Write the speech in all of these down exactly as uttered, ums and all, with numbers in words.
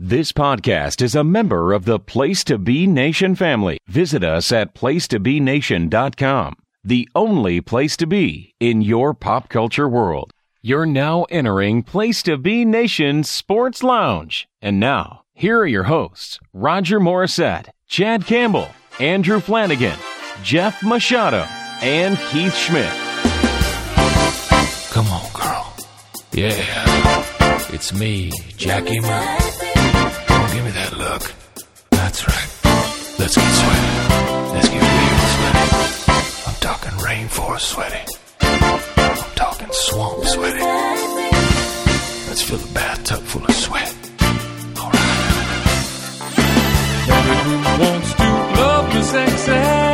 This podcast is a member of the Place to Be Nation family. Visit us at place to be nation dot com, the only place to be in your pop culture world. You're now entering Place to Be Nation's Sports Lounge. And now, here are your hosts, Roger Morissette, Chad Campbell, Andrew Flanagan, Jeff Machado, and Keith Schmidt. Come on, girl. Yeah, it's me, Jackie Murray. Give me that look. That's right. Let's get sweaty. Let's get real sweaty. I'm talking rainforest sweaty. I'm talking swamp sweaty. Let's fill the bathtub full of sweat. All right. Who wants to love the sexy?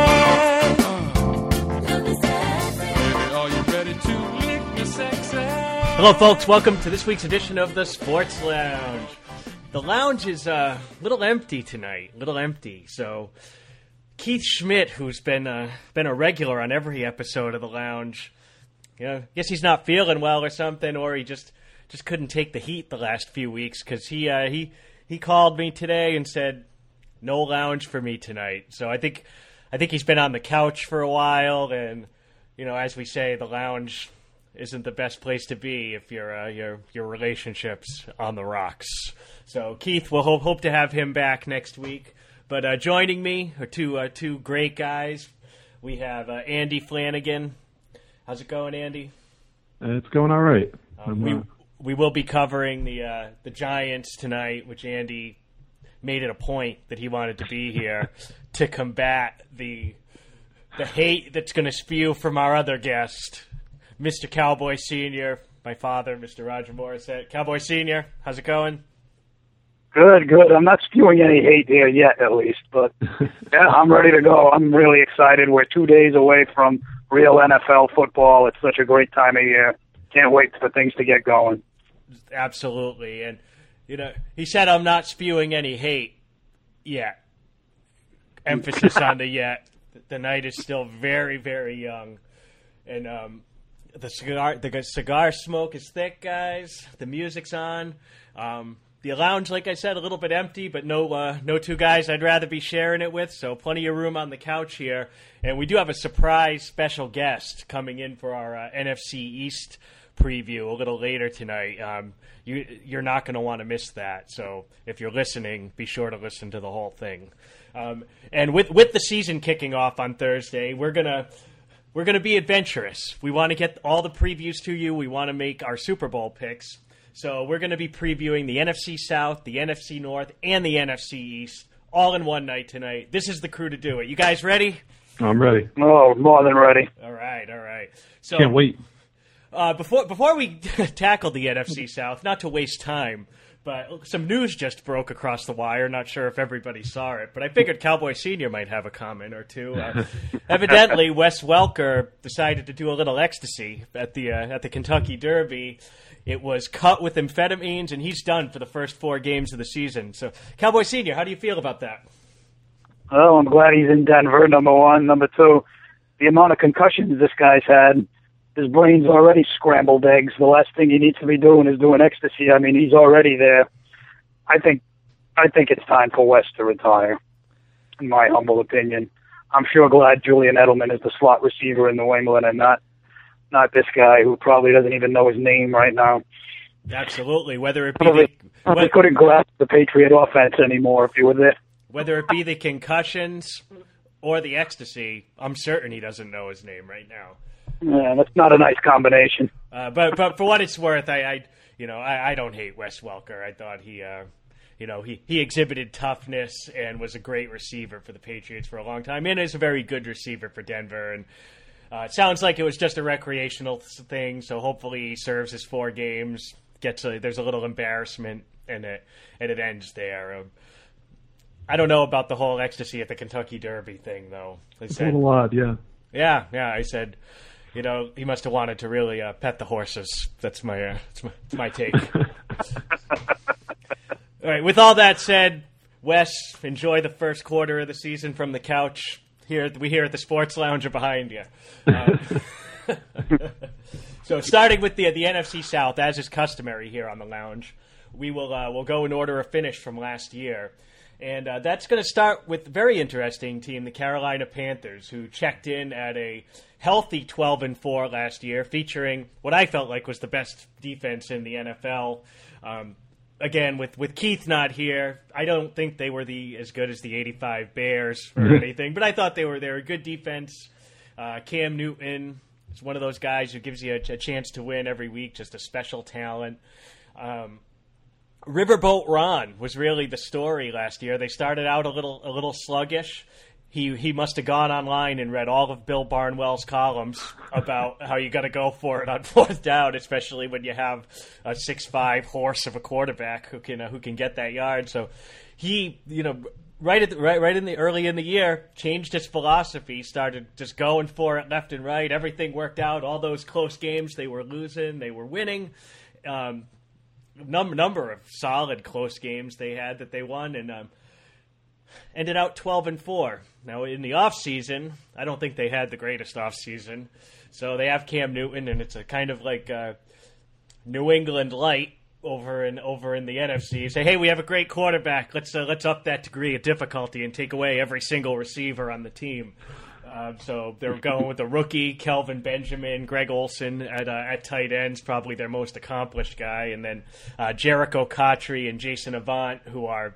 Baby, are you ready to lick the sexy? Hello, folks. Welcome to this week's edition of the Sports Lounge. The lounge is uh, a little empty tonight, a little empty. So Keith Schmidt, who's been uh, been a regular on every episode of the lounge, you know, guess he's not feeling well or something, or he just, just couldn't take the heat the last few weeks because he uh, he he called me today and said no lounge for me tonight. So I think I think he's been on the couch for a while, and you know, as we say, the lounge isn't the best place to be if your uh, your your relationship's on the rocks. So Keith, we'll hope, hope to have him back next week. But uh, joining me are two uh, two great guys. We have uh, Andy Flanagan. How's it going, Andy? Uh, it's going all right. Um, we we will be covering the uh, the Giants tonight, which Andy made it a point that he wanted to be here to combat the the hate that's going to spew from our other guest, Mister Cowboy Senior, my father, Mister Roger Morissette. Cowboy Senior, how's it going? Good, good. I'm not spewing any hate here yet, at least, but yeah, I'm ready to go. I'm really excited. We're two days away from real N F L football. It's such a great time of year. Can't wait for things to get going. Absolutely. And, you know, he said I'm not spewing any hate yet. Emphasis on the yet. The night is still very, very young. And, um, The cigar, the cigar smoke is thick, guys. The music's on. Um, the lounge, like I said, a little bit empty, but no, uh, no two guys I'd rather be sharing it with. So plenty of room on the couch here, and we do have a surprise special guest coming in for our uh, N F C East preview a little later tonight. Um, you, you're not going to want to miss that. So if you're listening, be sure to listen to the whole thing. Um, and with with the season kicking off on Thursday, we're gonna. We're going to be adventurous. We want to get all the previews to you. We want to make our Super Bowl picks. So we're going to be previewing the N F C South, the N F C North, and the N F C East all in one night tonight. This is the crew to do it. You guys ready? I'm ready. Oh, more than ready. All right, all right. So Can't wait. Uh, before before we tackle the N F C South, not to waste time, but some news just broke across the wire. Not sure if everybody saw it, but I figured Cowboy Senior might have a comment or two. Uh, evidently, Wes Welker decided to do a little ecstasy at the uh, at the Kentucky Derby. It was cut with amphetamines, and he's done for the first four games of the season. So, Cowboy Senior, how do you feel about that? Well, I'm glad he's in Denver, number one. Number two, the amount of concussions this guy's had, his brain's already scrambled eggs. The last thing he needs to be doing is doing ecstasy. I mean, he's already there. I think I think it's time for West to retire, in my humble opinion. I'm sure glad Julian Edelman is the slot receiver in New England and not not this guy who probably doesn't even know his name right now. Absolutely. Whether it be probably, the, probably whether, couldn't grasp the Patriot offense anymore if he was there. Whether it be the concussions or the ecstasy, I'm certain he doesn't know his name right now. Yeah, that's not a nice combination. Uh, but but for what it's worth, I, I you know I, I don't hate Wes Welker. I thought he uh, you know he, he exhibited toughness and was a great receiver for the Patriots for a long time, and is a very good receiver for Denver. And uh, it sounds like it was just a recreational thing. So hopefully he serves his four games, gets a, there's a little embarrassment, and it and it ends there. Um, I don't know about the whole ecstasy at the Kentucky Derby thing, though. I It's said, a little odd, yeah. Yeah, yeah. I said. You know, he must have wanted to really uh, pet the horses. That's my, uh, that's my, that's my take. All right. With all that said, Wes, enjoy the first quarter of the season from the couch. Here, we here at the Sports Lounge are behind you. Um, so, starting with the the N F C South, as is customary here on the lounge, we will uh, we'll go in order of finish from last year. And uh, that's going to start with a very interesting team, the Carolina Panthers, who checked in at a healthy twelve and four last year, featuring what I felt like was the best defense in the N F L. Um, again, with, with Keith not here, I don't think they were the as good as the eighty-five Bears or anything, but I thought they were they were a good defense. Uh, Cam Newton is one of those guys who gives you a, a chance to win every week, just a special talent. Um, Riverboat Ron was really the story last year. They started out a little a little sluggish. He he must have gone online and read all of Bill Barnwell's columns about how you got to go for it on fourth down, especially when you have a six five horse of a quarterback who can uh, who can get that yard. So he, you know, right at the, right right in the early in the year, changed his philosophy, started just going for it left and right. Everything worked out. All those close games they were losing, they were winning. Um, number number of solid close games they had that they won, and um, ended out twelve and four. Now in the off season, I don't think they had the greatest off season. So they have Cam Newton, and it's a kind of like uh, New England light over in over in the N F C. You say, hey, we have a great quarterback. Let's uh, let's up that degree of difficulty and take away every single receiver on the team. Uh, so they're going with the rookie, Kelvin Benjamin, Greg Olsen at uh, at tight ends, probably their most accomplished guy, and then uh, Jericho Cotry and Jason Avant, who are,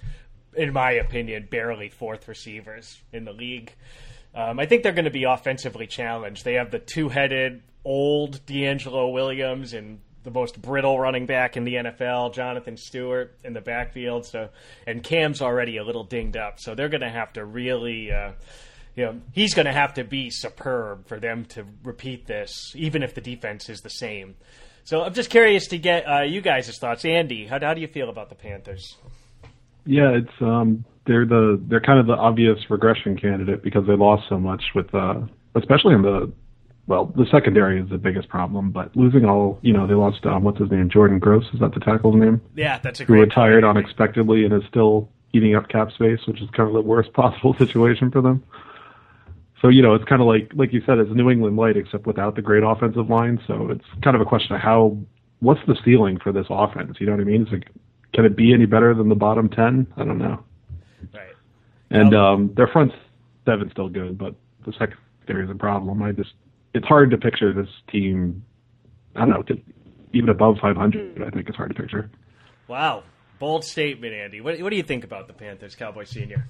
in my opinion, barely fourth receivers in the league. Um, I think they're going to be offensively challenged. They have the two-headed, old D'Angelo Williams and the most brittle running back in the N F L, Jonathan Stewart, in the backfield. So, and Cam's already a little dinged up, so they're going to have to really... Uh, You know, he's going to have to be superb for them to repeat this, even if the defense is the same. So I'm just curious to get uh, you guys' thoughts. Andy, how, how do you feel about the Panthers? Yeah, it's um, they're the they're kind of the obvious regression candidate because they lost so much with, uh, especially in the well, the secondary is the biggest problem. But losing all, you know, they lost um, what's his name, Jordan Gross, is that the tackle's name? Yeah, that's a great. Who retired point. unexpectedly and is still eating up cap space, which is kind of the worst possible situation for them. So, you know, it's kind of like, like you said, it's New England light, except without the great offensive line. So it's kind of a question of how, what's the ceiling for this offense? You know what I mean? It's like, can it be any better than the bottom ten? I don't know. Right. And um, their front seven's still good, but the secondary is a problem. I just, it's hard to picture this team, I don't know, to, even above five hundred, I think it's hard to picture. Wow. Bold statement, Andy. What, what do you think about the Panthers, Cowboy Senior?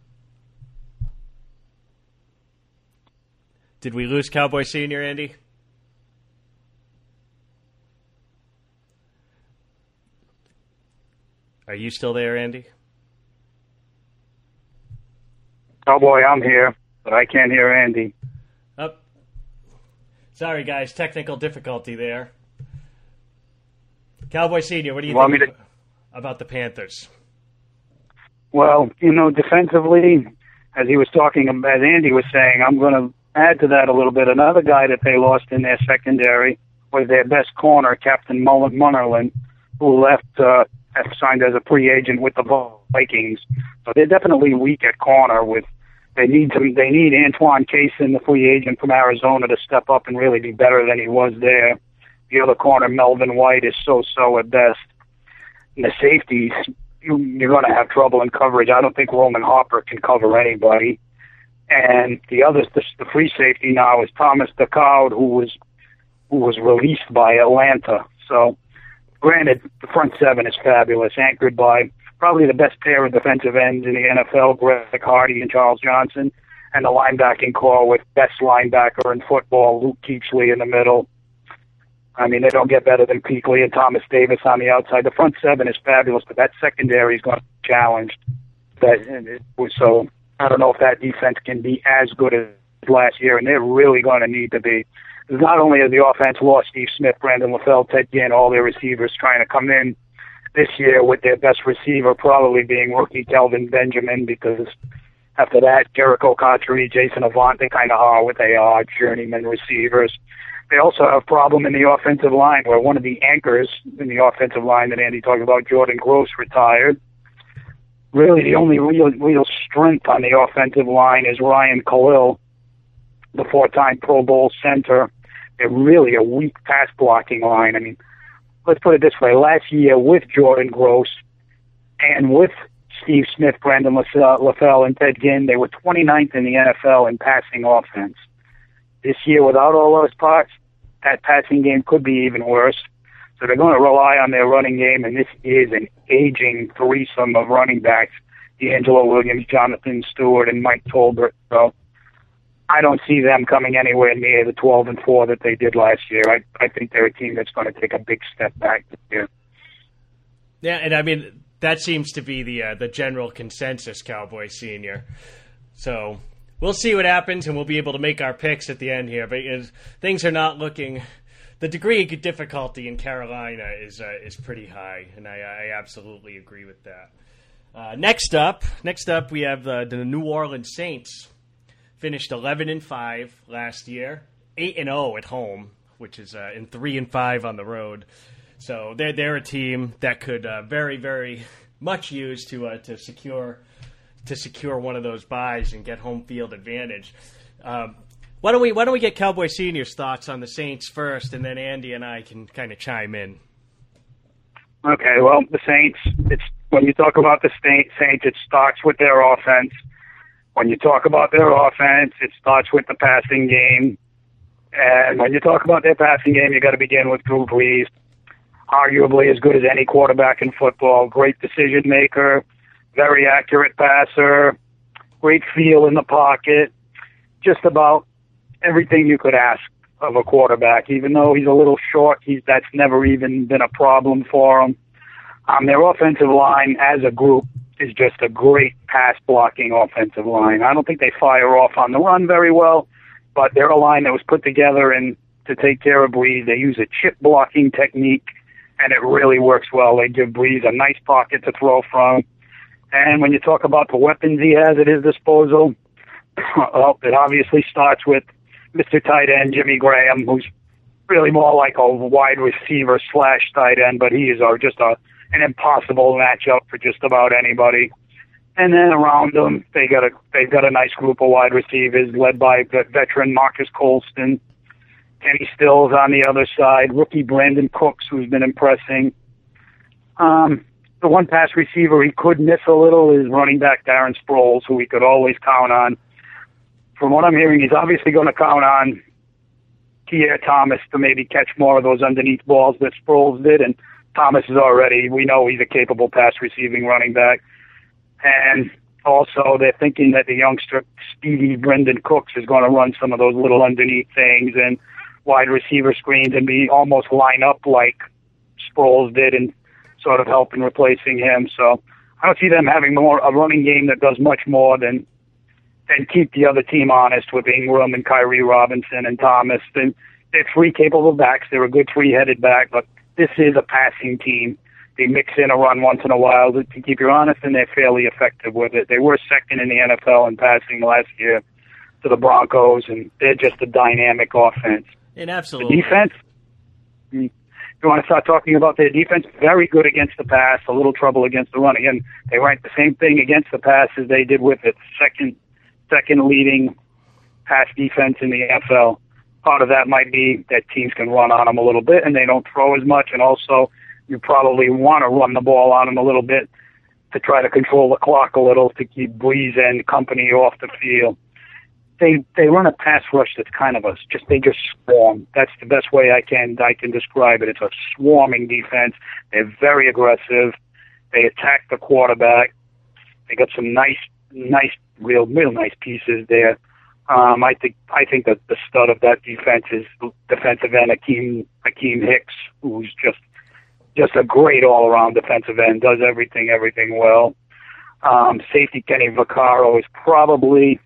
Did we lose Cowboy Senior, Andy? Are you still there, Andy? Cowboy, I'm here, but I can't hear Andy. Oh. Sorry, guys. Technical difficulty there. Cowboy Senior, what do you, you think to... about the Panthers? Well, you know, defensively, as he was talking, as Andy was saying, I'm going to add to that a little bit. Another guy that they lost in their secondary was their best corner, Captain Munnerlyn, who left, uh, signed as a free agent with the Vikings. So they're definitely weak at corner. With they need to, they need Antoine Cason, the free agent from Arizona, to step up and really be better than he was there. The other corner, Melvin White, is so-so at best. And the safeties, you, you're going to have trouble in coverage. I don't think Roman Harper can cover anybody. And the other, the, the free safety now is Thomas DeCoud, who was who was released by Atlanta. So, granted, the front seven is fabulous, anchored by probably the best pair of defensive ends in the N F L, Greg Hardy and Charles Johnson, and the linebacking core with best linebacker in football, Luke Kuechly in the middle. I mean, they don't get better than Kuechly and Thomas Davis on the outside. The front seven is fabulous, but that secondary is going to be challenged. That, it was so... I don't know if that defense can be as good as last year, and they're really going to need to be. Not only has the offense lost Steve Smith, Brandon LaFell, Ted Ginn, all their receivers trying to come in this year with their best receiver probably being rookie Kelvin Benjamin, because after that, Jericho Cotry, Jason Avant, they kind of are what they are, journeyman receivers. They also have a problem in the offensive line, where one of the anchors in the offensive line that Andy talked about, Jordan Gross, retired. Really, the only real real strength on the offensive line is Ryan Khalil, the four-time Pro Bowl center. They're really a weak pass-blocking line. I mean, let's put it this way, last year with Jordan Gross and with Steve Smith, Brandon LaFell, and Ted Ginn, they were twenty-ninth in the N F L in passing offense. This year, without all those parts, that passing game could be even worse. So they're going to rely on their running game, and this is an aging threesome of running backs, D'Angelo Williams, Jonathan Stewart, and Mike Tolbert. So I don't see them coming anywhere near the twelve and four that they did last year. I, I think they're a team that's going to take a big step back this year. Yeah, and I mean, that seems to be the uh, the general consensus, Cowboy Senior. So we'll see what happens, and we'll be able to make our picks at the end here. But uh, things are not looking. The degree of difficulty in Carolina is uh, is pretty high, and I, I absolutely agree with that. Uh, next up, next up, we have the, the New Orleans Saints. Finished eleven and five last year, eight and zero at home, which is uh, in three and five on the road. So they're they're a team that could uh, very very much use to uh, to secure to secure one of those buys and get home field advantage. Um, why don't we why don't we get Cowboy Senior's thoughts on the Saints first, and then Andy and I can kind of chime in. Okay, well, the Saints. It's when you talk about the Saints, it starts with their offense. When you talk about their offense, it starts with the passing game. And when you talk about their passing game, you got to begin with Drew Brees, arguably as good as any quarterback in football. Great decision maker, very accurate passer, great feel in the pocket, just about everything you could ask of a quarterback. Even though he's a little short, he's that's never even been a problem for him. Um, their offensive line as a group is just a great pass-blocking offensive line. I don't think they fire off on the run very well, but they're a line that was put together and to take care of Brees. They use a chip-blocking technique, and it really works well. They give Brees a nice pocket to throw from. And when you talk about the weapons he has at his disposal, well, it obviously starts with Mister Tight End Jimmy Graham, who's really more like a wide receiver slash tight end, but he is just a an impossible matchup for just about anybody. And then around them, they got a they've got a nice group of wide receivers led by the veteran Marcus Colston, Kenny Stills on the other side, rookie Brandon Cooks, who's been impressing. Um, the one pass receiver he could miss a little is running back Darren Sproles, who we could always count on. From what I'm hearing, he's obviously going to count on Pierre Thomas to maybe catch more of those underneath balls that Sproles did, and Thomas is already, we know he's a capable pass-receiving running back. And also they're thinking that the youngster, speedy Brendan Cooks, is going to run some of those little underneath things and wide receiver screens and be almost line up like Sproles did and sort of help in replacing him. So I don't see them having more a running game that does much more than than keep the other team honest with Ingram and Kyrie Robinson and Thomas. And they're three capable backs. They're a good three-headed back, but this is a passing team. They mix in a run once in a while to, to keep you honest, and they're fairly effective with it. They were second in the N F L in passing last year to the Broncos, and they're just a dynamic offense. And absolutely. The defense, you want to start talking about their defense, very good against the pass, a little trouble against the run. Again, they rank the same thing against the pass as they did with it. Second, second leading pass defense in the N F L. Part of that might be that teams can run on them a little bit and they don't throw as much, and also you probably want to run the ball on them a little bit to try to control the clock a little to keep Brees and company off the field. They they run a pass rush that's kind of a just they just swarm. That's the best way I can I can describe it. It's a swarming defense. They're very aggressive. They attack the quarterback. They got some nice nice real real nice pieces there. Um, I think I think that the stud of that defense is defensive end Akeem Akeem Hicks, who's just just a great all around defensive end, does everything everything well. Um, safety Kenny Vaccaro is probably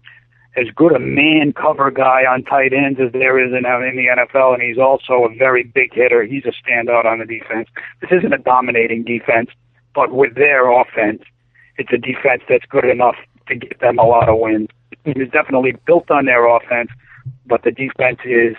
as good a man cover guy on tight ends as there is in in the N F L, and he's also a very big hitter. He's a standout on the defense. This isn't a dominating defense, but with their offense, it's a defense that's good enough to get them a lot of wins. The team is definitely built on their offense, but the defense is,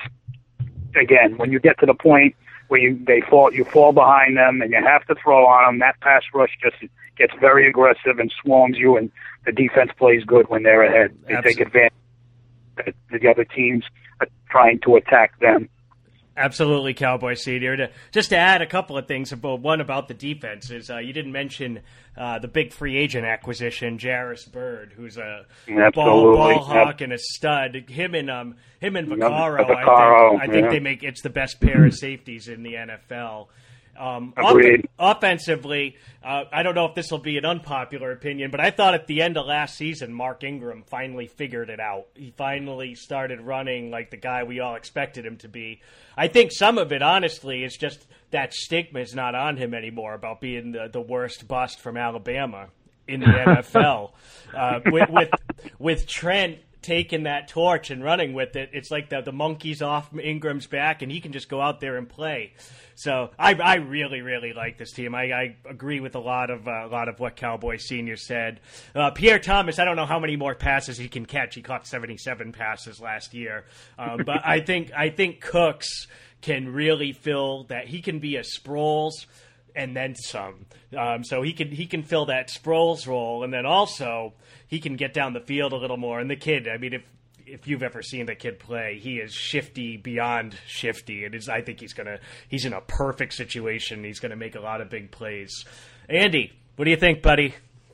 again, when you get to the point where you they fall, you fall behind them and you have to throw on them, that pass rush just gets very aggressive and swarms you, and the defense plays good when they're ahead. They Absolutely. take advantage of the other teams are trying to attack them. Absolutely, Cowboy Senior. To, just to add a couple of things, about one about the defense is uh, you didn't mention uh, the big free agent acquisition, Jairus Byrd, who's a ball, ball hawk yep. and a stud. Him and um, him and Vaccaro, yep. Vaccaro, I think, I think yeah. they make it's the best pair of safeties in the N F L. Um, off- offensively, uh, I don't know if this will be an unpopular opinion, but I thought at the end of last season, Mark Ingram finally figured it out. He finally started running like the guy we all expected him to be. I think some of it, honestly, is just that stigma is not on him anymore about being the, the worst bust from Alabama in the N F L. Uh, with, with with Trent taking that torch and running with it, it's like the, the monkey's off Ingram's back, and he can just go out there and play. So I, I really, really like this team. I, I agree with a lot of uh, a lot of what Cowboy Senior said. Uh, Pierre Thomas, I don't know how many more passes he can catch. He caught seventy-seven passes last year, um, but I think I think Cooks can really fill that. He can be a Sproles and then some. Um, so he can he can fill that Sproles role, and then also he can get down the field a little more. And the kid, I mean, if if you've ever seen the kid play, he is shifty beyond shifty. It is. I think he's gonna. He's in a perfect situation. He's gonna make a lot of big plays. Andy, what do you think, buddy?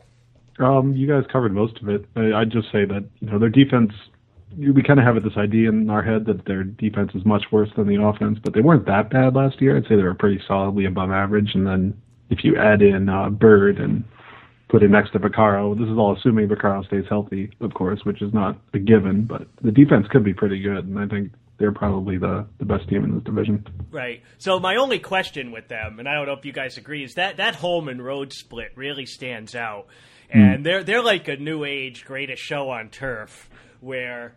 Um, you guys covered most of it. I, I'd just say that you know their defense. We kind of have this idea in our head that their defense is much worse than the offense, but they weren't that bad last year. I'd say they were pretty solidly above average. And then if you add in uh, Byrd and put it next to Vaccaro, this is all assuming Vaccaro stays healthy, of course, which is not a given, but the defense could be pretty good, and I think they're probably the, the best team in this division. Right. So my only question with them, and I don't know if you guys agree, is that that home and road split really stands out. And mm. they're they're like a new age greatest show on turf where,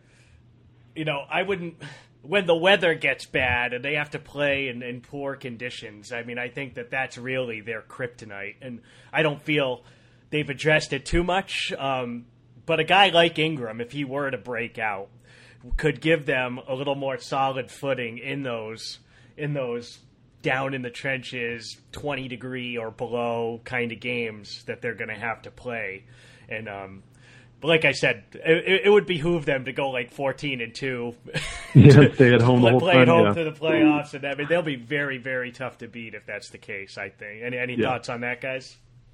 you know, I wouldn't – when the weather gets bad and they have to play in, in poor conditions, I mean, I think that that's really their kryptonite. And I don't feel – they've addressed it too much, um, but a guy like Ingram, if he were to break out, could give them a little more solid footing in those in those down in the trenches, twenty degree or below kind of games that they're going to have to play. And um, but like I said, it, it would behoove them to go like fourteen and two, yeah, stay at home, play, the whole play time, at home yeah. to the playoffs, and I mean they'll be very, very tough to beat if that's the case. I think. Any any yeah. thoughts on that, guys?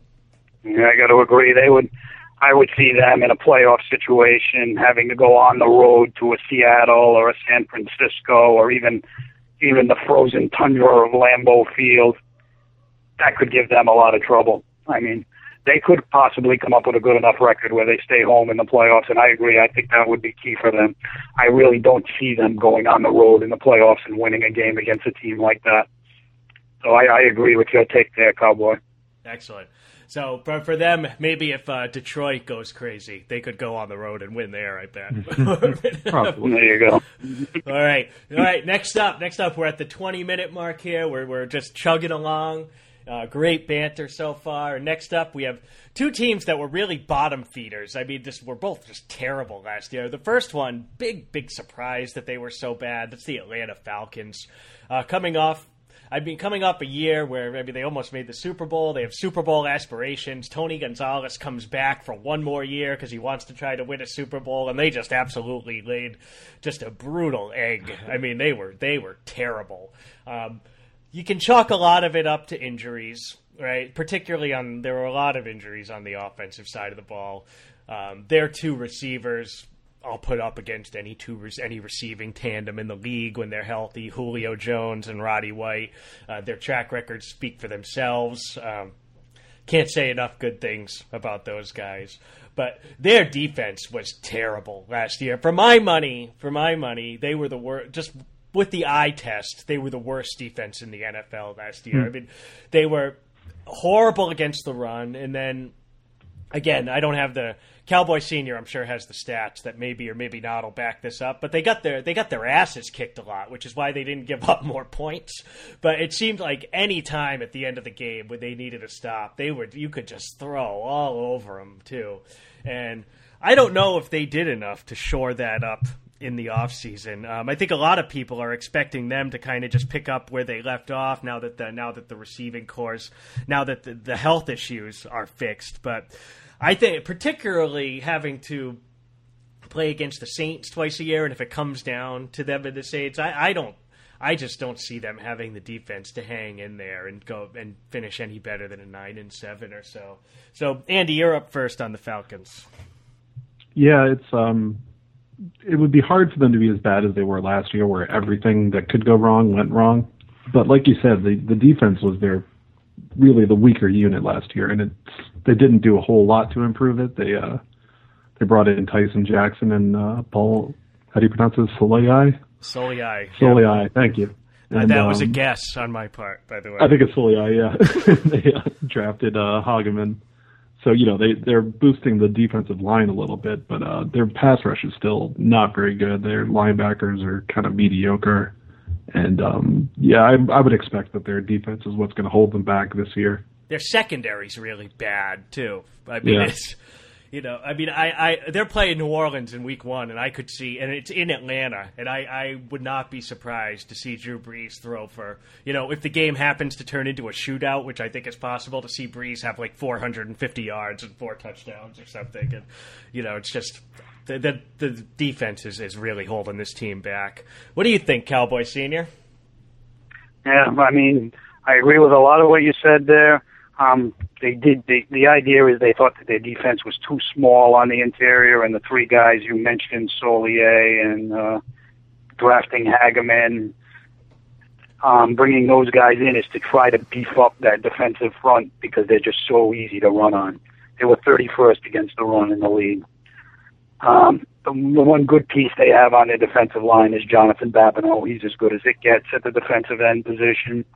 Yeah, I got to agree. They would, I would see them in a playoff situation, having to go on the road to a Seattle or a San Francisco, or even, even the frozen tundra of Lambeau Field. That could give them a lot of trouble. I mean, they could possibly come up with a good enough record where they stay home in the playoffs, and I agree. I think that would be key for them. I really don't see them going on the road in the playoffs and winning a game against a team like that. So I, I agree with your take there, Cowboy. Excellent. So for, for them, maybe if uh, Detroit goes crazy, they could go on the road and win there, I bet. Probably. There you go. All right. All right. Next up, next up, we're at the twenty-minute mark here. We're, we're just chugging along. Uh, great banter so far. Next up, we have two teams that were really bottom feeders. I mean, this were both just terrible last year. The first one, big, big surprise that they were so bad. That's the Atlanta Falcons. Uh, coming off I mean, coming up a year where I mean, they almost made the Super Bowl. They have Super Bowl aspirations. Tony Gonzalez comes back for one more year because he wants to try to win a Super Bowl, and they just absolutely laid just a brutal egg. I mean, they were they were terrible. Um, you can chalk a lot of it up to injuries, right? Particularly on there were a lot of injuries on the offensive side of the ball. Um, their two receivers, I'll put up against any two any receiving tandem in the league when they're healthy. Julio Jones and Roddy White, uh, their track records speak for themselves. Um, can't say enough good things about those guys. But their defense was terrible last year. For my money, for my money, they were the worst. Just with the eye test, they were the worst defense in the N F L last year. Mm. I mean, they were horrible against the run, and then again, I don't have the. Cowboy Senior, I'm sure, has the stats that maybe or maybe not will back this up, but they got their they got their asses kicked a lot, which is why they didn't give up more points. But it seemed like any time at the end of the game when they needed a stop, they were you could just throw all over them too. And I don't know if they did enough to shore that up in the offseason. Um, I think a lot of people are expecting them to kind of just pick up where they left off now that the now that the receiving course, now that the, the health issues are fixed, but. I think particularly having to play against the Saints twice a year, and if it comes down to them and the Saints, I, I don't I just don't see them having the defense to hang in there and go and finish any better than a nine and seven or so. So, Andy, you're up first on the Falcons. Yeah, it's um, it would be hard for them to be as bad as they were last year, where everything that could go wrong went wrong. But like you said, the the defense was their really the weaker unit last year, and it's they didn't do a whole lot to improve it. They uh, they brought in Tyson Jackson and uh, Paul. How do you pronounce it? Soliai. Soliai. Soliai, yeah. Thank you. And, uh, that was um, a guess on my part, by the way. I think it's Soliai, yeah. they uh, drafted uh, Hageman. So, you know, they, they're boosting the defensive line a little bit, but uh, their pass rush is still not very good. Their linebackers are kind of mediocre. And, um, yeah, I, I would expect that their defense is what's going to hold them back this year. Their secondary's really bad, too. I mean, yeah. it's... You know, I mean, I, I they're playing New Orleans in week one, and I could see, and it's in Atlanta, and I, I would not be surprised to see Drew Brees throw for, you know, if the game happens to turn into a shootout, which I think is possible, to see Brees have like four hundred fifty yards and four touchdowns or something. And, you know, it's just, the the, the defense is, is really holding this team back. What do you think, Cowboy Senior? Yeah, I mean, I agree with a lot of what you said there. Um, they did. They, the idea is they thought that their defense was too small on the interior, and the three guys you mentioned, Solier and uh, drafting Hageman, um, bringing those guys in is to try to beef up that defensive front because they're just so easy to run on. They were thirty-first against the run in the league. Um, the, the one good piece they have on their defensive line is Jonathan Babineau. He's as good as it gets at the defensive end position.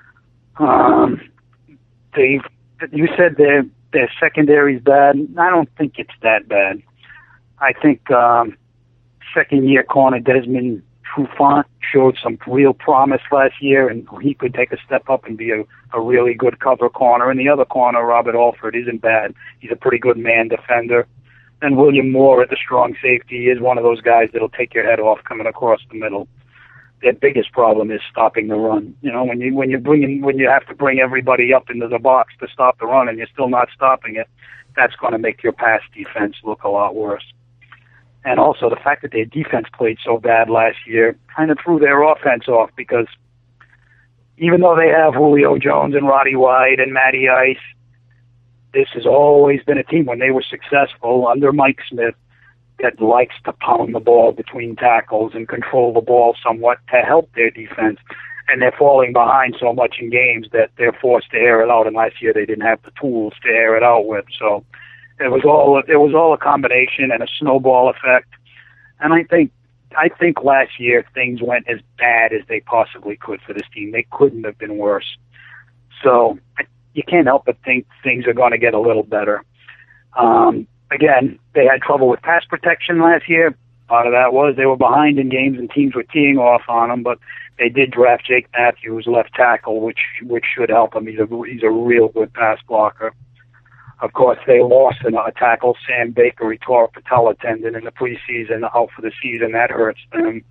Um, They, you said their their secondary is bad. I don't think it's that bad. I think um, second year corner Desmond Trufant showed some real promise last year, and he could take a step up and be a, a really good cover corner. And the other corner, Robert Alford, isn't bad. He's a pretty good man defender. And William Moore at the strong safety is one of those guys that'll take your head off coming across the middle. Their biggest problem is stopping the run. You know, when you when you bring in, when you have to bring everybody up into the box to stop the run, and you're still not stopping it, that's going to make your pass defense look a lot worse. And also the fact that their defense played so bad last year kind of threw their offense off, because even though they have Julio Jones and Roddy White and Matty Ice, this has always been a team when they were successful under Mike Smith that likes to pound the ball between tackles and control the ball somewhat to help their defense. And they're falling behind so much in games that they're forced to air it out. And last year they didn't have the tools to air it out with. So it was all it was all a combination and a snowball effect. And I think I think last year things went as bad as they possibly could for this team. They couldn't have been worse. So you can't help but think things are going to get a little better. Um, Again, they had trouble with pass protection last year. Part of that was they were behind in games and teams were teeing off on them, but they did draft Jake Matthews, left tackle, which which should help him. He's a, he's a real good pass blocker. Of course, they lost a tackle, Sam Baker. He tore a patella tendon in the preseason, out for the season. That hurts them.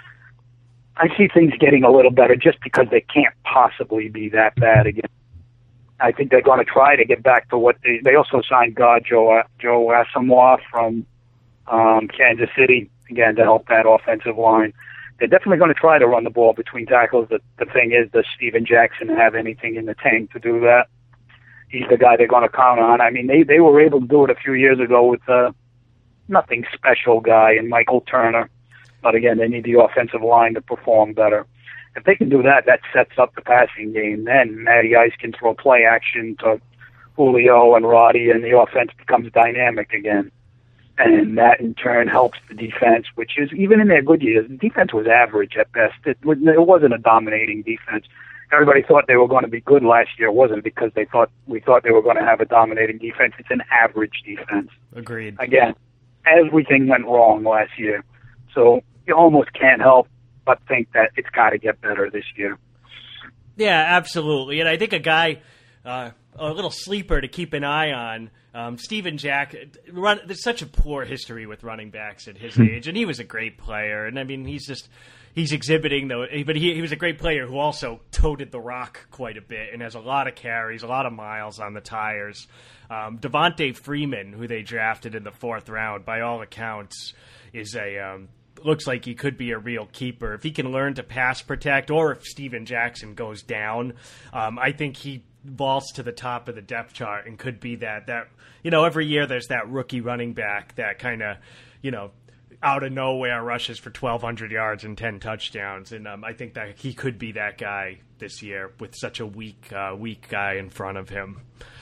I see things getting a little better just because they can't possibly be that bad again. I think they're going to try to get back to what they. They also signed guard Joe Joe Asamoah from um, Kansas City again to help that offensive line. They're definitely going to try to run the ball between tackles. The, the thing is, does Steven Jackson have anything in the tank to do that? He's the guy they're going to count on. I mean, they they were able to do it a few years ago with uh, nothing special guy and Michael Turner, but again, they need the offensive line to perform better. If they can do that, that sets up the passing game. Then Matty Ice can throw play action to Julio and Roddy, and the offense becomes dynamic again. And that, in turn, helps the defense, which is, even in their good years, the defense was average at best. It, it wasn't a dominating defense. Everybody thought they were going to be good last year. It wasn't because they thought we thought they were going to have a dominating defense. It's an average defense. Agreed. Again, everything went wrong last year. So you almost can't help but think that it's got to get better this year. Yeah, absolutely. And I think a guy, uh, a little sleeper to keep an eye on, um, Steven Jack, run, there's such a poor history with running backs at his age, and he was a great player. And, I mean, he's just, he's exhibiting, though, but he, he was a great player who also toted the rock quite a bit and has a lot of carries, a lot of miles on the tires. Um, Devontae Freeman, who they drafted in the fourth round, by all accounts, is a... Um, looks like he could be a real keeper. If he can learn to pass protect, or if Steven Jackson goes down, um, I think he vaults to the top of the depth chart and could be that, that, you know, every year there's that rookie running back that kind of, you know, out of nowhere rushes for twelve hundred yards and ten touchdowns. And um, I think that he could be that guy this year with such a weak, uh, weak guy in front of him.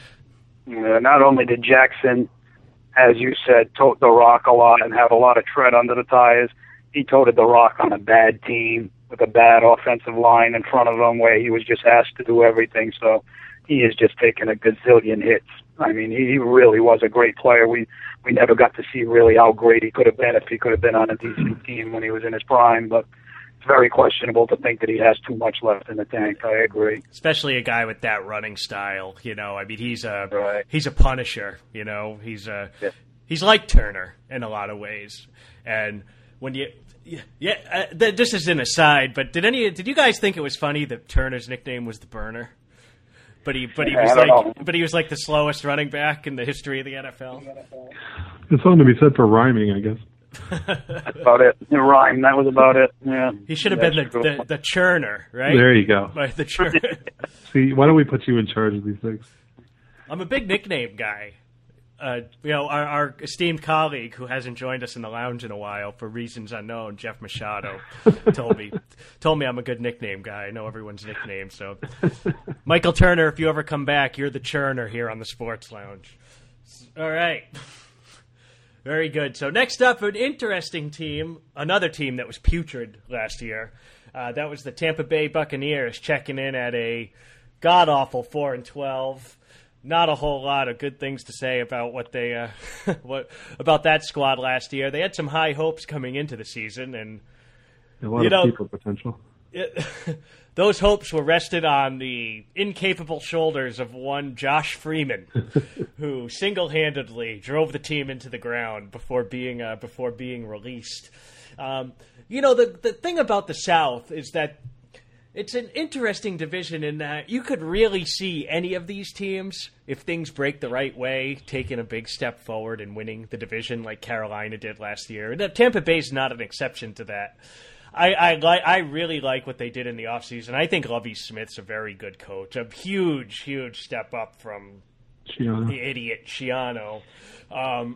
Uh, not only did Jackson, as you said, tote the rock a lot and have a lot of tread under the tires, he toted the rock on a bad team with a bad offensive line in front of him where he was just asked to do everything. So he has just taken a gazillion hits. I mean, he really was a great player. We we never got to see really how great he could have been if he could have been on a decent team when he was in his prime. But it's very questionable to think that he has too much left in the tank. I agree. Especially a guy with that running style. You know, I mean, he's a right. he's a punisher. You know, he's a yeah. he's like Turner in a lot of ways. And when you yeah, uh, th- this is an aside, but did any did you guys think it was funny that Turner's nickname was the Burner? But he, but he was like, know. but he was like the slowest running back in the history of the N F L. There's something to be said for rhyming, I guess. That's about it. The rhyme, that was about it. Yeah. He should have That's been the, true. the the churner, right? There you go. Right, the churner. See, why don't we put you in charge of these things? I'm a big nickname guy. Uh, you know, our, our esteemed colleague who hasn't joined us in the lounge in a while for reasons unknown, Jeff Machado, told me told me I'm a good nickname guy. I know everyone's nickname. So, Michael Turner, if you ever come back, you're the churner here on the Sports Lounge. All right. Very good. So next up, an interesting team, another team that was putrid last year. Uh, that was the Tampa Bay Buccaneers checking in at a god-awful four and twelve. Not a whole lot of good things to say about what they uh, what about that squad last year. They had some high hopes coming into the season, and A lot you of know, keeper potential. it, those hopes were rested on the incapable shoulders of one Josh Freeman, who single-handedly drove the team into the ground before being uh, before being released. Um, you know, the the thing about the South is that it's an interesting division in that you could really see any of these teams, if things break the right way, taking a big step forward and winning the division like Carolina did last year. And Tampa Bay's not an exception to that. I I, li- I really like what they did in the offseason. I think Lovie Smith's a very good coach. A huge, huge step up from Schiano. the idiot Schiano. Um,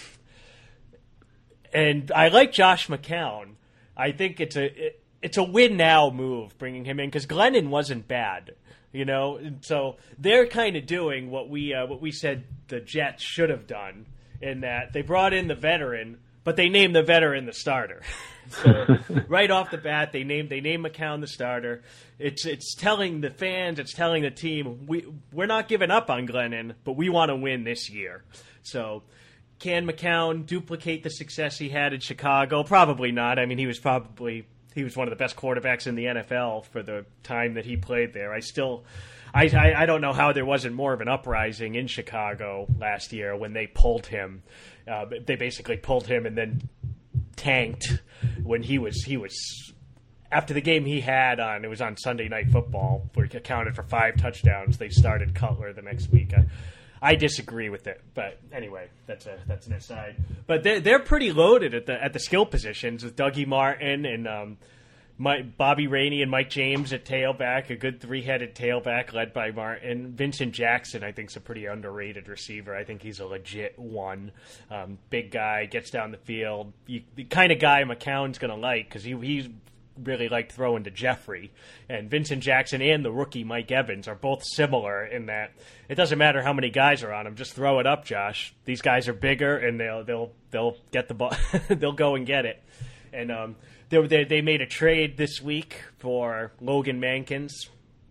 and I like Josh McCown. I think it's a... It, It's a win-now move bringing him in because Glennon wasn't bad, you know. And so they're kind of doing what we uh, what we said the Jets should have done in that they brought in the veteran, but they named the veteran the starter. So right off the bat, they named they named McCown the starter. It's it's telling the fans, it's telling the team we we're not giving up on Glennon, but we want to win this year. So. Can McCown duplicate the success he had in Chicago? Probably not. I mean, he was probably he was one of the best quarterbacks in the N F L for the time that he played there. I still, I, I, I don't know how there wasn't more of an uprising in Chicago last year when they pulled him. Uh, they basically pulled him and then tanked when he was he was after the game he had on. It was on Sunday Night Football where he accounted for five touchdowns. They started Cutler the next week. I, I disagree with it, but anyway, that's a that's an aside. But they're they're pretty loaded at the at the skill positions with Dougie Martin and um, Mike, Bobby Rainey and Mike James at tailback, a good three-headed tailback led by Martin. Vincent Jackson, I think, is a pretty underrated receiver. I think he's a legit one. Um, big guy, gets down the field. You, the kind of guy McCown's going to like because he he's really liked throwing to Jeffrey. And Vincent Jackson and the rookie Mike Evans are both similar in that it doesn't matter how many guys are on him, just throw it up, Josh. These guys are bigger and they'll they'll they'll get the ball. They'll go and get it. And um, they, they they made a trade this week for Logan Mankins.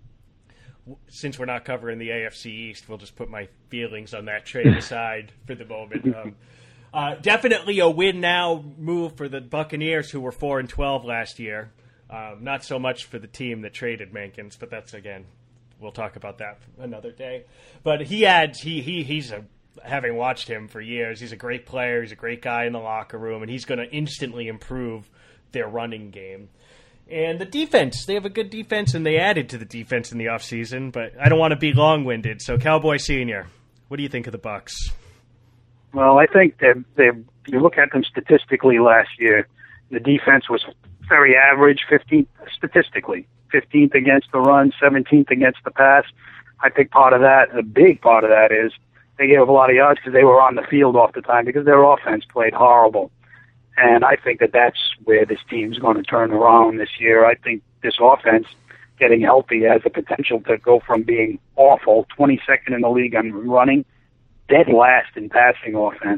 Since we're not covering the A F C East, we'll just put my feelings on that trade aside for the moment. Um, Uh, definitely a win-now move for the Buccaneers, who were four and twelve last year. Um, not so much for the team that traded Mankins, but that's, again, we'll talk about that another day. But he adds, he he he's a, having watched him for years, he's a great player, he's a great guy in the locker room, and he's going to instantly improve their running game. And the defense, they have a good defense, and they added to the defense in the offseason, but I don't want to be long-winded. So, Cowboy Senior, what do you think of the Bucs? Well, I think that they, you look at them statistically last year, The defense was very average, fifteenth statistically, fifteenth against the run, seventeenth against the pass. I think part of that, a big part of that is they gave up a lot of yards because they were on the field off the time because their offense played horrible. And I think that that's where this team's going to turn around this year. I think this offense, getting healthy, has the potential to go from being awful, twenty-second in the league on running, dead last in passing offense.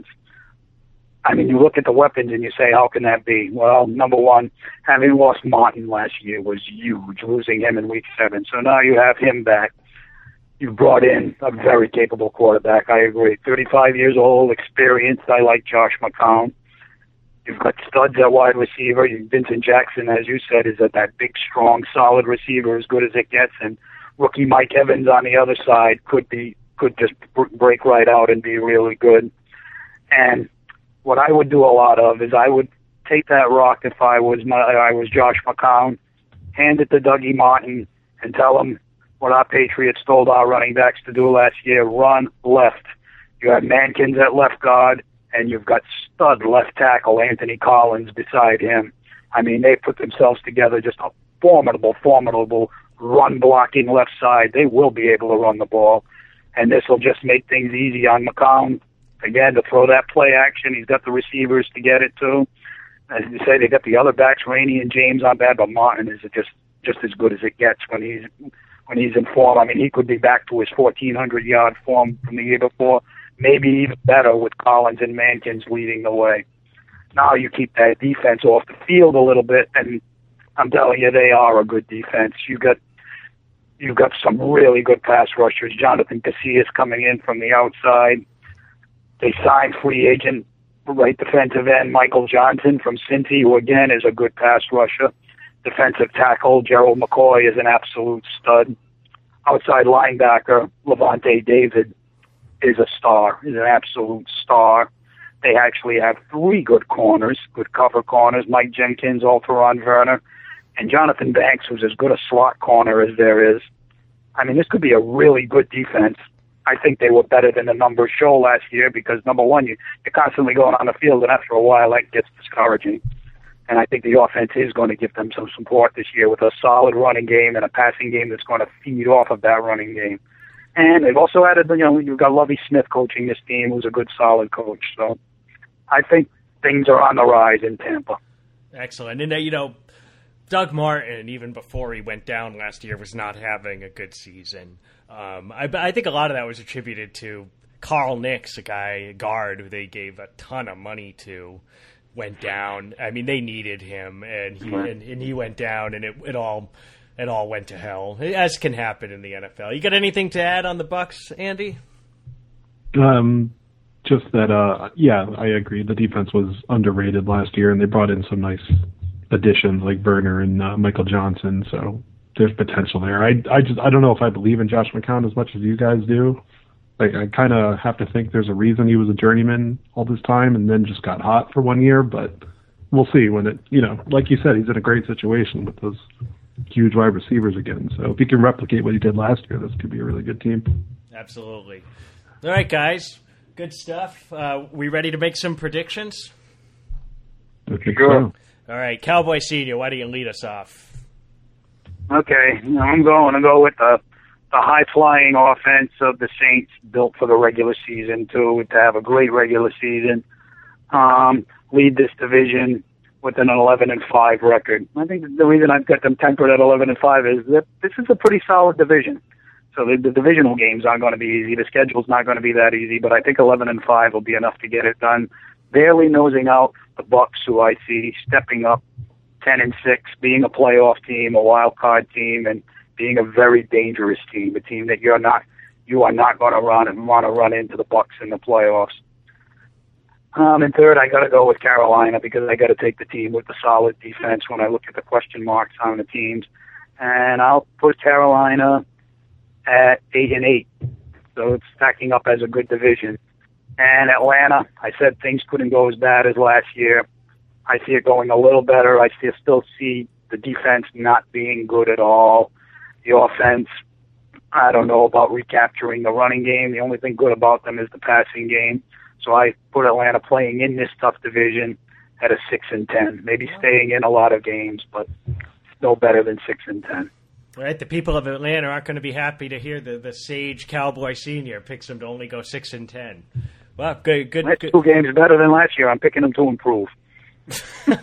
I mean, you look at the weapons and you say, how can that be? Well, number one, having lost Martin last year was huge, losing him in week seven. So now you have him back. You've brought in a very capable quarterback, I agree. thirty-five years old, experienced. I like Josh McCown. You've got studs at wide receiver. Vincent Jackson, as you said, is a, that big, strong, solid receiver, as good as it gets. And rookie Mike Evans on the other side could be could just break right out and be really good. And what I would do a lot of is I would take that rock if I was my, I was Josh McCown, hand it to Dougie Martin, and tell him what our Patriots told our running backs to do last year: run left. You have Mankins at left guard, and you've got stud left tackle Anthony Collins beside him. I mean, they put themselves together, just a formidable, formidable run-blocking left side. They will be able to run the ball, and this will just make things easy on McCown. Again, to throw that play action, he's got the receivers to get it to. As you say, they got the other backs, Rainey and James, on bad, but Martin is just just as good as it gets when he's when he's in form. I mean, he could be back to his fourteen hundred yard form from the year before, maybe even better with Collins and Mankins leading the way. Now you keep that defense off the field a little bit, and I'm telling you, they are a good defense. You got you've got some really good pass rushers. Jonathan Casillas coming in from the outside. They signed free agent right defensive end Michael Johnson from Cincy, who again is a good pass rusher. Defensive tackle Gerald McCoy is an absolute stud. Outside linebacker Levante David is a star, is an absolute star. They actually have three good corners, good cover corners: Mike Jenkins, Alteron Werner, and Jonathan Banks, who's as good a slot corner as there is. I mean, this could be a really good defense. I think they were better than the numbers show last year because, number one, you, you're constantly going on the field, and after a while that gets discouraging. And I think the offense is going to give them some support this year with a solid running game and a passing game that's going to feed off of that running game. And they've also added, you know, you've got Lovie Smith coaching this team, who's a good, solid coach. So I think things are on the rise in Tampa. Excellent. And, uh, you know, Doug Martin, even before he went down last year, was not having a good season. Um, I, I think a lot of that was attributed to Carl Nix, a guy, a guard, who they gave a ton of money to, went down. I mean, they needed him, and he and, and he went down, and it, it all it all went to hell, as can happen in the N F L. You got anything to add on the Bucs, Andy? Um, just that, uh, yeah, I agree. The defense was underrated last year, and they brought in some nice additions like Werner and uh, Michael Johnson. So there's potential there. I I just I don't know if I believe in Josh McCown as much as you guys do. Like, I kind of have to think there's a reason he was a journeyman all this time and then just got hot for one year, but we'll see when it, you know, like you said, he's in a great situation with those huge wide receivers again. So if he can replicate what he did last year, this could be a really good team. Absolutely. All right, guys. Good stuff. Uh, we ready to make some predictions? I think Sure. so. All right, Cowboy Senior, why don't you lead us off? Okay, I'm going to go with the the high-flying offense of the Saints, built for the regular season, too, to have a great regular season. Um, lead this division with an eleven and five record. I think the reason I've got them tempered at eleven and five is that this is a pretty solid division. So the, the divisional games aren't going to be easy. The schedule's not going to be that easy, but I think eleven and five will be enough to get it done. Barely nosing out the Bucs, who I see stepping up ten and six, being a playoff team, a wild card team, and being a very dangerous team, a team that you're not, you are not going to run and want to run into the Bucs in the playoffs. Um, and third, I got to go with Carolina because I got to take the team with the solid defense when I look at the question marks on the teams, and I'll put Carolina at eight and eight. So it's stacking up as a good division. And Atlanta, I said things couldn't go as bad as last year. I see it going a little better. I still still see the defense not being good at all. The offense, I don't know about recapturing the running game. The only thing good about them is the passing game. So I put Atlanta playing in this tough division at a six and ten. Maybe staying in a lot of games, but no better than six and ten. Right, the people of Atlanta aren't going to be happy to hear the, the sage Cowboy Senior picks them to only go six and ten. Well, good, good, That's good. two games better than last year. I'm picking them to improve. Put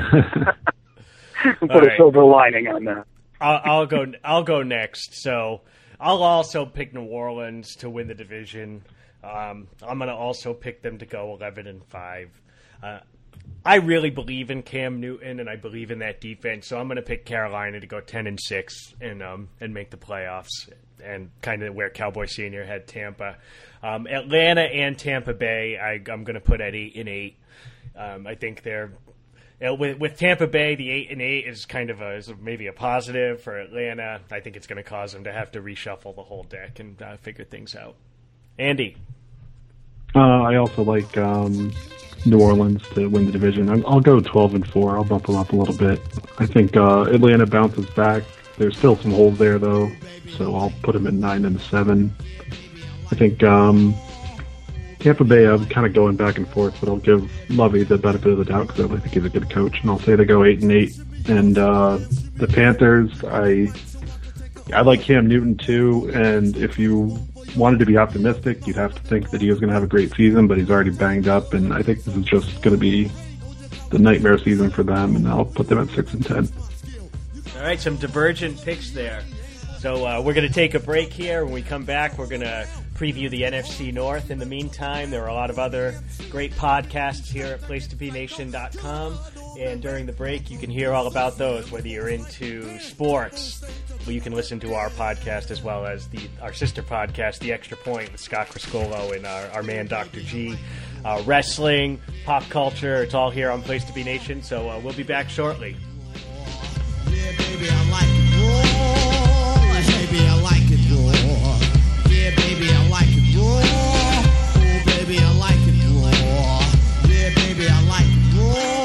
All a right. silver lining on that. I'll, I'll go. I'll go next. So I'll also pick New Orleans to win the division. Um, I'm going to also pick them to go eleven and five. Uh, I really believe in Cam Newton, and I believe in that defense. So I'm going to pick Carolina to go ten and six and um and make the playoffs, and kind of where Cowboy Senior had Tampa. Um, Atlanta and Tampa Bay, I, I'm going to put at eight and eight. Um, I think they're uh, with, with Tampa Bay, the eight and eight is kind of a is maybe a positive. For Atlanta, I think it's going to cause them to have to reshuffle the whole deck and uh, figure things out. Andy, Uh, I also like um, New Orleans to win the division. I'm, I'll go twelve and four. I'll bump them up a little bit. I think uh, Atlanta bounces back. There's still some holes there, though, so I'll put them at nine and seven. I think um, Tampa Bay, I'm kind of going back and forth, but I'll give Lovey the benefit of the doubt because I think he's a good coach, and I'll say they go eight and eight. And uh, the Panthers, I I like Cam Newton too, and if you wanted to be optimistic, you'd have to think that he was going to have a great season, but he's already banged up, and I think this is just going to be the nightmare season for them, and I'll put them at six and ten. all right, some divergent picks there. So uh, we're going to take a break here. When we come back, we're going to preview the N F C North. In the meantime, there are a lot of other great podcasts here at place to be nation dot com. And during the break, you can hear all about those, whether you're into sports. Well, you can listen to our podcast as well as the our sister podcast, The Extra Point, with Scott Criscolo and our, our man, Doctor G. Uh, wrestling, pop culture, it's all here on Place to Be Nation. So uh, we'll be back shortly. Yeah, baby, I like it raw. Baby, I like it raw. Yeah, baby, I like it raw. Oh, baby, I like it raw. Yeah, baby, I like it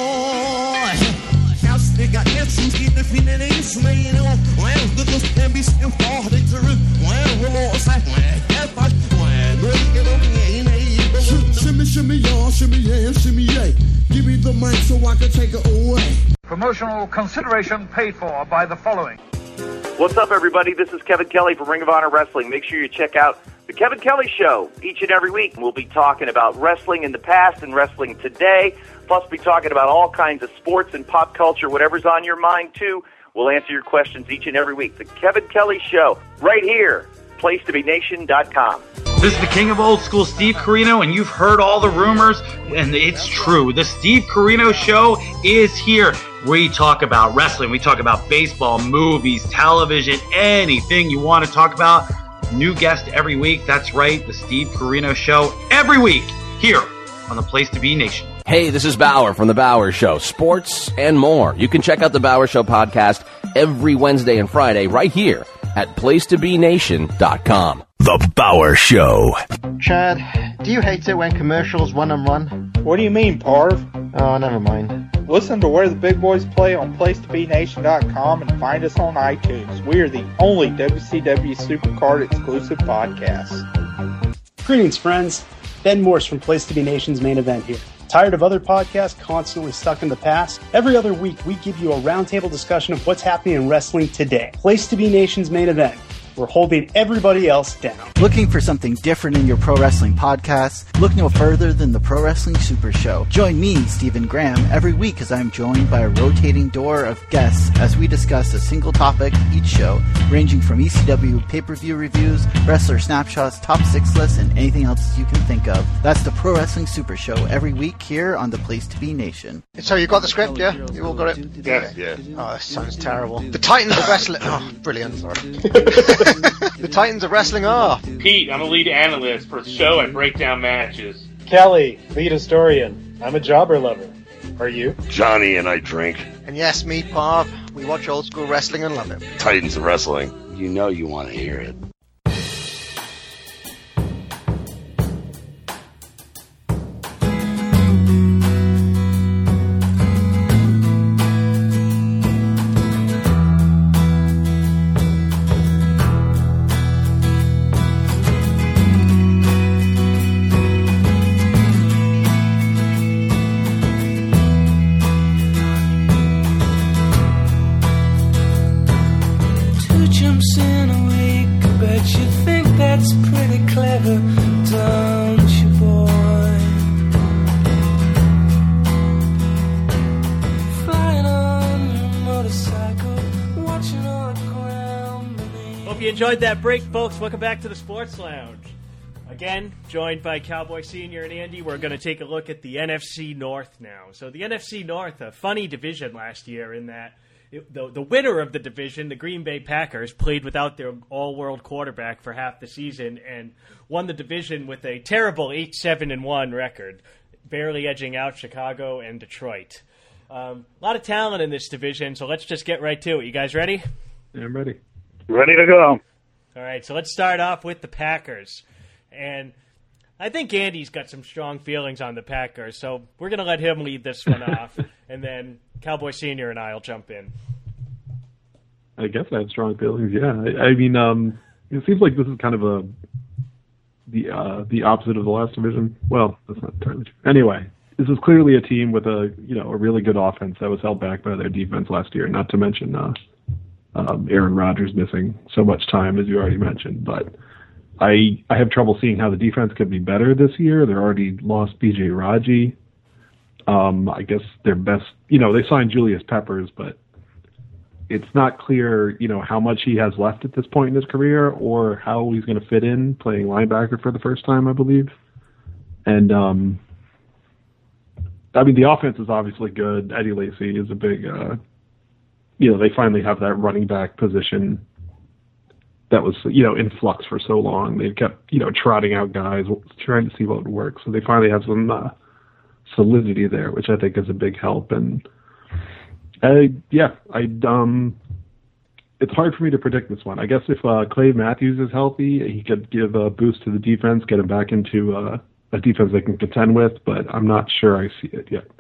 raw. House, they got lessons, get the feeling is made on. Well, the look can be still far, they through. Well, we're all side, well, if I, well, break it up, yeah, yeah. Shimmy, shimmy, y'all, shimmy, yeah, shimmy, yeah. Give me the mic so I can take it away. Promotional consideration paid for by the following. What's up, everybody? This is Kevin Kelly from Ring of Honor Wrestling. Make sure you check out The Kevin Kelly Show each and every week. We'll be talking about wrestling in the past and wrestling today, plus be talking about all kinds of sports and pop culture, whatever's on your mind, too. We'll answer your questions each and every week. The Kevin Kelly Show, right here, place to be nation dot com. This is the king of old school, Steve Corino, and you've heard all the rumors, and it's true. The Steve Corino Show is here. We talk about wrestling, we talk about baseball, movies, television, anything you want to talk about. New guest every week. That's right, the Steve Corino Show every week here on the Place to Be Nation. Hey, this is Bauer from The Bauer Show, sports and more. You can check out The Bauer Show podcast every Wednesday and Friday right here at place to be nation dot com. The Bauer Show. Chad, do you hate it when commercials run and run? What do you mean, Parv? Oh, never mind. Listen to Where the Big Boys Play on place to be nation dot com and find us on iTunes. We are the only W C W Supercard exclusive podcast. Greetings, friends. Ben Morse from Place to Be Nation's Main Event here. Tired of other podcasts constantly stuck in the past? Every other week, we give you a roundtable discussion of what's happening in wrestling today. Place to Be Nation's Main Event. We're holding everybody else down. Looking for something different in your pro wrestling podcast? Look no further than the Pro Wrestling Super Show. Join me, Stephen Graham, every week as I'm joined by a rotating door of guests as we discuss a single topic each show, ranging from E C W pay-per-view reviews, wrestler snapshots, top six lists, and anything else you can think of. That's the Pro Wrestling Super Show every week here on the Place to Be Nation. So you got the script, yeah? You all got it? Yeah, yeah. Oh, that sounds terrible. The Titans of Wrestling... Oh, brilliant. Sorry. The Titans of Wrestling are... Pete, I'm a lead analyst for the show. I break down matches. Kelly, lead historian. I'm a jobber lover. Are you? Johnny and I drink. And yes, me, Parv. We watch old school wrestling and love it. Titans of Wrestling. You know you want to hear it. enjoyed that break, folks. Welcome back to the Sports Lounge. Again, joined by Cowboy Senior and Andy, we're going to take a look at the N F C North now. So the N F C North, a funny division last year in that it, the, the winner of the division, the Green Bay Packers, played without their all-world quarterback for half the season and won the division with a terrible eight seven and one record, barely edging out Chicago and Detroit. Um, a lot of talent in this division, so let's just get right to it. You guys ready? Yeah, I'm ready. Ready to go. All right, so let's start off with the Packers. And I think Andy's got some strong feelings on the Packers, so we're going to let him lead this one off, and then Cowboy Senior and I will jump in. I guess I have strong feelings, yeah. I, I mean, um, it seems like this is kind of a the uh, the opposite of the last division. Well, that's not entirely true. Anyway, this is clearly a team with a you know a really good offense that was held back by their defense last year, not to mention uh, um, Aaron Rodgers missing so much time, as you already mentioned, but I I have trouble seeing how the defense could be better this year. They already lost B J Raji. Um, I guess their best, you know, they signed Julius Peppers, but it's not clear, you know, how much he has left at this point in his career or how he's going to fit in playing linebacker for the first time, I believe. And, um, I mean, the offense is obviously good. Eddie Lacy is a big, uh, you know, they finally have that running back position that was, you know, in flux for so long. They kept, you know, trotting out guys, trying to see what would work. So they finally have some uh, solidity there, which I think is a big help. And, uh, yeah, I um, it's hard for me to predict this one. I guess if uh, Clay Matthews is healthy, he could give a boost to the defense, get him back into uh, a defense they can contend with, but I'm not sure I see it yet.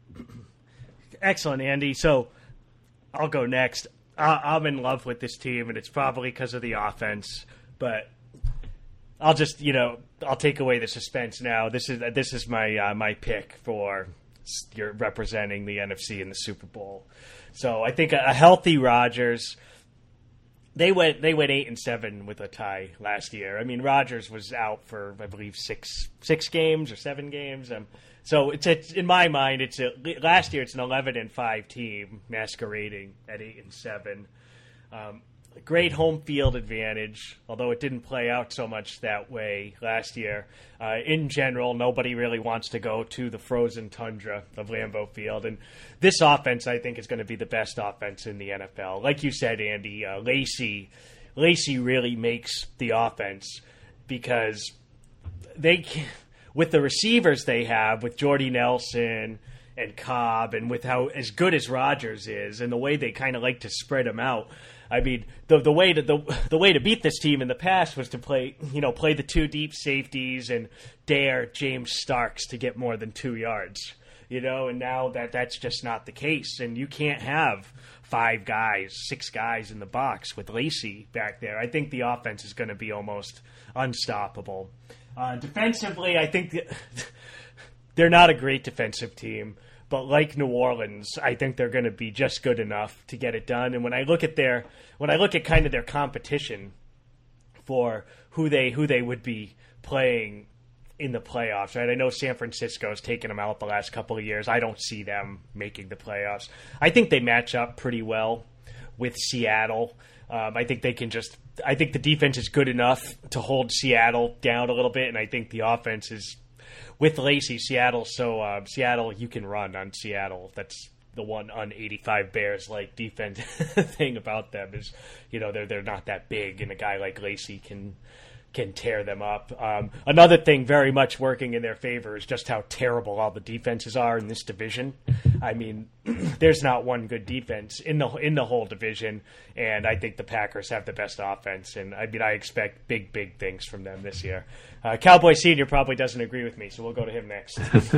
Excellent, Andy. So I'll go next. I'm in love with this team, and it's probably because of the offense. But I'll just, you know, I'll take away the suspense now. This is this is my uh, my pick for you're representing the N F C in the Super Bowl. So I think a, a healthy Rodgers. They went they went eight and seven with a tie last year. I mean, Rodgers was out for I believe six six games or seven games. Um, So it's, it's in my mind, it's a, last year it's an eleven and five team masquerading at eight and seven. Um, great home field advantage, although it didn't play out so much that way last year. Uh, in general, nobody really wants to go to the frozen tundra of Lambeau Field, and this offense I think is going to be the best offense in the N F L. Like you said, Andy, uh, Lacy, Lacy really makes the offense because they can't. With the receivers they have, with Jordy Nelson and Cobb, and with how as good as Rodgers is, and the way they kind of like to spread him out, I mean, the the way to the the way to beat this team in the past was to play, you know, play the two deep safeties and dare James Starks to get more than two yards, you know, and now that that's just not the case, and you can't have five guys, six guys in the box with Lacy back there. I think the offense is going to be almost unstoppable. Uh, defensively, I think that they're not a great defensive team, but like New Orleans, I think they're going to be just good enough to get it done. And when I look at their, when I look at kind of their competition for who they who they would be playing in the playoffs, right? I know San Francisco's taken them out the last couple of years. I don't see them making the playoffs. I think they match up pretty well with Seattle. Um, I think they can just – I think the defense is good enough to hold Seattle down a little bit, and I think the offense is – with Lacy, Seattle, so uh, Seattle, you can run on Seattle. That's the one on eighty-five Bears-like defense thing about them is, you know, they're they're not that big, and a guy like Lacy can – can tear them up. Um, another thing very much working in their favor is just how terrible all the defenses are in this division. I mean, there's not one good defense in the in the whole division, and I think the Packers have the best offense, and I mean, I expect big, big things from them this year. Uh, Cowboy Senior probably doesn't agree with me, so we'll go to him next.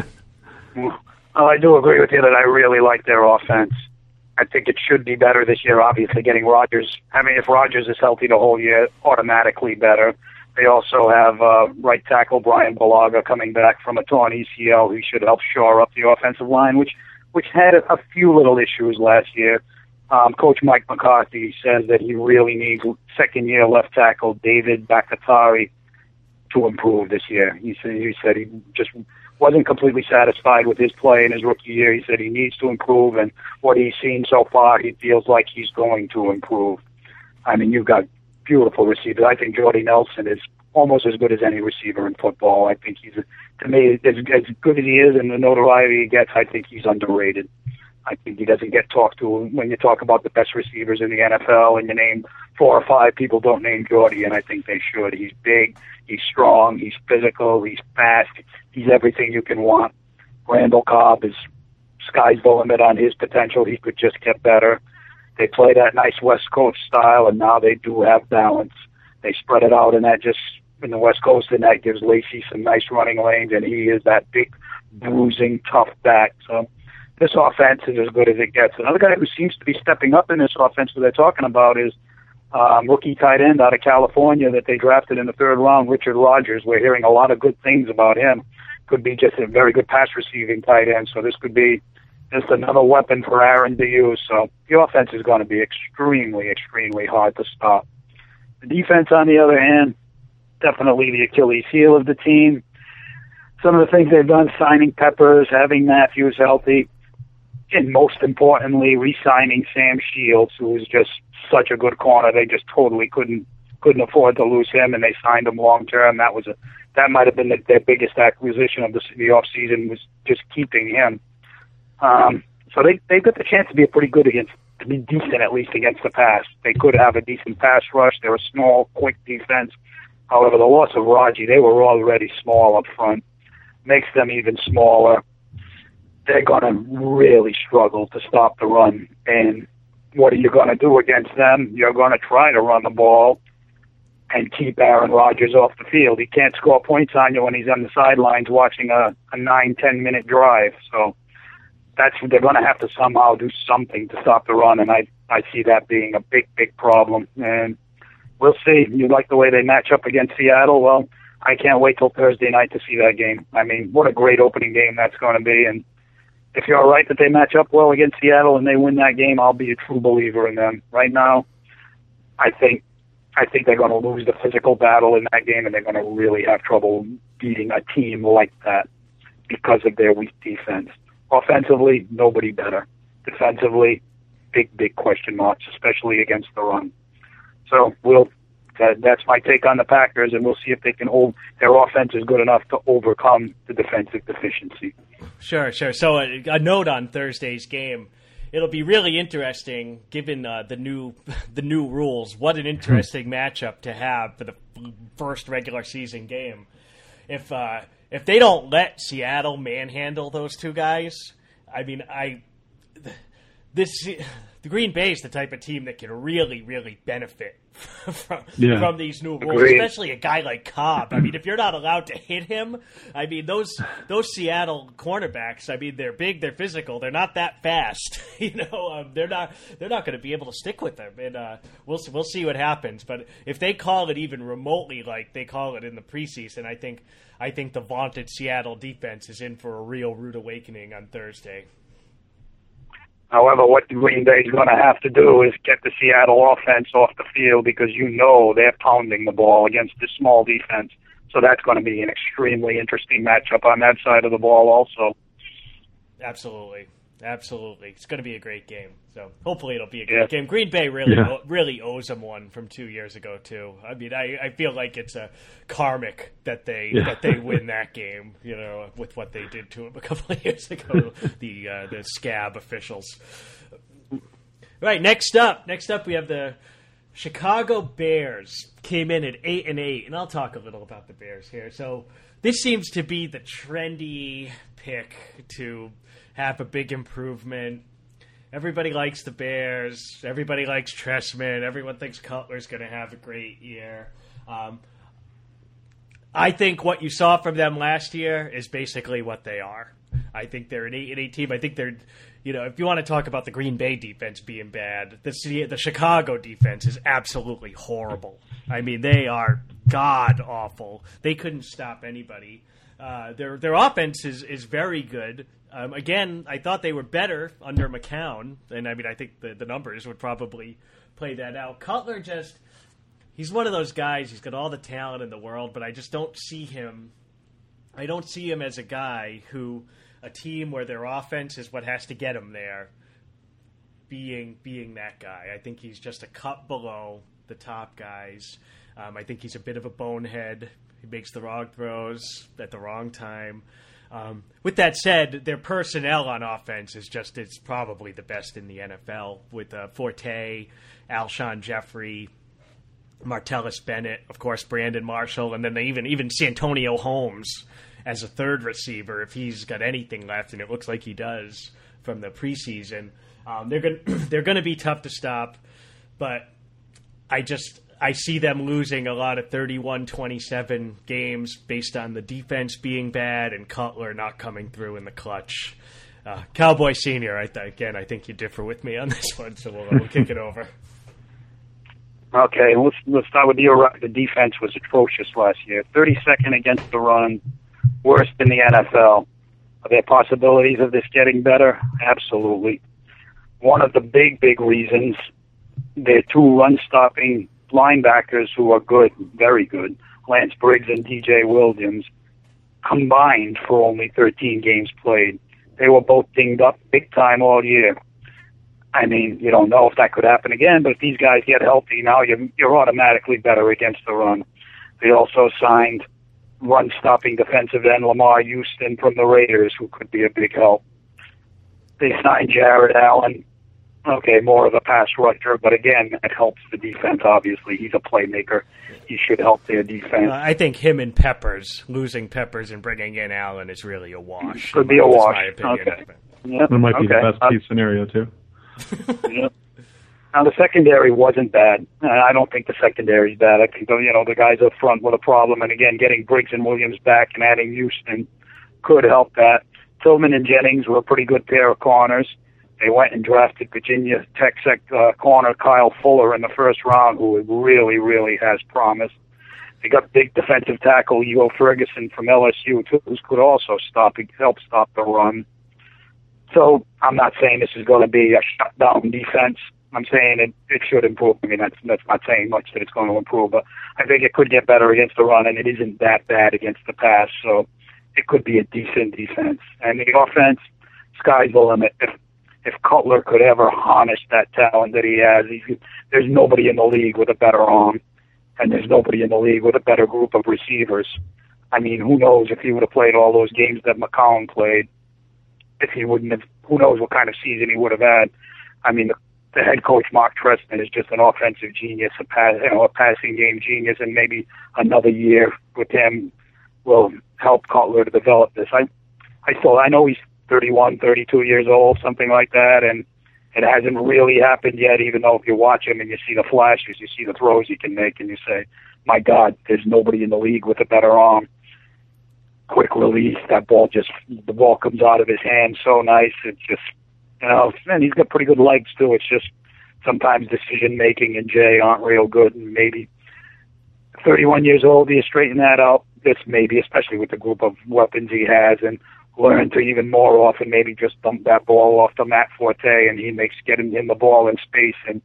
Well, I do agree with you that I really like their offense. I think it should be better this year, obviously, getting Rodgers. I mean, if Rodgers is healthy the whole year, automatically better. They also have uh, right tackle Brian Bulaga coming back from a torn A C L who should help shore up the offensive line, which which had a, a few little issues last year. Um, Coach Mike McCarthy says that he really needs second-year left tackle David Bakatari to improve this year. He said, he said he just wasn't completely satisfied with his play in his rookie year. He said he needs to improve, and what he's seen so far, he feels like he's going to improve. I mean, you've got beautiful receivers. I think Jordy Nelson is almost as good as any receiver in football. I think he's, to me, as, as good as he is and the notoriety he gets, I think he's underrated. I think he doesn't get talked to when you talk about the best receivers in the N F L and you name four or five, people don't name Jordy, and I think they should. He's big, he's strong, he's physical, he's fast, he's everything you can want. Randall Cobb is sky's the limit on his potential. He could just get better. They play that nice West Coast style, and now they do have balance. They spread it out, and that just in the West Coast, and that gives Lacy some nice running lanes, and he is that big, bruising, tough back. So this offense is as good as it gets. Another guy who seems to be stepping up in this offense that they're talking about is um, rookie tight end out of California that they drafted in the third round, Richard Rodgers. We're hearing a lot of good things about him. Could be just a very good pass receiving tight end. So this could be just another weapon for Aaron to use. So the offense is going to be extremely, extremely hard to stop. The defense, on the other hand, definitely the Achilles heel of the team. Some of the things they've done, signing Peppers, having Matthews healthy, and most importantly, re-signing Sam Shields, who is just such a good corner. They just totally couldn't couldn't afford to lose him, and they signed him long term. That was a that might have been the, their biggest acquisition of the, the off season, was just keeping him. Um, so they they've got the chance to be a pretty good against to be decent at least against the pass. They could have a decent pass rush. They're a small, quick defense. However, the loss of Raji, they were already small up front, makes them even smaller. They're going to really struggle to stop the run. And what are you going to do against them? You're going to try to run the ball and keep Aaron Rodgers off the field. He can't score points on you when he's on the sidelines watching a, a nine, ten-minute drive. So that's they're going to have to somehow do something to stop the run, and I, I see that being a big, big problem. And we'll see. You like the way they match up against Seattle? Well, I can't wait till Thursday night to see that game. I mean, what a great opening game that's going to be. And if you're right that they match up well against Seattle and they win that game, I'll be a true believer in them. Right now, I think I think they're going to lose the physical battle in that game, and they're going to really have trouble beating a team like that because of their weak defense. Offensively, nobody better. Defensively, big, big question marks, especially against the run. So we'll that, that's my take on the Packers, and we'll see if they can hold their offense is good enough to overcome the defensive deficiency. Sure, sure. So a, a note on Thursday's game. It'll be really interesting, given uh, the new the new rules. What an interesting matchup to have for the first regular season game. If uh, if they don't let Seattle manhandle those two guys, I mean, I this the Green Bay is the type of team that can really, really benefit from, yeah. from these new rules, Agreed. especially a guy like Cobb. I mean, if you're not allowed to hit him, I mean, those those Seattle cornerbacks, I mean, they're big, they're physical, they're not that fast. you know, um, they're not they're not going to be able to stick with them, and uh, we'll we'll see what happens. But if they call it even remotely like they call it in the preseason, I think I think the vaunted Seattle defense is in for a real rude awakening on Thursday. However, what Green Bay is going to have to do is get the Seattle offense off the field, because you know they're pounding the ball against this small defense. So that's going to be an extremely interesting matchup on that side of the ball also. Absolutely. Absolutely. It's going to be a great game. So hopefully it'll be a great yeah. game. Green Bay really yeah. really owes them one from two years ago, too. I mean, I, I feel like it's a karmic that they yeah. that they win that game, you know, with what they did to them a couple of years ago, the uh, the scab officials. Right, next up, next up we have the Chicago Bears came in at eight and eight, and I'll talk a little about the Bears here. So this seems to be the trendy pick to have a big improvement. Everybody likes the Bears. Everybody likes Trestman. Everyone thinks Cutler's going to have a great year. Um, I think what you saw from them last year is basically what they are. I think they're an eight and eight team. I think they're, you know, if you want to talk about the Green Bay defense being bad, the the Chicago defense is absolutely horrible. I mean, they are god awful. They couldn't stop anybody. Uh, their their offense is, is very good. Um, again, I thought they were better under McCown, and I mean, I think the, the numbers would probably play that out. Cutler just, he's one of those guys, he's got all the talent in the world, but I just don't see him, I don't see him as a guy who, a team where their offense is what has to get him there, being being that guy. I think he's just a cut below the top guys. Um, I think he's a bit of a bonehead. He makes the wrong throws at the wrong time. Um, with that said, their personnel on offense is just it's probably the best in the N F L with uh, Forte, Alshon Jeffrey, Martellus Bennett, of course, Brandon Marshall, and then they even even Santonio Holmes as a third receiver if he's got anything left, and it looks like he does from the preseason. Um, they're going they're going to be tough to stop, but I just I see them losing a lot of thirty-one twenty-seven games based on the defense being bad and Cutler not coming through in the clutch. Uh, Cowboy Senior, I th- again, I think you differ with me on this one, so we'll, we'll kick it over. Okay, let's let's start with the the defense was atrocious last year. thirty-second against the run, worst in the N F L. Are there possibilities of this getting better? Absolutely. One of the big, big reasons, they're two run-stopping linebackers who are good, very good, Lance Briggs and D J Williams, combined for only thirteen games played. They were both dinged up big time all year. I mean, you don't know if that could happen again, but if these guys get healthy, now you're, you're automatically better against the run. They also signed run-stopping defensive end Lamar Houston from the Raiders, who could be a big help. They signed Jared Allen. Okay, more of a pass rusher, but again, it helps the defense, obviously. He's a playmaker. He should help their defense. Uh, I think him and Peppers, losing Peppers and bringing in Allen is really a wash. Could be a wash. My opinion. Okay. Yep. That might be okay. the best case scenario, too. Yep. Now, the secondary wasn't bad. I don't think the secondary is bad. I think, you know, the guys up front were the problem. And, again, getting Briggs and Williams back and adding Houston could help that. Tillman and Jennings were a pretty good pair of corners. They went and drafted Virginia Tech uh, corner Kyle Fuller in the first round, who really, really has promise. They got big defensive tackle Eo Ferguson from L S U, too, who could also stop, help stop the run. So I'm not saying this is going to be a shutdown defense. I'm saying it, it should improve. I mean, that's, that's not saying much that it's going to improve, but I think it could get better against the run, and it isn't that bad against the pass, so it could be a decent defense. And the offense, sky's the limit. If if Cutler could ever harness that talent that he has, he's, there's nobody in the league with a better arm, and there's nobody in the league with a better group of receivers. I mean, who knows if he would have played all those games that McCown played, if he wouldn't have, who knows what kind of season he would have had. I mean, the, the head coach, Mark Trestman, is just an offensive genius, a, pass, you know, a passing game genius, and maybe another year with him will help Cutler to develop this. I, I still, I know he's thirty-one, thirty-two years old, something like that, and it hasn't really happened yet, even though if you watch him and you see the flashes, you see the throws he can make, and you say, my God, there's nobody in the league with a better arm. Quick release, that ball just, the ball comes out of his hand so nice, it just, you know, and he's got pretty good legs too, it's just sometimes decision-making and Jay aren't real good, and maybe thirty-one years old, do you straighten that out? This maybe, especially with the group of weapons he has, and learn to even more often maybe just dump that ball off to Matt Forte, and he makes getting him the ball in space, and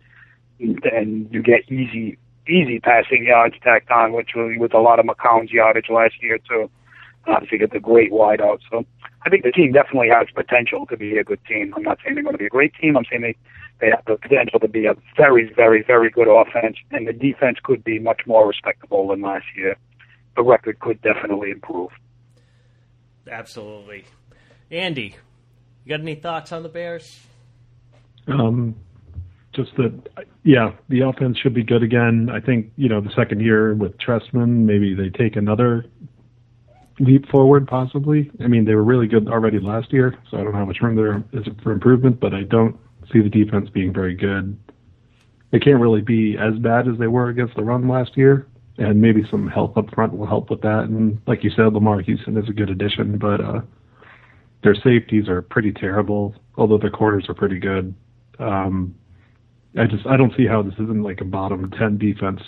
and you get easy easy passing yards tacked on, which was with a lot of McCown's yardage last year too. Obviously, get the great wideout. So I think the team definitely has potential to be a good team. I'm not saying they're going to be a great team. I'm saying they they have the potential to be a very, very, very good offense, and the defense could be much more respectable than last year. The record could definitely improve. Absolutely. Andy, you got any thoughts on the Bears? Um, just that, yeah, the offense should be good again. I think, you know, the second year with Trestman, maybe they take another leap forward, possibly. I mean, they were really good already last year, so I don't know how much room there is for improvement, but I don't see the defense being very good. They can't really be as bad as they were against the run last year, and maybe some help up front will help with that. And like you said, Lamar Houston is a good addition, but uh, their safeties are pretty terrible, although their corners are pretty good. Um, I just I don't see how this isn't like a bottom ten defense.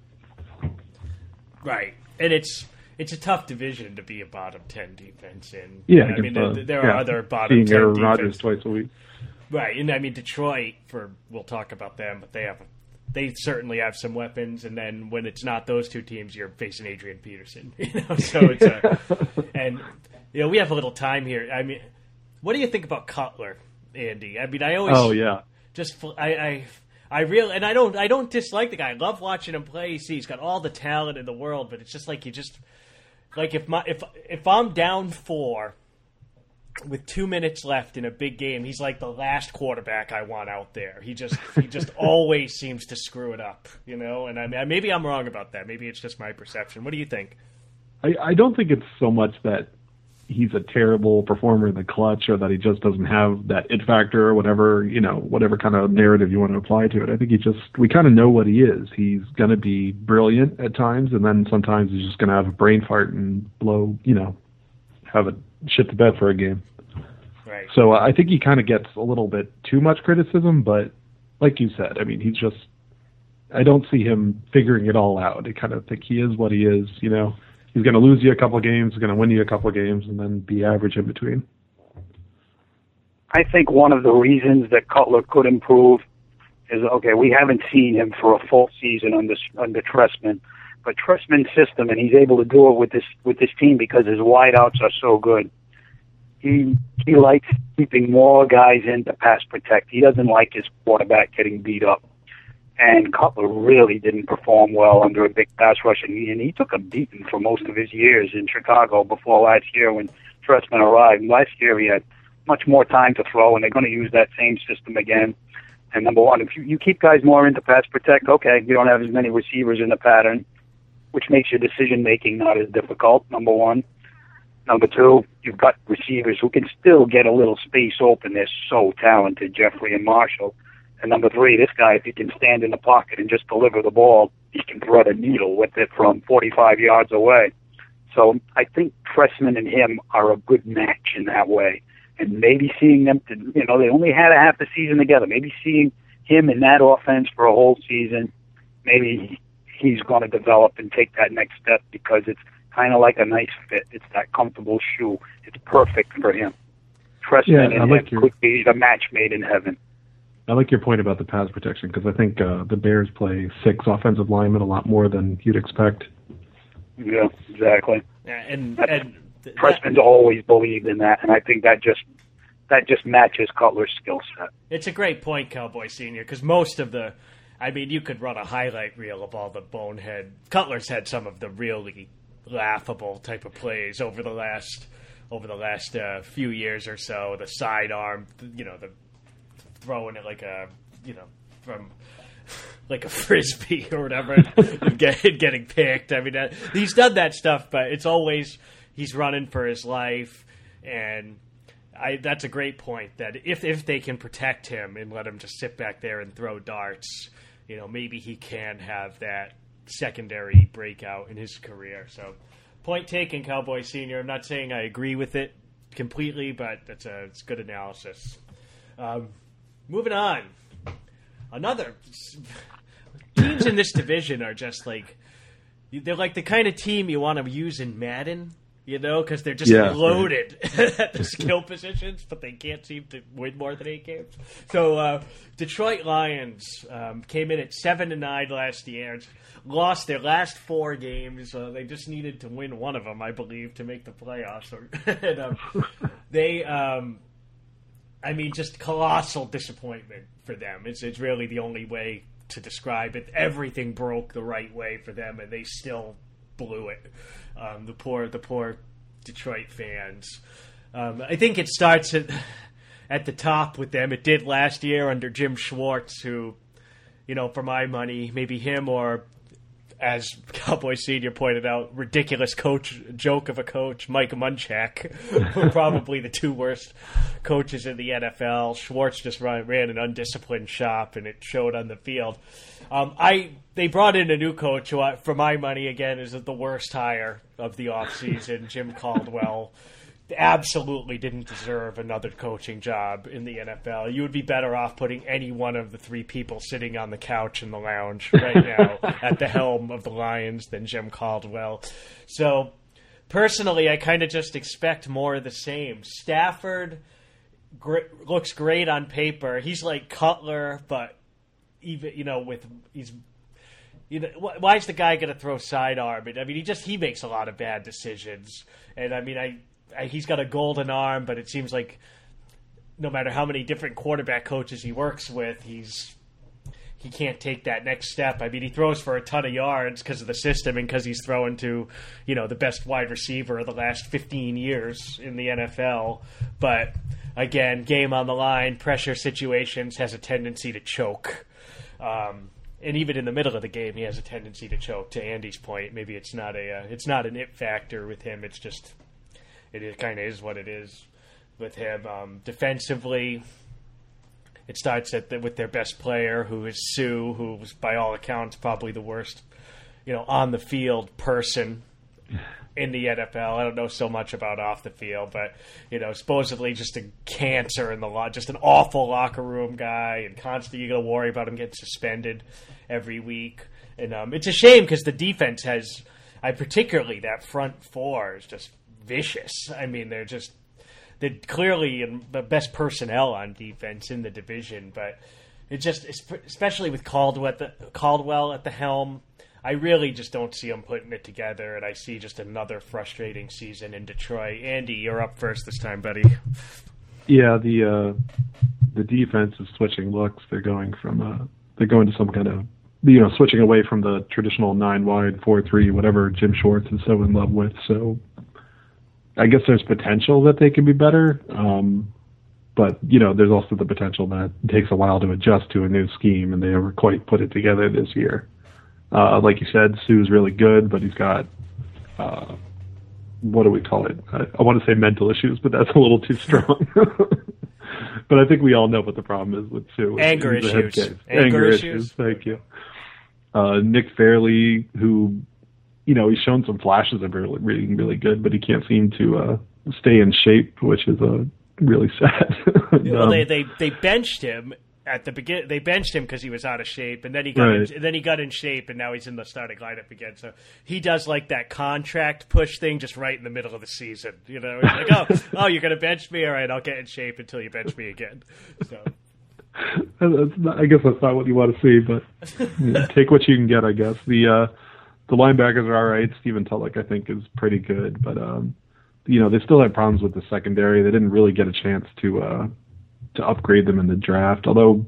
Right, and it's it's a tough division to be a bottom ten defense in. Yeah, I mean uh, there, there yeah, are other bottom ten Aaron defenses. Rodgers twice a week. Right, and I mean Detroit, for we'll talk about them, but they have they certainly have some weapons. And then when it's not those two teams, you're facing Adrian Peterson. You know, so it's a, and you know we have a little time here. I mean, what do you think about Cutler, Andy? I mean, I always oh yeah just I I, I really and I don't I don't dislike the guy. I love watching him play. See, he's got all the talent in the world, but it's just like you just like if my if if I'm down four with two minutes left in a big game, he's like the last quarterback I want out there. He just he just always seems to screw it up, you know. And I maybe I'm wrong about that. Maybe it's just my perception. What do you think? I, I don't think it's so much that he's a terrible performer in the clutch or that he just doesn't have that it factor or whatever, you know, whatever kind of narrative you want to apply to it. I think he just, we kind of know what he is. He's going to be brilliant at times, and then sometimes he's just going to have a brain fart and blow, you know, have a shit the bed for a game. Right. So uh, I think he kind of gets a little bit too much criticism, but like you said, I mean, he's just, I don't see him figuring it all out. I kind of think he is what he is, you know. He's going to lose you a couple of games, he's going to win you a couple of games, and then be average in between. I think one of the reasons that Cutler could improve is, okay, we haven't seen him for a full season under under Trestman, but Trestman's system, and he's able to do it with this with this team because his wideouts are so good. He he likes keeping more guys in to pass protect. He doesn't like his quarterback getting beat up. And Cutler really didn't perform well under a big pass rush, and he, and he took a beating for most of his years in Chicago before last year when Trestman arrived. Last year he had much more time to throw, and they're going to use that same system again. And number one, if you, you keep guys more into pass protect, okay, you don't have as many receivers in the pattern, which makes your decision-making not as difficult, number one. Number two, you've got receivers who can still get a little space open. They're so talented, Jeffrey and Marshall. And number three, this guy, if he can stand in the pocket and just deliver the ball, he can thread a needle with it from forty-five yards away. So I think Trestman and him are a good match in that way. And maybe seeing them, to, you know, they only had a half the season together. Maybe seeing him in that offense for a whole season, maybe he's going to develop and take that next step because it's kind of like a nice fit. It's that comfortable shoe. It's perfect for him. Trestman yeah, and like him your... could be the match made in heaven. I like your point about the pass protection because I think uh, the Bears play six offensive linemen, a lot more than you'd expect. Yeah, exactly. Yeah, and, That's, and th- Trestman's that, always believed in that, and I think that just that just matches Cutler's skill set. It's a great point, Cowboy Senior, because most of the, I mean, you could run a highlight reel of all the bonehead. Cutler's had some of the really laughable type of plays over the last over the last uh, few years or so. The sidearm, you know, the throwing it like a, you know, from like a frisbee or whatever, and get, getting picked. I mean, uh, he's done that stuff, but it's always he's running for his life, and I, that's a great point. That if if they can protect him and let him just sit back there and throw darts, you know, maybe he can have that secondary breakout in his career. So, point taken, Cowboy Senior. I'm not saying I agree with it completely, but that's a it's good analysis. Um, Moving on. Another teams in this division are just like they're like the kind of team you want to use in Madden, you know, because they're just yeah, loaded right. at the skill positions, but they can't seem to win more than eight games. So uh, Detroit Lions um, came in at seven and nine last year, lost their last four games. Uh, they just needed to win one of them, I believe, to make the playoffs. and, um, they. Um, I mean, just colossal disappointment for them. It's it's really the only way to describe it. Everything broke the right way for them, and they still blew it. Um, the poor the poor Detroit fans. Um, I think it starts at at the top with them. It did last year under Jim Schwartz, who, you know, for my money, maybe him or, as Cowboy Senior pointed out, ridiculous coach joke of a coach, Mike Munchak, were probably the two worst coaches in the N F L. Schwartz just ran, ran an undisciplined shop, and it showed on the field. Um, I they brought in a new coach who, for my money, again, is the worst hire of the offseason, Jim Caldwell. Absolutely didn't deserve another coaching job in the N F L. You would be better off putting any one of the three people sitting on the couch in the lounge right now at the helm of the Lions than Jim Caldwell. So, personally, I kind of just expect more of the same. Stafford gr- looks great on paper. He's like Cutler, but even, you know, with he's you know, why is the guy going to throw sidearm? I mean, he just he makes a lot of bad decisions, and I mean, I. He's got a golden arm, but it seems like no matter how many different quarterback coaches he works with, he's he can't take that next step. I mean, he throws for a ton of yards because of the system and because he's throwing to, you know, the best wide receiver of the last fifteen years in the N F L. But again, game on the line, pressure situations, has a tendency to choke. Um, and even in the middle of the game, he has a tendency to choke. To Andy's point, maybe it's not a uh, it's not an it factor with him. It's just it is, kind of is what it is with him. Um, defensively, it starts at the, with their best player, who is Sue, who's by all accounts probably the worst, you know, on the field person in the N F L. I don't know so much about off the field, but, you know, supposedly just a cancer in the lot, just an awful locker room guy, and constantly you got to worry about him getting suspended every week. And um, it's a shame because the defense has, I particularly that front four is just vicious. I mean, they're just they're clearly in the best personnel on defense in the division, but it just, especially with Caldwell at the, Caldwell at the helm, I really just don't see them putting it together, and I see just another frustrating season in Detroit. Andy, you're up first this time, buddy. Yeah, the uh, the defense is switching looks. They're going from uh, they're going to some kind of, you know, switching away from the traditional nine wide four three, whatever Jim Schwartz is so in love with. So I guess there's potential that they can be better, um, but you know, there's also the potential that it takes a while to adjust to a new scheme, and they never quite put it together this year. Uh, like you said, Sue's really good, but he's got, uh, what do we call it? I, I want to say mental issues, but that's a little too strong. But I think we all know what the problem is with Sue. Anger He's issues. Anger, Anger issues. issues. Thank you. Uh, Nick Fairley, who, you know, he's shown some flashes of really, really, really good, but he can't seem to uh, stay in shape, which is uh, really sad. Well, um, they, they they benched him at the begin. They benched him because he was out of shape, and then he got Right. in, then he got in shape, and now he's in the starting lineup again. So he does like that contract push thing, just right in the middle of the season. You know, he's like, oh, oh, you're gonna bench me? All right, I'll get in shape until you bench me again. So That's not, I guess that's not what you want to see, but you know, take what you can get, I guess. The uh, the linebackers are all right. Stephen Tulloch, I think, is pretty good, but um, you know, they still have problems with the secondary. They didn't really get a chance to uh, to upgrade them in the draft. Although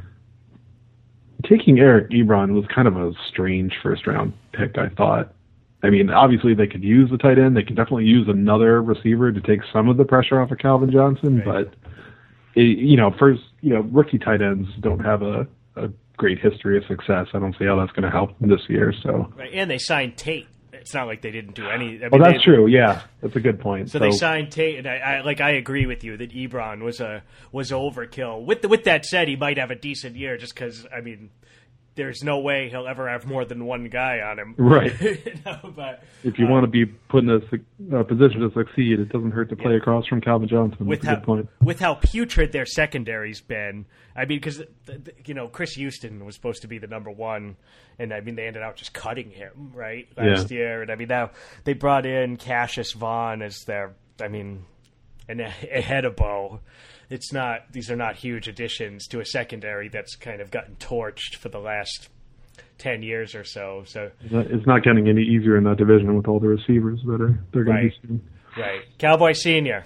taking Eric Ebron was kind of a strange first round pick, I thought. I mean, obviously they could use the tight end. They could definitely use another receiver to take some of the pressure off of Calvin Johnson, right. but it, you know, first, you know, rookie tight ends don't have a, a great history of success. I don't see how that's going to help them this year. So, right, and they signed Tate. It's not like they didn't do any. I mean, well, that's they, true. Yeah, that's a good point. So, so they signed Tate, and I, I like I agree with you that Ebron was a was overkill. With the, with that said, he might have a decent year just because I mean, there's no way he'll ever have more than one guy on him. Right. you know, but, if you um, want to be put in a, a position to succeed, it doesn't hurt to play yeah. across from Calvin Johnson. With That's how, a good point. With how putrid their secondary's been, I mean, because you know Chris Houston was supposed to be the number one, and I mean they ended up just cutting him right last yeah. year, and I mean now they brought in Cassius Vaughn as their, I mean, and ahead of Bo. It's not; these are not huge additions to a secondary that's kind of gotten torched for the last ten years or so. So it's not getting any easier in that division with all the receivers that are they're going right. to be seeing. Right, Cowboy Senior.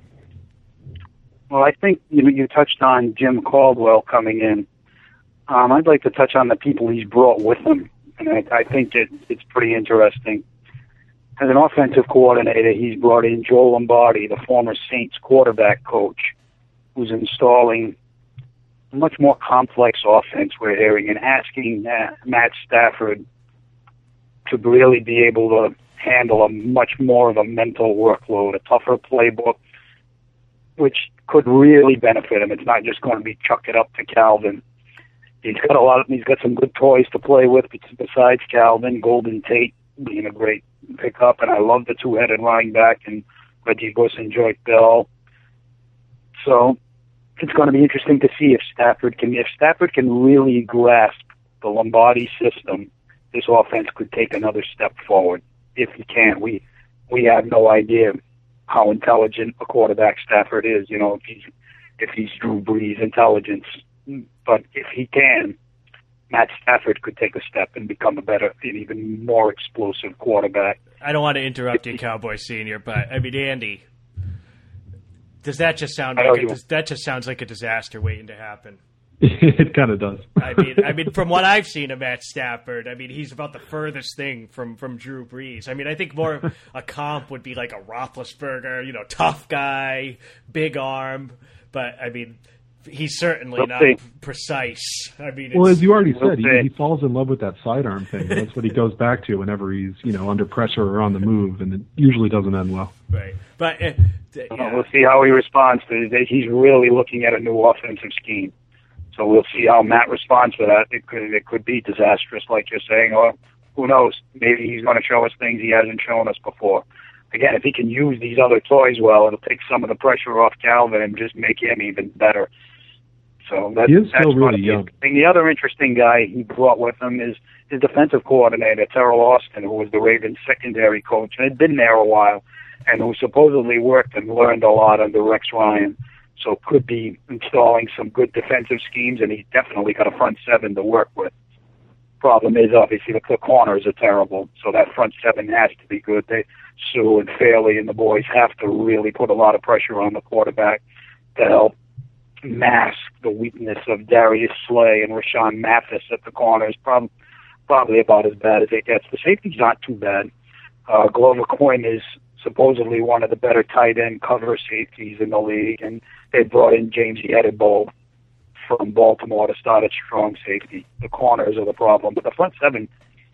Well, I think you you touched on Jim Caldwell coming in. Um, I'd like to touch on the people he's brought with him, and I, I think it, it's pretty interesting. As an offensive coordinator, he's brought in Joe Lombardi, the former Saints quarterback coach, who's installing a much more complex offense, we're hearing, and asking uh, Matt Stafford to really be able to handle a much more of a mental workload, a tougher playbook, which could really benefit him. It's not just going to be chuck it up to Calvin. He's got a lot of, he's got some good toys to play with besides Calvin, Golden Tate being a great pickup, and I love the two-headed running back and Reggie Bush and Joyce Bell. So it's going to be interesting to see if Stafford can, if Stafford can really grasp the Lombardi system, this offense could take another step forward. If he can, we we have no idea how intelligent a quarterback Stafford is. You know, if he's if he's Drew Brees' intelligence, but if he can, Matt Stafford could take a step and become a better, an even more explosive quarterback. I don't want to interrupt you, Cowboy Senior, but I mean, Andy, does that just sound like a, does, that just sounds like a disaster waiting to happen? It kind of does. I mean, I mean, from what I've seen of Matt Stafford, I mean, he's about the furthest thing from, from Drew Brees. I mean, I think more of a comp would be like a Roethlisberger, you know, tough guy, big arm. But, I mean, he's certainly we'll not see. precise. I mean, well, as you already we'll said, he, he falls in love with that sidearm thing. That's what he goes back to whenever he's, you know, under pressure or on the move, and it usually doesn't end well. Right. But, uh, yeah. We'll see how he responds to it. He's really looking at a new offensive scheme. So we'll see how Matt responds to that. It could it could be disastrous, like you're saying, or who knows? Maybe he's going to show us things he hasn't shown us before. Again, if he can use these other toys well, it'll take some of the pressure off Calvin and just make him even better. So that's, he is that's still really young. And the other interesting guy he brought with him is his defensive coordinator, Terrell Austin, who was the Ravens' secondary coach and had been there a while, and who supposedly worked and learned a lot under Rex Ryan. So could be installing some good defensive schemes, and he's definitely got a front seven to work with. Problem is, obviously, the, the corners are terrible, so that front seven has to be good. They, Sue and Fairley and the boys have to really put a lot of pressure on the quarterback to help mask the weakness of Darius Slay and Rashawn Mathis at the corners. Prob- probably about as bad as it gets. The safety's not too bad. Uh, Glover Coyne is supposedly one of the better tight end cover safeties in the league, and they brought in James Edebo from Baltimore to start at strong safety. The corners are the problem, but the front seven,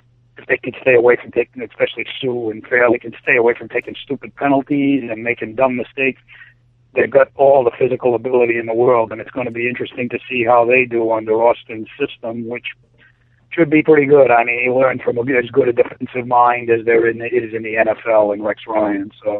if they can stay away from taking, especially Sue and Fairley, can stay away from taking stupid penalties and making dumb mistakes, they've got all the physical ability in the world, and it's going to be interesting to see how they do under Austin's system, which should be pretty good. I mean, he learned from a, as good a defensive mind as there in the, is in the N F L and Rex Ryan. So,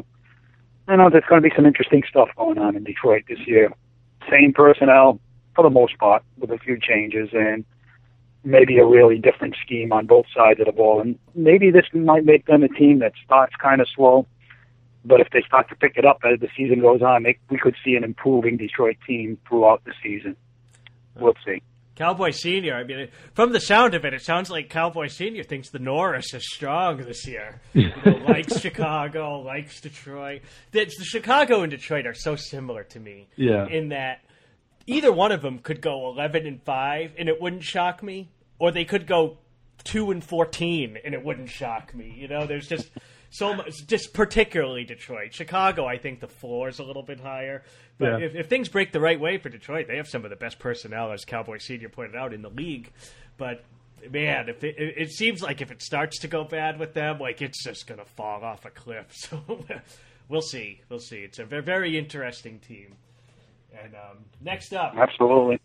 I know there's going to be some interesting stuff going on in Detroit this year. Same personnel for the most part, with a few changes, and maybe a really different scheme on both sides of the ball. And maybe this might make them a team that starts kind of slow, but if they start to pick it up as the season goes on, they, we could see an improving Detroit team throughout the season. We'll see. Cowboy Senior, I mean, from the sound of it, it sounds like Cowboy Senior thinks the Norris is strong this year. You know, likes Chicago, likes Detroit. The, the Chicago and Detroit are so similar to me. Yeah. In that either one of them could go eleven and five, and it wouldn't shock me, or they could go two and fourteen, and it wouldn't shock me. You know, there's just so much, just particularly Detroit. Chicago, I think the floor is a little bit higher. But Yeah. if, if things break the right way for Detroit, they have some of the best personnel, as Cowboy Senior pointed out, in the league. But, man, if it, it seems like if it starts to go bad with them, like it's just going to fall off a cliff. So we'll see. We'll see. It's a very, very interesting team. And um, next up. Absolutely.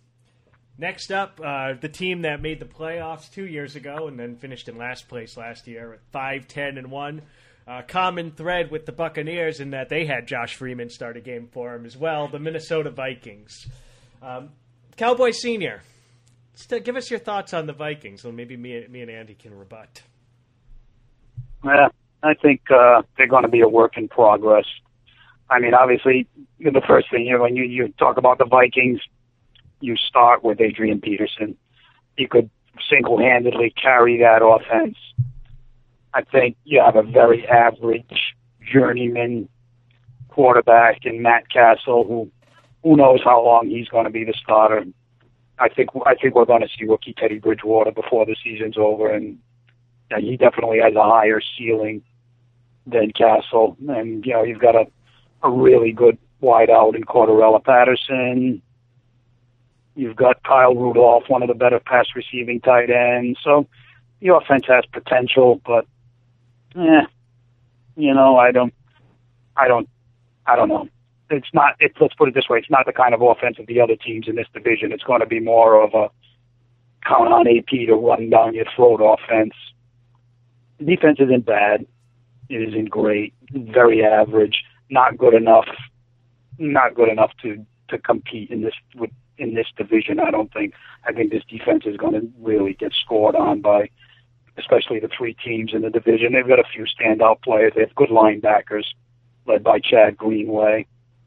Next up, uh, the team that made the playoffs two years ago and then finished in last place last year at five ten and one. Uh, common thread with the Buccaneers in that they had Josh Freeman start a game for them as well, the Minnesota Vikings. Um, Cowboy Senior, just give us your thoughts on the Vikings, and maybe me, me and Andy can rebut. Yeah, I think uh, they're going to be a work in progress. I mean, obviously, the first thing, you know, when you, you talk about the Vikings, you start with Adrian Peterson. He could single-handedly carry that offense. I think you have a very average journeyman quarterback in Matt Castle, who who knows how long he's going to be the starter. I think I think we're going to see rookie Teddy Bridgewater before the season's over, and yeah, he definitely has a higher ceiling than Castle. And you know, you've got a a really good wideout in Cordarrelle Patterson. You've got Kyle Rudolph, one of the better pass receiving tight ends. So the offense has potential, but eh, you know, I don't, I don't, I don't know. It's not. It's let's put it this way: it's not the kind of offense of the other teams in this division. It's going to be more of a count on A P to run down your throat offense. The defense isn't bad. It isn't great. Very average. Not good enough. Not good enough to to compete in this with in this division. I don't think. I think this defense is going to really get scored on by, especially the three teams in the division. They've got a few standout players. They have good linebackers, led by Chad Greenway.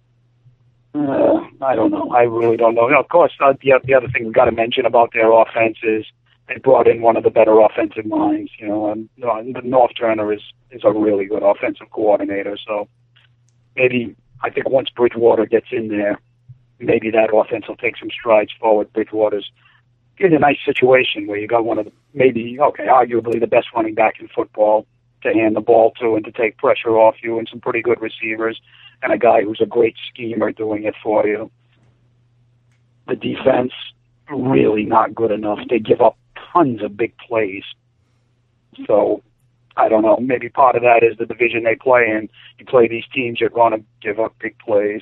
Uh, I don't know. I really don't know. You know, of course, uh, the, the other thing we've got to mention about their offense is they brought in one of the better offensive minds. You know, and uh, North Turner is is a really good offensive coordinator. So maybe I think once Bridgewater gets in there, maybe that offense will take some strides forward. Bridgewater's in a nice situation where you got one of the, maybe, okay, arguably the best running back in football to hand the ball to and to take pressure off you, and some pretty good receivers, and a guy who's a great schemer doing it for you. The defense, really not good enough. They give up tons of big plays. So, I don't know, maybe part of that is the division they play in. You play these teams, you're going to give up big plays.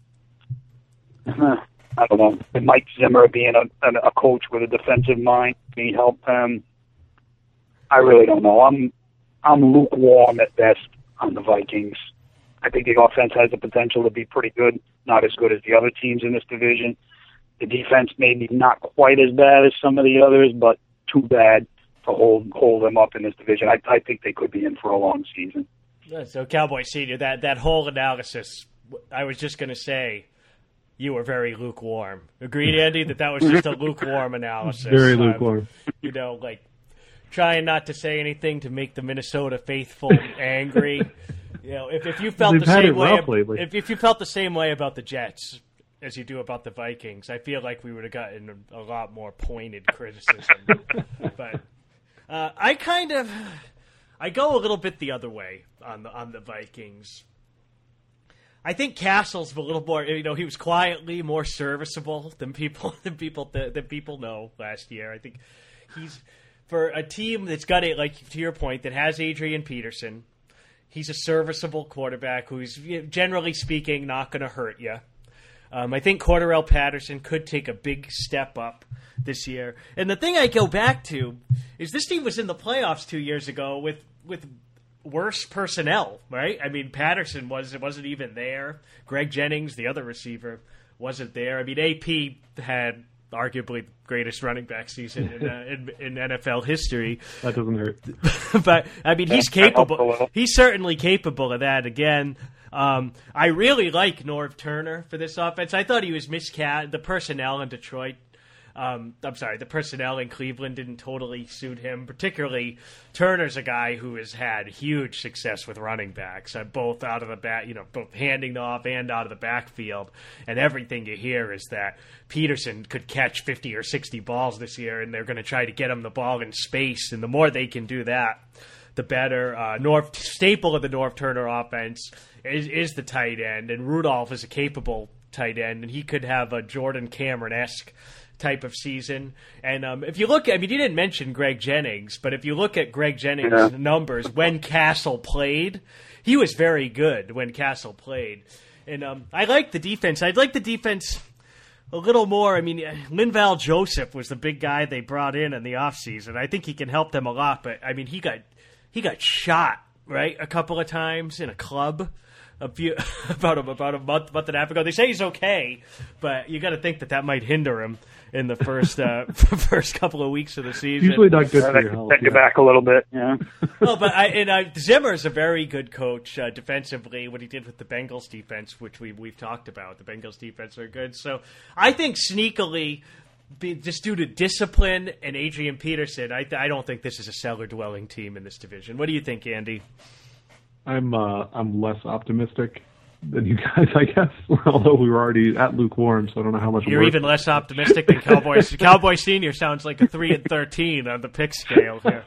I don't know. And Mike Zimmer being a, a coach with a defensive mind may help him. I really don't know. I'm I'm lukewarm at best on the Vikings. I think the offense has the potential to be pretty good, not as good as the other teams in this division. The defense maybe not quite as bad as some of the others, but too bad to hold hold them up in this division. I, I think they could be in for a long season. So, Cowboy Senior, that, that whole analysis, I was just going to say, you were very lukewarm. Agreed, Andy, that that was just a lukewarm analysis. Very lukewarm. Um, you know, like trying not to say anything to make the Minnesota faithful angry. You know, if, if you felt They've the had same it way, rough lately. if if you felt the same way about the Jets as you do about the Vikings, I feel like we would have gotten a, a lot more pointed criticism. But uh, I kind of, I go a little bit the other way on the on the Vikings. I think Castle's a little more, you know, he was quietly more serviceable than people than people than people know last year. I think he's, for a team that's got it, like to your point, that has Adrian Peterson, he's a serviceable quarterback who's, generally speaking, not going to hurt you. Um, I think Cordarrelle Patterson could take a big step up this year. And the thing I go back to is this team was in the playoffs two years ago with with worse personnel, right? I mean, Patterson was wasn't even there. Greg Jennings, the other receiver, wasn't there. I mean, A P had arguably the greatest running back season in, uh, in, in N F L history. That doesn't hurt. But, I mean, he's capable. He's certainly capable of that again. Um, I really like Norv Turner for this offense. I thought he was miscast. The personnel in Detroit, um, I'm sorry, the personnel in Cleveland didn't totally suit him. Particularly, Turner's a guy who has had huge success with running backs, uh, both out of the back, you know, both handing off and out of the backfield. And everything you hear is that Peterson could catch fifty or sixty balls this year, and they're going to try to get him the ball in space. And the more they can do that, the better. Uh, North staple of the Norv Turner offense is, is the tight end, and Rudolph is a capable tight end, and he could have a Jordan Cameron-esque type of season. And um, if you look at, I mean, you didn't mention Greg Jennings, but if you look at Greg Jennings' yeah. numbers when Castle played, he was very good when Castle played. And um, I like the defense. I'd like the defense a little more. I mean, Linval Joseph was the big guy they brought in in the offseason. I think he can help them a lot, but I mean, he got he got shot, right, a couple of times in a club a few about a, about a month, month and a half ago. They say he's okay, but you got to think that that might hinder him in the first uh, first couple of weeks of the season. Usually not good yeah, for your health. Take yeah. it back a little bit, yeah. No, but I, and uh, Zimmer is a very good coach uh, defensively. What he did with the Bengals defense, which we we've talked about, the Bengals defense are good. So I think sneakily, be, just due to discipline and Adrian Peterson, I, I don't think this is a cellar-dwelling team in this division. What do you think, Andy? I'm uh, I'm less optimistic than you guys, I guess. Although we were already at lukewarm, so I don't know how much. You're worse. even less optimistic than Cowboys. Cowboy Senior sounds like a three and thirteen on the pick scale here.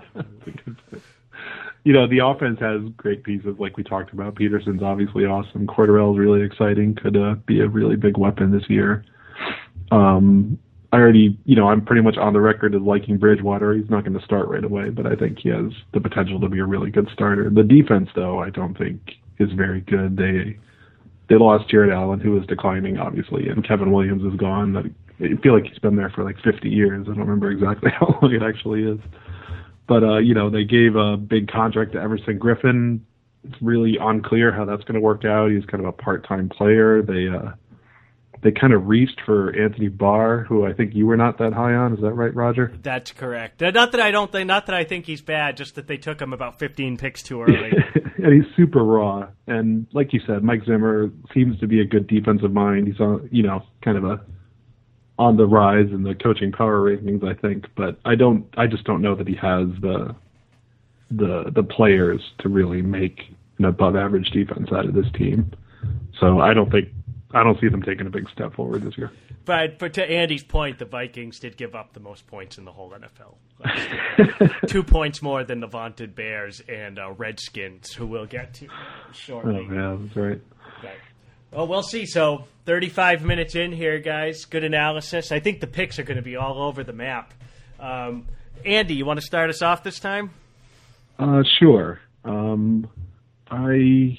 You know, the offense has great pieces, like we talked about. Peterson's obviously awesome. Cordarrelle's really exciting. Could uh, be a really big weapon this year. Um, I already, you know, I'm pretty much on the record as liking Bridgewater. He's not going to start right away, but I think he has the potential to be a really good starter. The defense, though, I don't think is very good. They they lost Jared Allen, who is declining, obviously, and Kevin Williams is gone. I feel like he's been there for like fifty years. I don't remember exactly how long it actually is. But, uh, you know, they gave a big contract to Everson Griffin. It's really unclear how that's going to work out. He's kind of a part-time player. They uh, they kind of reached for Anthony Barr, who I think you were not that high on. Is that right, Roger? That's correct. Not that I don't think, not that I think he's bad, just that they took him about fifteen picks too early. And he's super raw. And like you said, Mike Zimmer seems to be a good defensive mind. He's on, you know, kind of a on the rise in the coaching power rankings, I think. But I don't, I just don't know that he has the the the players to really make an above average defense out of this team. So I don't think I don't see them taking a big step forward this year. But, but to Andy's point, the Vikings did give up the most points in the whole N F L. Two points more than the vaunted Bears and uh, Redskins, who we'll get to shortly. Oh, yeah, that's right. Okay. Well, we'll see. So thirty-five minutes in here, guys. Good analysis. I think the picks are going to be all over the map. Um, Andy, you want to start us off this time? Uh, sure. Um, I...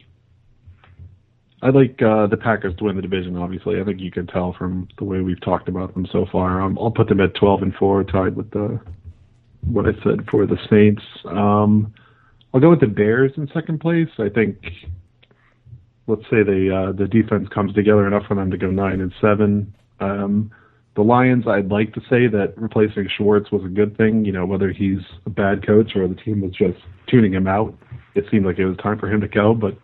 I like uh, the Packers to win the division, obviously. I think you can tell from the way we've talked about them so far. Um, I'll put them at twelve and four, tied with the what I said for the Saints. Um, I'll go with the Bears in second place. I think, let's say they, uh, the defense comes together enough for them to go nine and seven. Um, the Lions, I'd like to say that replacing Schwartz was a good thing. You know, whether he's a bad coach or the team was just tuning him out, it seemed like it was time for him to go, but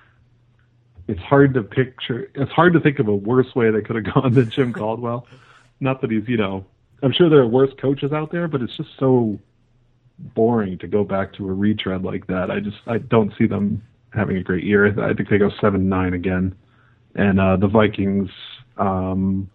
it's hard to picture. It's hard to think of a worse way they could have gone than Jim Caldwell. Not that he's, you know, I'm sure there are worse coaches out there, but it's just so boring to go back to a retread like that. I just, I don't see them having a great year. I think they go seven nine again, and uh, the Vikings. Um,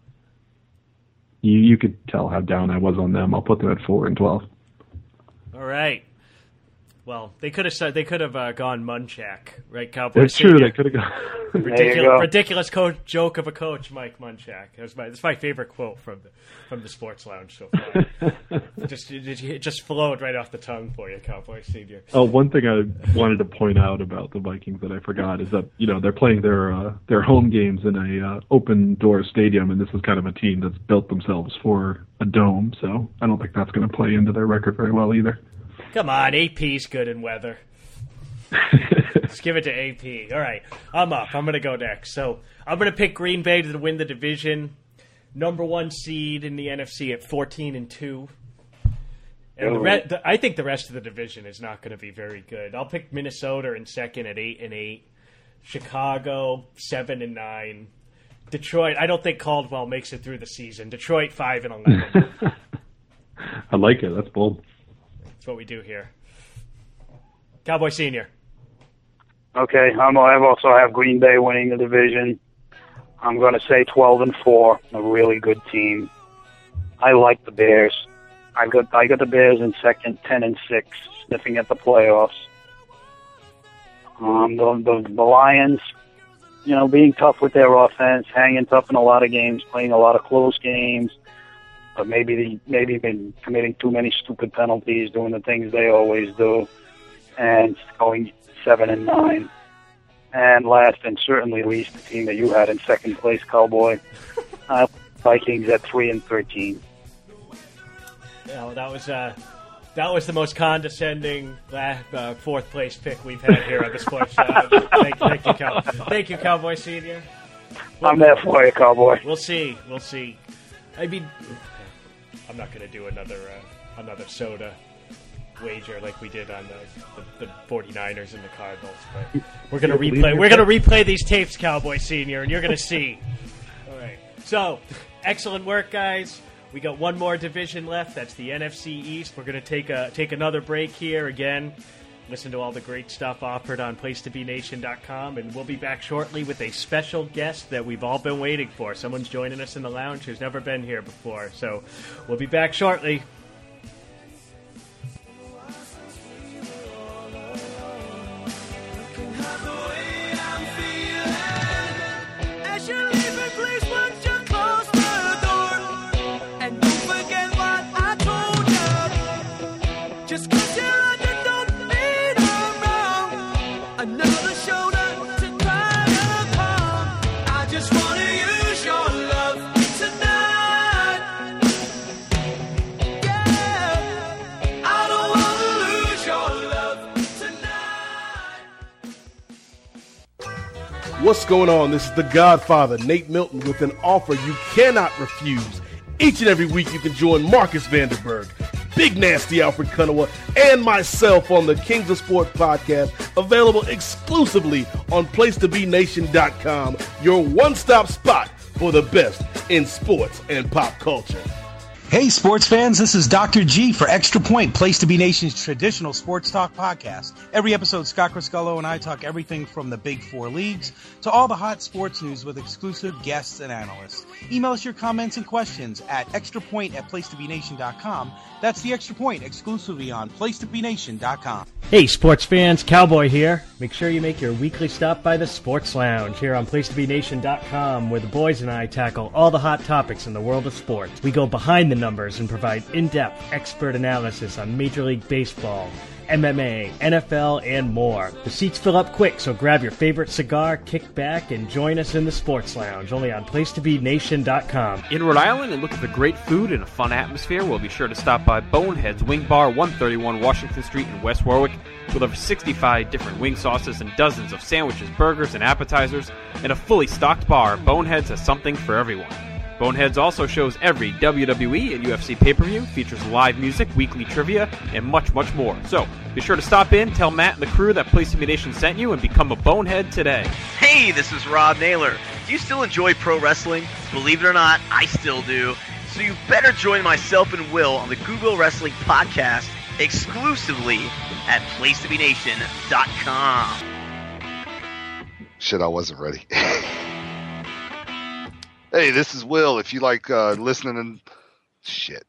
you you could tell how down I was on them. I'll put them at four and twelve. All right. Well, they could have said they could have uh, gone Munchak, right? Cowboys. It's true. They could have gone. Ridiculous, ridiculous coach, joke of a coach, Mike Munchak. That's my that's my favorite quote from the from the Sports Lounge so far. it just it, it just flowed right off the tongue for you, Cowboys senior. Oh, one thing I wanted to point out about the Vikings that I forgot is that you know they're playing their uh, their home games in a uh, open door stadium, and this is kind of a team that's built themselves for a dome. So I don't think that's going to play into their record very well either. Come on, A P's good in weather. Just give it to A P. All right, I'm up. I'm going to go next. So I'm going to pick Green Bay to win the division. Number one seed in the N F C at fourteen and two. And the re- the, I think the rest of the division is not going to be very good. I'll pick Minnesota in second at eight and eight. Chicago seven and nine. Detroit. I don't think Caldwell makes it through the season. Detroit five and eleven. I like it. That's bold. That's what we do here. Cowboy Senior. Okay, I'm, I also have Green Bay winning the division. I'm going to say twelve and four, a really good team. I like the Bears. I got I got the Bears in second, ten and six, sniffing at the playoffs. Um, the, the the Lions, you know, being tough with their offense, hanging tough in a lot of games, playing a lot of close games. But maybe the, maybe been committing too many stupid penalties, doing the things they always do, and going seven and nine. And last and certainly least, the team that you had in second place, Cowboy, uh, Vikings at three and thirteen. Yeah, well, that was uh, that was the most condescending uh, fourth place pick we've had here on the Sports. Uh, thank, thank you, Cow- thank you, Cowboy Senior. Well, I'm there for you, Cowboy. We'll see. We'll see. I mean, I'm not going to do another uh, another soda wager like we did on the, the, the 49ers and the Cardinals, but we're going to replay. We're going to replay these tapes, Cowboy Senior, and you're going to see. All right. So, excellent work, guys. We got one more division left. That's the N F C East. We're going to take a take another break here again. Listen to all the great stuff offered on place to be nation dot com, and we'll be back shortly with a special guest that we've all been waiting for. Someone's joining us in the lounge who's never been here before, so we'll be back shortly. What's going on? This is the Godfather, Nate Milton, with an offer you cannot refuse. Each and every week you can join Marcus Vanderberg, Big Nasty Alfred Kunawa, and myself on the Kings of Sport podcast, available exclusively on place to be nation dot com, your one-stop spot for the best in sports and pop culture. Hey, sports fans, this is Doctor G for Extra Point, Place to Be Nation's traditional sports talk podcast. Every episode, Scott Criscullo and I talk everything from the big four leagues to all the hot sports news with exclusive guests and analysts. Email us your comments and questions at extrapoint at place to be nation dot com. That's the Extra Point, exclusively on place to be nation dot com. Hey, sports fans, Cowboy here. Make sure you make your weekly stop by the Sports Lounge here on place to be nation dot com, where the boys and I tackle all the hot topics in the world of sports. We go behind the numbers and provide in-depth expert analysis on Major League Baseball, M M A, N F L, and more. The seats fill up quick, so grab your favorite cigar, kick back, and join us in the Sports Lounge, only on place to be nation dot com. In Rhode Island and looking for great food and a fun atmosphere, we'll be sure to stop by Bonehead's Wing Bar, one thirty-one Washington Street in West Warwick, with over sixty-five different wing sauces and dozens of sandwiches, burgers, and appetizers. In a fully stocked bar, Bonehead's has something for everyone. Boneheads also shows every W W E and U F C pay-per-view, features live music, weekly trivia, and much, much more. So, be sure to stop in, tell Matt and the crew that Place to Be Nation sent you, and become a Bonehead today. Hey, this is Rob Naylor. Do you still enjoy pro wrestling? Believe it or not, I still do. So you better join myself and Will on the Google Wrestling Podcast exclusively at place to be nation dot com. Shit, I wasn't ready. Hey, this is Will. If you like uh, listening and... Shit.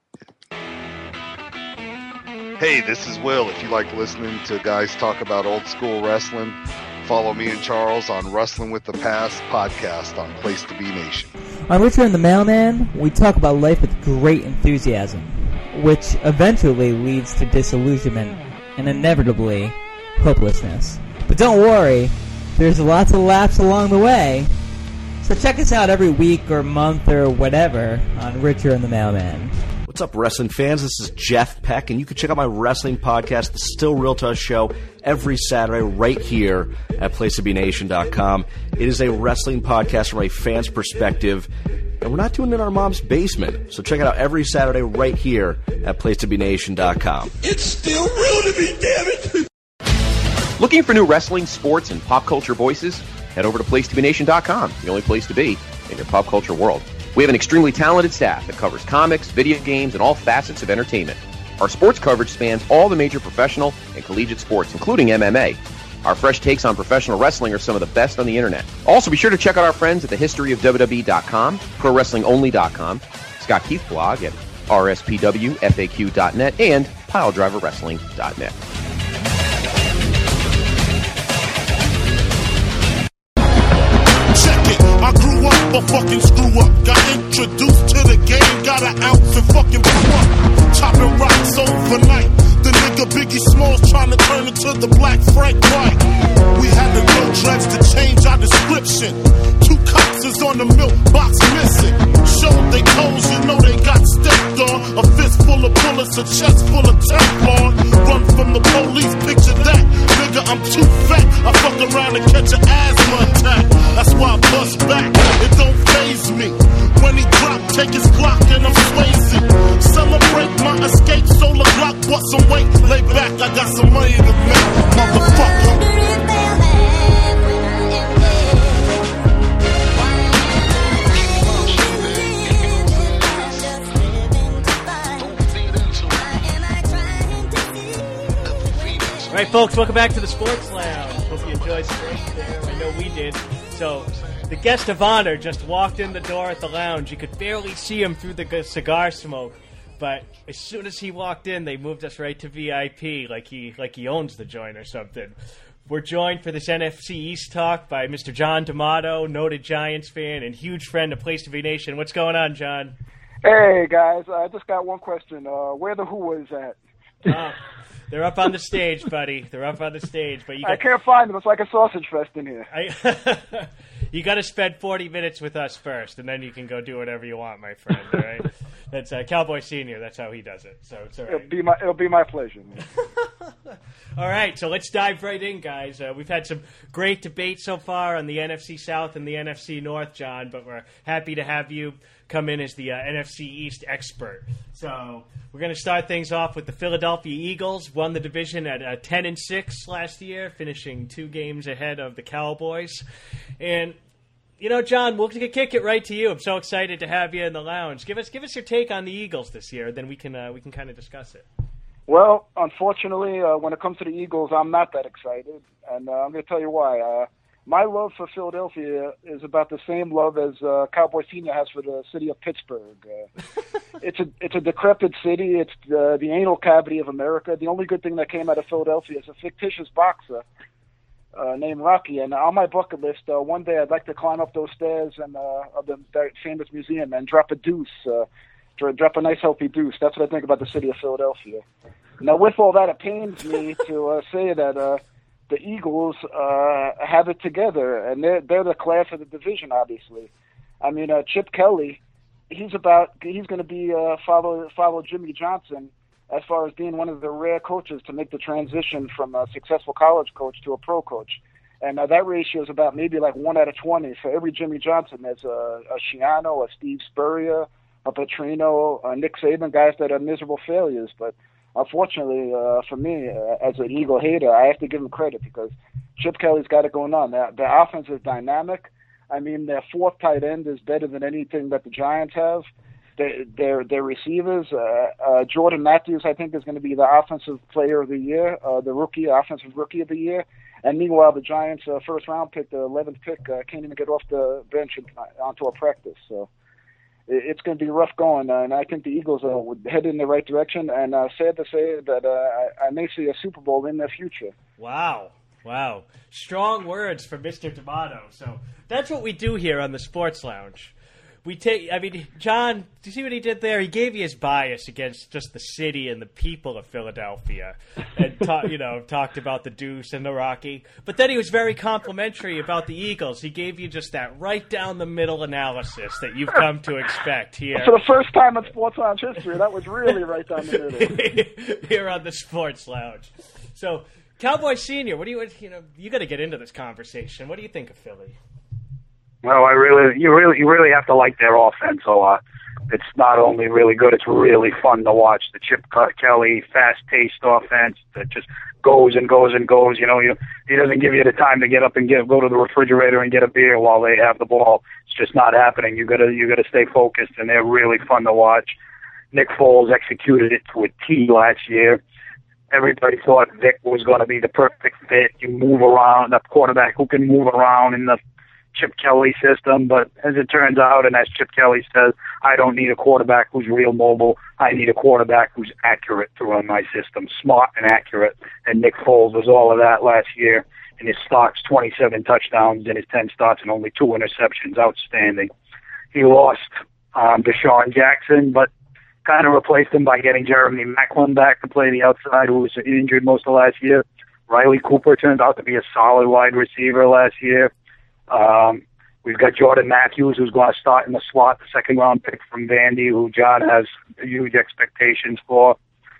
Hey, this is Will. If you like listening to guys talk about old school wrestling, follow me and Charles on Wrestling with the Past podcast on Place to Be Nation. On Richard and the Mailman, we talk about life with great enthusiasm, which eventually leads to disillusionment and inevitably hopelessness. But don't worry, there's lots of laughs along the way. So check us out every week or month or whatever on Richard and the Mailman. What's up, wrestling fans? This is Jeff Peck, and you can check out my wrestling podcast, The Still Real to Us Show, every Saturday right here at place to be nation dot com. It is a wrestling podcast from a fan's perspective, and we're not doing it in our mom's basement. So check it out every Saturday right here at place to be nation dot com. It's still real to me, damn it! Looking for new wrestling, sports, and pop culture voices? Head over to place to be nation dot com, the only place to be in your pop culture world. We have an extremely talented staff that covers comics, video games, and all facets of entertainment. Our sports coverage spans all the major professional and collegiate sports, including M M A. Our fresh takes on professional wrestling are some of the best on the internet. Also, be sure to check out our friends at the history of W W E dot com, pro wrestling only dot com, Scott Keith blog at r s p w f a q dot net, and pile driver wrestling dot net. I grew up a fucking screw up. Got introduced to the game, got an ounce and fucking blew up. Chopping rocks overnight. The nigga Biggie Smalls trying to turn into the black Frank White. We had to go dreads to change our description. Two cops is on the milk box missing. Showed they toes, you know they got stepped on. A fist full of bullets, a chest full of Teflon. Run from the police, picture that. Nigga, I'm too fat. I fuck around and catch an asthma attack. That's why I bust back. It don't faze me. When he drop, take his Glock and I'm Swayze. Celebrate my escape, solar Glock, bust some weight, lay back. I got some money to make, motherfucker. All right, folks, welcome back to the Sports Lounge. Hope you enjoyed the break there. I know we did. So, the guest of honor just walked in the door at the lounge. You could barely see him through the cigar smoke. But as soon as he walked in, they moved us right to V I P, like he like he owns the joint or something. We're joined for this N F C East talk by Mister John D'Amato, noted Giants fan and huge friend of Place to Be Nation. What's going on, John? Hey, guys. I just got one question. Uh, where the Who is at? Uh, they're up on the stage, buddy. They're up on the stage. But you got, I can't find them. It's like a sausage fest in here. I, you got to spend forty minutes with us first, and then you can go do whatever you want, my friend. All right? That's uh, Cowboy Senior. That's how he does it. So it's all right. It'll be my, it'll be my pleasure. All right, so let's dive right in, guys. Uh, we've had some great debate so far on the N F C South and the N F C North, John, but we're happy to have you come in as the uh, N F C East expert. So we're going to start things off with the Philadelphia Eagles. Won the division at uh, ten and six last year, finishing two games ahead of the Cowboys. And You know, John, we'll kick it right to you. I'm so excited to have you in the lounge. Give us give us your take on the Eagles this year, then we can uh, we can kind of discuss it. Well, unfortunately, uh, when it comes to the Eagles, I'm not that excited, and uh, I'm going to tell you why. Uh, my love for Philadelphia is about the same love as uh, Cowboy Senior has for the city of Pittsburgh. Uh, it's a it's a decrepit city. It's the, the anal cavity of America. The only good thing that came out of Philadelphia is a fictitious boxer uh, named Rocky. And on my bucket list, uh, one day I'd like to climb up those stairs and uh, of the that famous museum and drop a deuce, uh, drop a nice healthy deuce. That's what I think about the city of Philadelphia. Now, with all that, it pains me to uh, say that. Uh, The Eagles uh, have it together, and they're they're the class of the division. Obviously, I mean uh, Chip Kelly, he's about he's going to be uh, follow follow Jimmy Johnson as far as being one of the rare coaches to make the transition from a successful college coach to a pro coach, and uh, that ratio is about maybe like one out of twenty. For every Jimmy Johnson, there's a, a Schiano, a Steve Spurrier, a Petrino, a Nick Saban, guys that are miserable failures, but. Unfortunately, uh, for me, uh, as an Eagle hater, I have to give him credit because Chip Kelly's got it going on. Their, their offense is dynamic. I mean, their fourth tight end is better than anything that the Giants have. Their their, their receivers, uh, uh, Jordan Matthews, I think, is going to be the offensive player of the year, uh, the rookie, offensive rookie of the year. And meanwhile, the Giants' uh, first round pick, the eleventh pick, uh, can't even get off the bench and onto a practice. So. It's going to be rough going, uh, and I think the Eagles are headed in the right direction. And uh, sad to say that uh, I, I may see a Super Bowl in their future. Wow, wow, strong words from Mister D'Amato. So that's what we do here on the Sports Lounge. We take. I mean, John, do you see what he did there? He gave you his bias against just the city and the people of Philadelphia, and ta- you know talked about the Deuce and the Rocky. But then he was very complimentary about the Eagles. He gave you just that right down the middle analysis that you've come to expect here. For the first time in Sports Lounge history, that was really right down the middle here on the Sports Lounge. So, Cowboy Senior, what do you you know? You got to get into this conversation. What do you think of Philly? Well, I really, you really, you really have to like their offense a lot. It's not only really good; it's really fun to watch. The Chip Kelly fast-paced offense that just goes and goes and goes. You know, you, he doesn't give you the time to get up and get go to the refrigerator and get a beer while they have the ball. It's just not happening. You gotta, you gotta stay focused, and they're really fun to watch. Nick Foles executed it to a T last year. Everybody thought Vic was going to be the perfect fit. You move around, a quarterback who can move around in the Chip Kelly system, but as it turns out, and as Chip Kelly says, I don't need a quarterback who's real mobile. I need a quarterback who's accurate to run my system, smart and accurate. And Nick Foles was all of that last year. In his stocks, twenty-seven touchdowns in his ten starts and only two interceptions. Outstanding. He lost um, Deshaun Jackson, but kind of replaced him by getting Jeremy Maclin back to play the outside, who was injured most of last year. Riley Cooper turned out to be a solid wide receiver last year. Um, we've got Jordan Matthews, who's going to start in the slot, the second round pick from Vandy, who John has huge expectations for.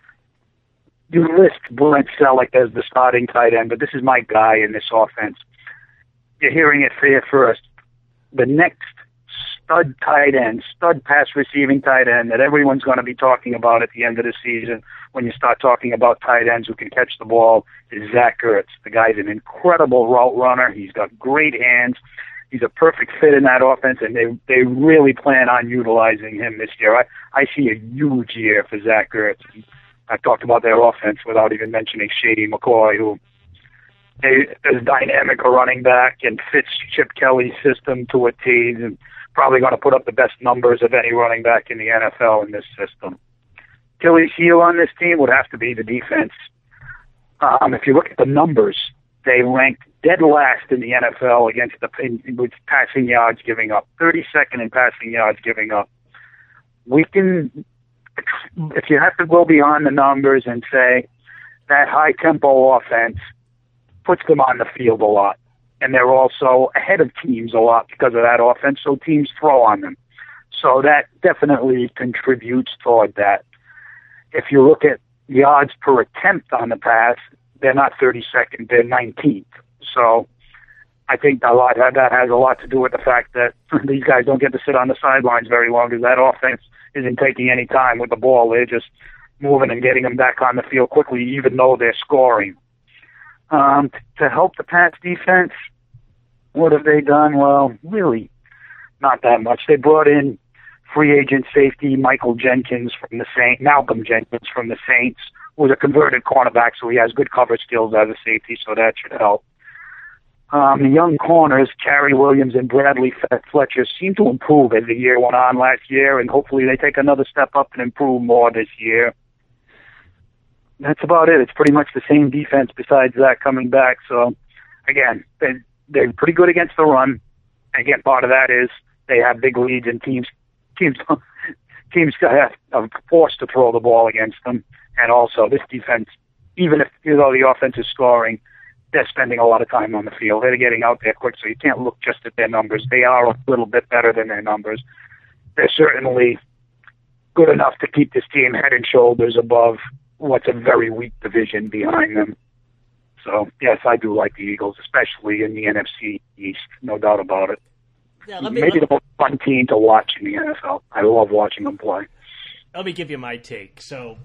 You list Brent Selleck as the starting tight end, but this is my guy in this offense. You're hearing it here first. The next stud tight end, stud pass receiving tight end that everyone's going to be talking about at the end of the season when you start talking about tight ends who can catch the ball is Zach Ertz. The guy's an incredible route runner. He's got great hands. He's a perfect fit in that offense, and they they really plan on utilizing him this year. I, I see a huge year for Zach Ertz. I talked about their offense without even mentioning Shady McCoy, who is dynamic a running back and fits Chip Kelly's system to a T, and probably going to put up the best numbers of any running back in the N F L in this system. Achilles heel on this team would have to be the defense. Um, if you look at the numbers, they ranked dead last in the N F L against the in, with passing yards giving up, thirty-second in passing yards giving up. We can, if you have to go beyond the numbers and say that high-tempo offense puts them on the field a lot, and they're also ahead of teams a lot because of that offense, so teams throw on them. So that definitely contributes toward that. If you look at yards per attempt on the pass, they're not thirty-second, they're nineteenth. So I think a lot that has a lot to do with the fact that these guys don't get to sit on the sidelines very long because that offense isn't taking any time with the ball. They're just moving and getting them back on the field quickly, even though they're scoring. Um, to help the Pats defense, What have they done? Well, really, not that much. They brought in free agent safety Michael Jenkins from the Saints, Malcolm Jenkins from the Saints, who was a converted cornerback, so he has good cover skills as a safety, so that should help. Um, the young corners, Cary Williams and Bradley Fletcher, seem to improve as the year went on last year, and hopefully they take another step up and improve more this year. That's about it. It's pretty much the same defense besides that coming back. So, again, they, they're pretty good against the run. Again, part of that is they have big leads and teams teams teams are forced to throw the ball against them. And also, this defense, even if you know the offense is scoring, they're spending a lot of time on the field. They're getting out there quick, so you can't look just at their numbers. They are a little bit better than their numbers. They're certainly good enough to keep this team head and shoulders above what's a very weak division behind them. So, yes, I do like the Eagles, especially in the N F C East, no doubt about it. Yeah, let me, Maybe let, the most fun team to watch in the N F L. I love watching them play. Let me give you my take. So,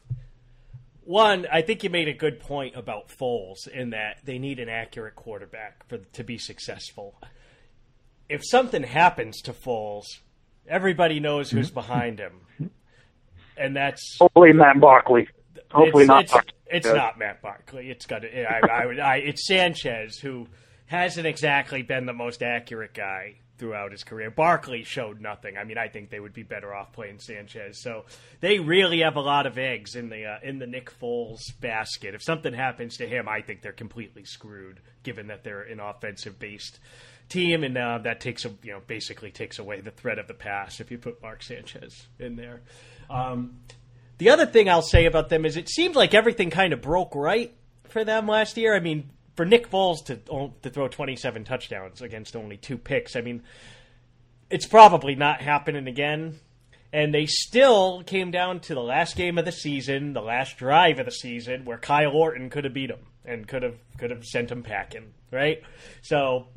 one, I think you made a good point about Foles in that they need an accurate quarterback for to be successful. If something happens to Foles, everybody knows who's behind him. And that's hopefully Matt Barkley. Hopefully it's, not. It's, it's not Matt Barkley. It's got. To, I, I would. I, it's Sanchez, who hasn't exactly been the most accurate guy throughout his career. Barkley showed nothing. I mean, I think they would be better off playing Sanchez. So they really have a lot of eggs in the uh, in the Nick Foles basket. If something happens to him, I think they're completely screwed, given that they're an offensive based team, and uh, that takes a, you know basically takes away the threat of the pass if you put Mark Sanchez in there. Um, the other thing I'll say about them is it seems like everything kind of broke right for them last year. I mean, for Nick Foles to to throw twenty-seven touchdowns against only two picks, I mean, it's probably not happening again. And they still came down to the last game of the season, the last drive of the season, where Kyle Orton could have beat them and could have could have sent them packing, right? So,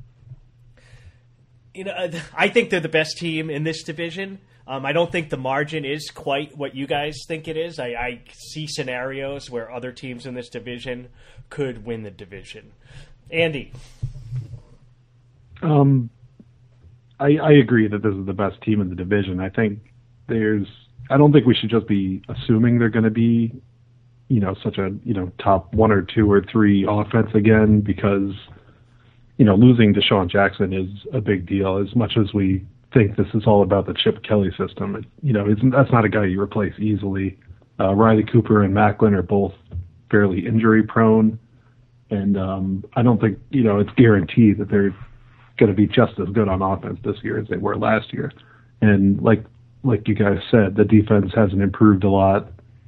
you know, I think they're the best team in this division. Um, I don't think the margin is quite what you guys think it is. I, I see scenarios where other teams in this division could win the division. Andy? Um, I, I agree that this is the best team in the division. I think there's. I don't think we should just be assuming they're going to be, you know, such a you know top one or two or three offense again, because, you know, losing Deshaun Jackson is a big deal. As much as we think this is all about the Chip Kelly system, it, you know, it's, that's not a guy you replace easily. Uh, Riley Cooper and Macklin are both fairly injury prone, and um, I don't think you know it's guaranteed that they're going to be just as good on offense this year as they were last year. And like like you guys said, the defense hasn't improved a lot.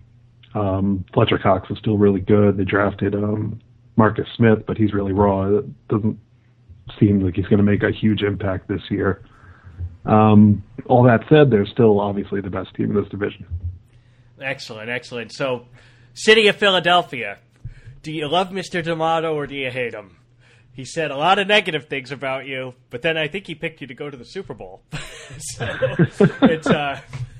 Um, Fletcher Cox is still really good. They drafted um, Marcus Smith, but he's really raw. It doesn't seem like he's going to make a huge impact this year. Um, all that said, they're still obviously the best team in this division. Excellent, excellent. So, City of Philadelphia, do you love Mister D'Amato or do you hate him? He said a lot of negative things about you, but then I think he picked you to go to the Super Bowl. So, it's uh,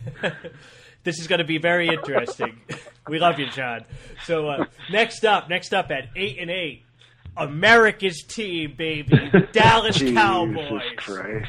this is going to be very interesting. We love you, John. So, uh, next up, next up at eight and eight, America's team, baby, Dallas Jesus Cowboys. Christ.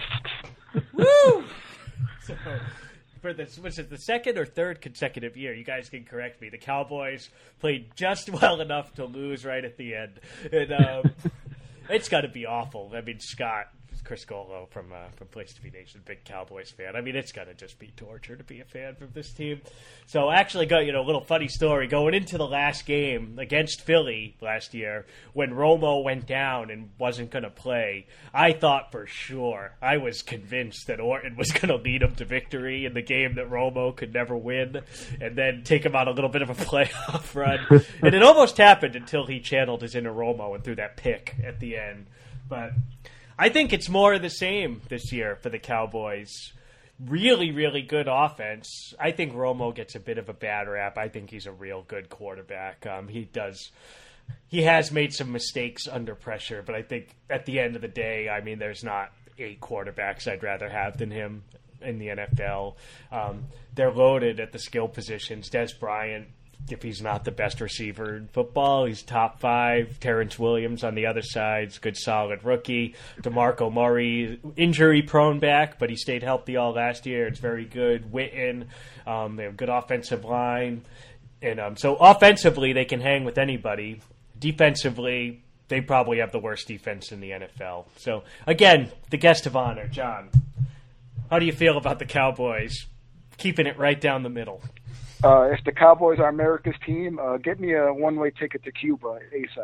Woo! So, for this, was it the second or third consecutive year? You guys can correct me. The Cowboys played just well enough to lose right at the end, and um, it's got to be awful. I mean, Scott, Chris Golo from uh, from Place to Be Nation, big Cowboys fan. I mean, it's got to just be torture to be a fan from this team. So, actually, got you know a little funny story going into the last game against Philly last year when Romo went down and wasn't going to play. I thought for sure, I was convinced that Orton was going to lead him to victory in the game that Romo could never win, and then take him on a little bit of a playoff run. And it almost happened until he channeled his inner Romo and threw that pick at the end. But I think it's more of the same this year for the Cowboys. Really, really good offense. I think Romo gets a bit of a bad rap. I think he's a real good quarterback. Um, he does, he has made some mistakes under pressure, but I think at the end of the day, I mean, there's not eight quarterbacks I'd rather have than him in the N F L. Um, they're loaded at the skill positions. Des Bryant if he's not the best receiver in football, he's top five. Terrence Williams on the other side's good, solid rookie. DeMarco Murray, injury-prone back, but he stayed healthy all last year. It's very good. Witten, um, they have a good offensive line. And um, so offensively, they can hang with anybody. Defensively, they probably have the worst defense in the N F L. So, again, the guest of honor, John. How do you feel about the Cowboys keeping it right down the middle? Uh, if the Cowboys are America's team, uh, get me a one-way ticket to Cuba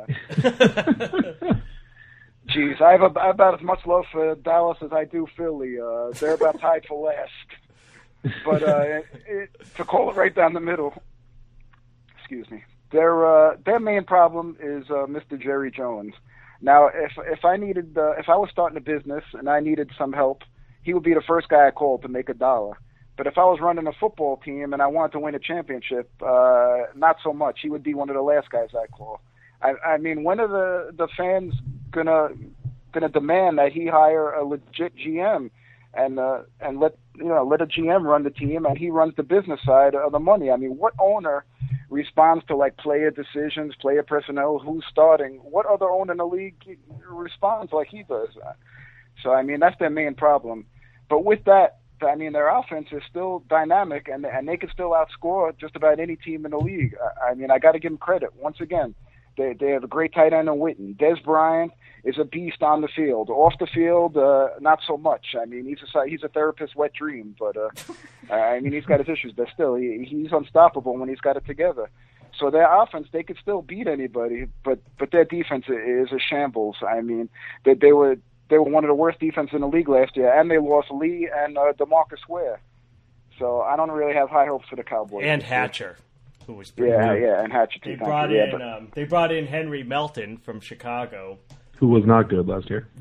ASAP. Jeez, I have, a, I have about as much love for Dallas as I do Philly. Uh, they're about tied for last. But uh, it, it, to call it right down the middle, excuse me, their uh, their main problem is uh, Mister Jerry Jones. Now, if if I needed, uh, if I was starting a business and I needed some help, he would be the first guy I called to make a dollar. But if I was running a football team and I wanted to win a championship, uh, not so much. He would be one of the last guys I call. I, I mean, when are the, the fans gonna gonna demand that he hire a legit G M and uh, and let you know let a G M run the team and he runs the business side of the money? I mean, what owner responds to like player decisions, player personnel, who's starting? What other owner in the league responds like he does? So I mean, that's their main problem. But with that, I mean, their offense is still dynamic, and and they can still outscore just about any team in the league. I, I mean, I got to give them credit. Once again, they they have a great tight end in Witten. Dez Bryant is a beast on the field. Off the field, uh, not so much. I mean, he's a he's a therapist's wet dream, but uh, I mean, he's got his issues, but still, he, he's unstoppable when he's got it together. So their offense, they could still beat anybody, but but their defense is a shambles. I mean, they they were. They were one of the worst defenses in the league last year, and they lost Lee and uh, DeMarcus Ware. So I don't really have high hopes for the Cowboys. And Hatcher, who was pretty yeah, good. yeah, and Hatcher too. They brought yeah, in but... um, they brought in Henry Melton from Chicago, who was not good last year.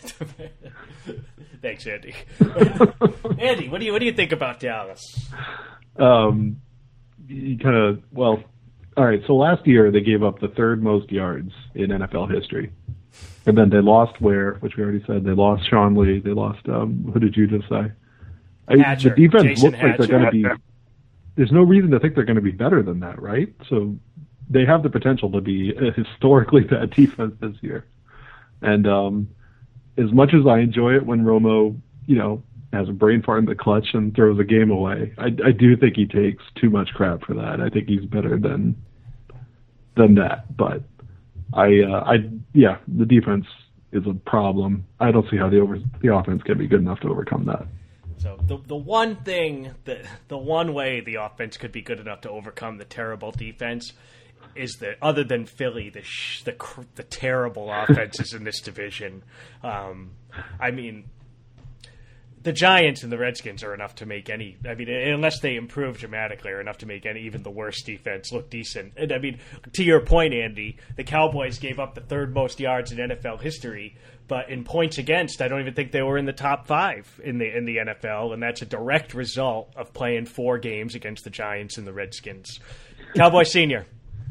Thanks, Andy. Andy, what do you what do you think about Dallas? Um, you kind of well, all right. So last year they gave up the third most yards in N F L history. And then they lost Ware, which we already said. They lost Sean Lee. They lost, um, who did you just say? Hatcher, the defense Jason looks like Hatcher. they're going to be, there's no reason to think they're going to be better than that, right? So they have the potential to be a historically bad defense this year. And um, as much as I enjoy it when Romo, you know, has a brain fart in the clutch and throws a game away, I, I do think he takes too much crap for that. I think he's better than than that, but I, uh, I, yeah, the defense is a problem. I don't see how the over the offense can be good enough to overcome that. So the the one thing that the one way the offense could be good enough to overcome the terrible defense is that other than Philly, the sh- the the terrible offenses in this division. Um, I mean, the Giants and the Redskins are enough to make any. I mean, unless they improve dramatically, are enough to make any even the worst defense look decent. And I mean, to your point, Andy, the Cowboys gave up the third most yards in N F L history, but in points against, I don't even think they were in the top five in the in the N F L, and that's a direct result of playing four games against the Giants and the Redskins. Cowboy Senior.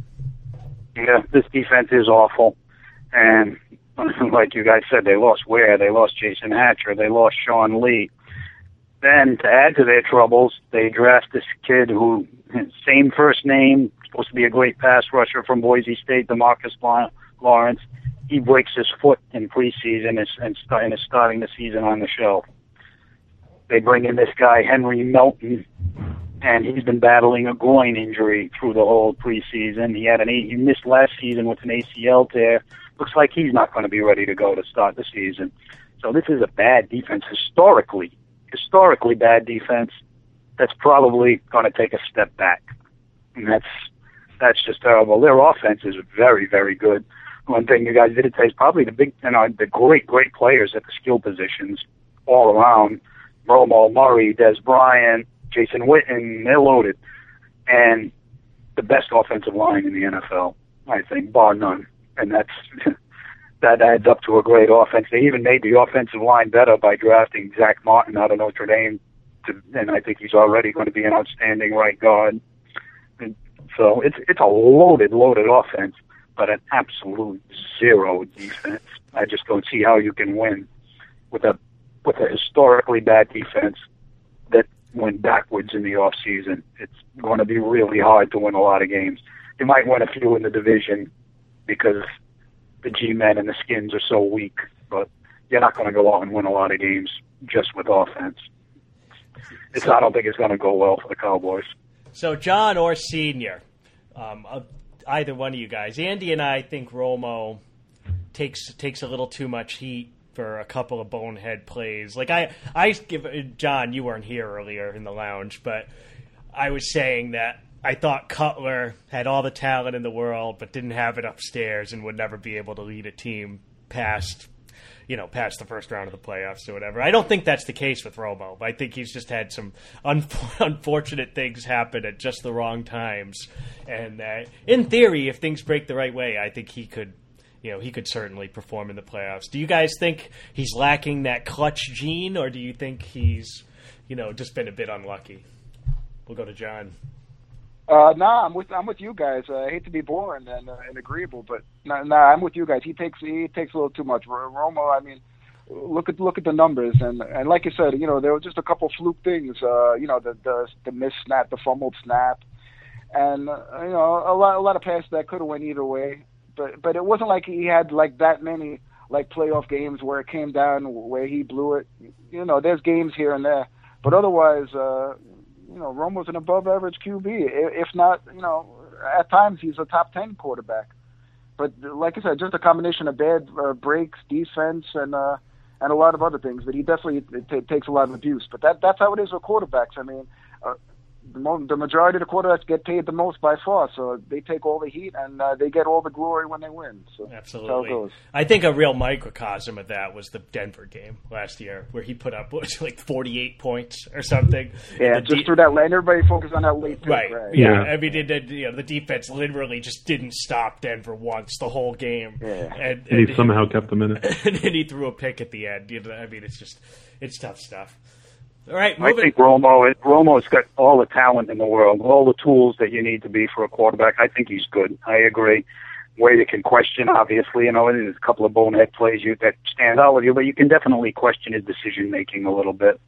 Yeah, this defense is awful, and like you guys said, they lost Ware, they lost Jason Hatcher, they lost Sean Lee. Then, to add to their troubles, they draft this kid who, same first name, supposed to be a great pass rusher from Boise State, DeMarcus Lawrence. He breaks his foot in preseason and, and, start, and is starting the season on the shelf. They bring in this guy, Henry Melton, and he's been battling a groin injury through the whole preseason. He had an he missed last season with an A C L tear. Looks like he's not going to be ready to go to start the season. So this is a bad defense, historically, historically bad defense. That's probably going to take a step back, and that's that's just terrible. Their offense is very, very good. One thing you guys didn't say is probably the big, you know, the great, great players at the skill positions all around. Romo, Murray, Dez Bryant, Jason Witten, they're loaded, and the best offensive line in the N F L, I think, bar none. And that's that adds up to a great offense. They even made the offensive line better by drafting Zach Martin out of Notre Dame, to, and I think he's already going to be an outstanding right guard. And so it's it's a loaded, loaded offense, but an absolute zero defense. I just don't see how you can win with a with a historically bad defense that went backwards in the off season. It's going to be really hard to win a lot of games. You might win a few in the division because the G-men and the Skins are so weak, but you're not going to go out and win a lot of games just with offense. It's, I don't think it's going to go well for the Cowboys. So John or Senior, um, uh, either one of you guys. Andy and I think Romo takes takes a little too much heat for a couple of bonehead plays. Like I, I give John, you weren't here earlier in the lounge, but I was saying that I thought Cutler had all the talent in the world, but didn't have it upstairs and would never be able to lead a team past, you know, past the first round of the playoffs or whatever. I don't think that's the case with Romo. I think he's just had some un- unfortunate things happen at just the wrong times. And uh, in theory, if things break the right way, I think he could, you know, he could certainly perform in the playoffs. Do you guys think he's lacking that clutch gene, or do you think he's, you know, just been a bit unlucky? We'll go to John. Uh, nah, I'm with I'm with you guys. Uh, I hate to be boring and, uh, and agreeable, but nah, nah, I'm with you guys. He takes he takes a little too much. Romo, I mean, look at look at the numbers, and and like you said, you know, there were just a couple fluke things. Uh, you know, the the the missed snap, the fumbled snap, and uh, you know, a lot a lot of passes that could have went either way. But but it wasn't like he had like that many like playoff games where it came down where he blew it. You know, there's games here and there, but otherwise. Uh, You know, Romo's an above-average Q B. If not, you know, at times he's a top ten quarterback. But like I said, just a combination of bad uh, breaks, defense, and uh, and a lot of other things. But he definitely t- takes a lot of abuse. But that that's how it is with quarterbacks. I mean, uh, the, mo- the majority of the quarterbacks get paid the most by far, so they take all the heat and uh, they get all the glory when they win. So absolutely, that's how it goes. I think a real microcosm of that was the Denver game last year, where he put up what was it, like forty-eight points or something. Yeah, just de- through that lane, everybody focused on that late pick, right? right? Yeah, yeah. I mean, it, it, you know, the defense literally just didn't stop Denver once the whole game, yeah. and, and, and he somehow kept them in it. And then he threw a pick at the end. You know, I mean, it's just it's tough stuff. All right, I think Romo, Romo's got all the talent in the world, all the tools that you need to be for a quarterback. I think he's good. I agree. Where you can question, obviously, you know, there's a couple of bonehead plays you that stand out with you, but you can definitely question his decision making a little bit.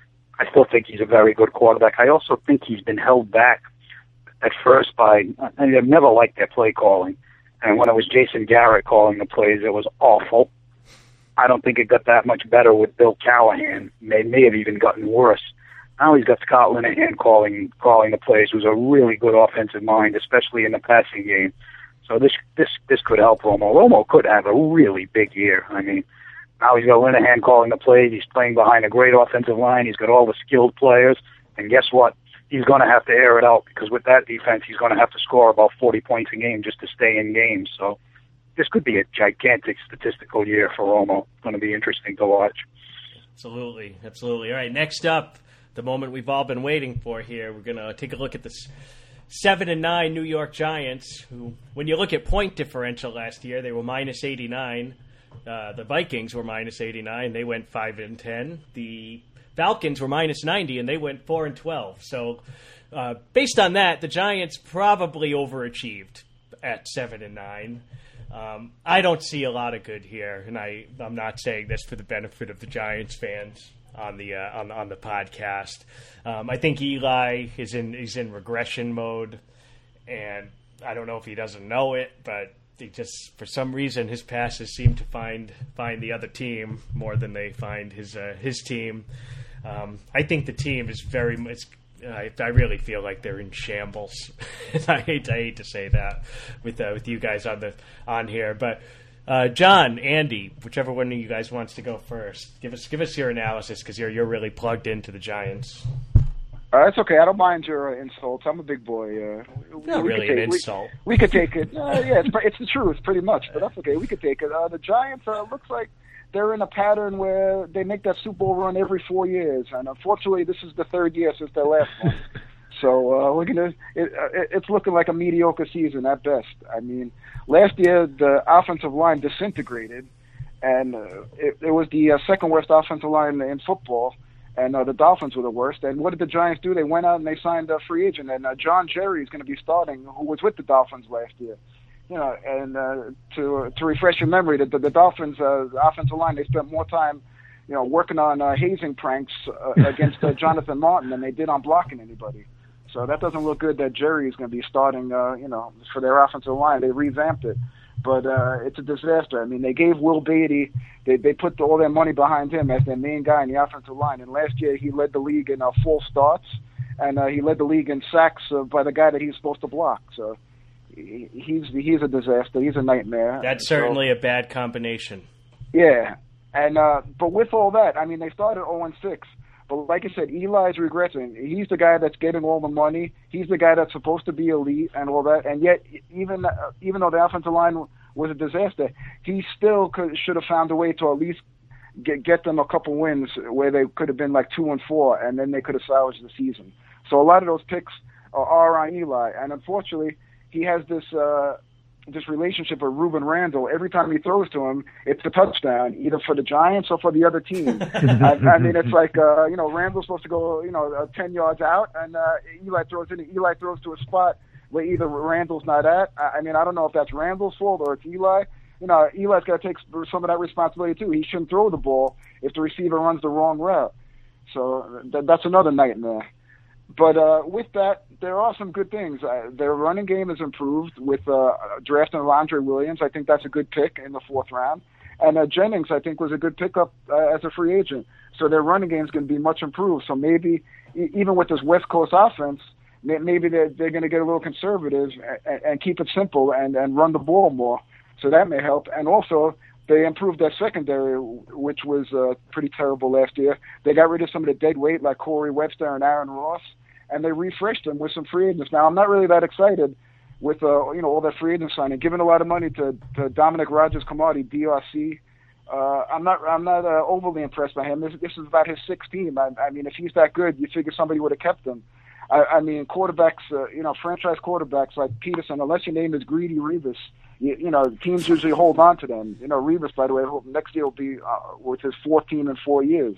I still think he's a very good quarterback. I also think he's been held back at first by, I mean, I've never liked their play calling. And when it was Jason Garrett calling the plays, it was awful. I don't think it got that much better with Bill Callahan. May may have even gotten worse. Now he's got Scott Linehan calling calling the plays, who's a really good offensive mind, especially in the passing game. So this this this could help Romo. Romo could have a really big year. I mean, now he's got Linehan calling the plays. He's playing behind a great offensive line. He's got all the skilled players. And guess what? He's going to have to air it out because with that defense, he's going to have to score about forty points a game just to stay in games. So this could be a gigantic statistical year for Romo. It's going to be interesting to watch. Absolutely. Absolutely. All right, next up, the moment we've all been waiting for here, we're going to take a look at this seven and nine New York Giants, who, when you look at point differential last year, they were minus eighty-nine. Uh, the Vikings were minus eighty-nine. They went five and ten. The Falcons were minus ninety, and they went four and twelve. So uh, based on that, the Giants probably overachieved at seven and nine. Um, I don't see a lot of good here, and I, I'm not saying this for the benefit of the Giants fans on the uh, on, on the podcast. Um, I think Eli is in is in regression mode, and I don't know if he doesn't know it, but he just for some reason his passes seem to find find the other team more than they find his uh, his team. Um, I think the team is very much. I, I really feel like they're in shambles. I hate I hate to say that with uh, with you guys on the on here, but uh, John, Andy, whichever one of you guys wants to go first, give us give us your analysis because you're you're really plugged into the Giants. Uh, it's okay. I don't mind your uh, insults. I'm a big boy. Uh, Not really take, an insult. We, we could take it. Uh, yeah, it's, it's the truth, pretty much. But that's okay. We could take it. Uh, the Giants uh, looks like they're in a pattern where they make that Super Bowl run every four years, and unfortunately, this is the third year since their last one. So uh, we're gonna. It, it, it's looking like a mediocre season at best. I mean, last year the offensive line disintegrated, and uh, it, it was the uh, second worst offensive line in football. And uh, the Dolphins were the worst. And what did the Giants do? They went out and they signed a free agent, and uh, John Jerry is going to be starting, who was with the Dolphins last year. You know, and uh, to to refresh your memory, the, the, the Dolphins' uh, offensive line, they spent more time you know, working on uh, hazing pranks uh, against uh, Jonathan Martin than they did on blocking anybody. So that doesn't look good that Jerry is going to be starting, uh, you know, for their offensive line. They revamped it. But uh, it's a disaster. I mean, they gave Will Beatty, they they put all their money behind him as their main guy in the offensive line. And last year he led the league in uh, full starts, and uh, he led the league in sacks uh, by the guy that he's supposed to block. So he, he's he's a disaster. He's a nightmare. That's certainly so, a bad combination. Yeah. And uh, but with all that, I mean, they started oh and six. But like I said, Eli's regressing. He's the guy that's getting all the money. He's the guy that's supposed to be elite and all that. And yet, even uh, even though the offensive line was a disaster, he still could, should have found a way to at least get, get them a couple wins where they could have been like two and four, and then they could have salvaged the season. So a lot of those picks are, are on Eli. And unfortunately, he has this uh, this relationship with Ruben Randall. Every time he throws to him, it's a touchdown, either for the Giants or for the other team. I, I mean, it's like, uh, you know, Randall's supposed to go, you know, uh, ten yards out, and uh, Eli throws in. Eli throws to a spot where either Randall's not at. I, I mean, I don't know if that's Randall's fault or it's Eli. You know, Eli's got to take some of that responsibility, too. He shouldn't throw the ball if the receiver runs the wrong route. So th- that's another nightmare. But uh, with that, there are some good things. Uh, their running game has improved with uh, drafting Andre Williams. I think that's a good pick in the fourth round. And uh, Jennings, I think, was a good pickup uh, as a free agent. So their running game is going to be much improved. So maybe e- even with this West Coast offense, maybe they're, they're going to get a little conservative and, and keep it simple and, and run the ball more. So that may help. And also, they improved their secondary, which was uh, pretty terrible last year. They got rid of some of the dead weight like Corey Webster and Aaron Ross, and they refreshed them with some free agents. Now, I'm not really that excited with uh, you know all that free agent signing, giving a lot of money to, to Dominic Rodgers-Cromartie, D R C. Uh, I'm not I'm not uh, overly impressed by him. This, this is about his sixth team. I, I mean, if he's that good, you figure somebody would have kept him. I, I mean, quarterbacks, uh, you know, franchise quarterbacks like Peterson, unless your name is Greedy Revis, you, you know, teams usually hold on to them. You know, Revis, by the way, next year will be uh, with his fourth team in four years.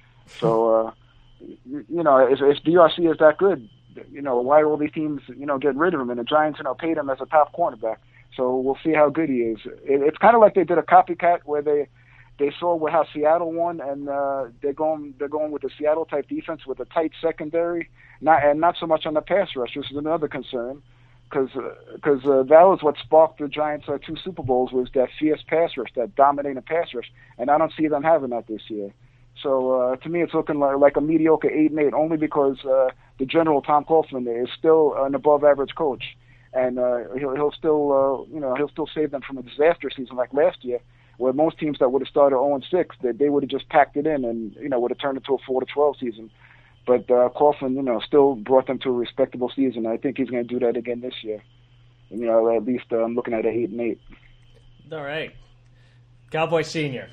So, uh, you, you know, if, if D R C is that good, you know, why are all these teams, you know, getting rid of him? And the Giants, you know, paid him as a top cornerback. So we'll see how good he is. It, it's kind of like they did a copycat where they they saw how Seattle won, and uh, they're going they're going with the Seattle type defense with a tight secondary, not and not so much on the pass rush. This is another concern because because uh, that was what sparked the Giants' uh, two Super Bowls, was that fierce pass rush, that dominating pass rush, and I don't see them having that this year. So uh, to me, it's looking like, like a mediocre eight and eight, only because uh, the general Tom Coughlin is still an above-average coach, and uh, he'll he'll still uh, you know he'll still save them from a disaster season like last year, where most teams that would have started oh and six, they, they would have just packed it in and, you know, would have turned it to a four to twelve season. But uh, Coughlin, you know, still brought them to a respectable season. I think he's going to do that again this year. And, you know, at least uh, I'm looking at an eight and eight. All right. Cowboy Senior.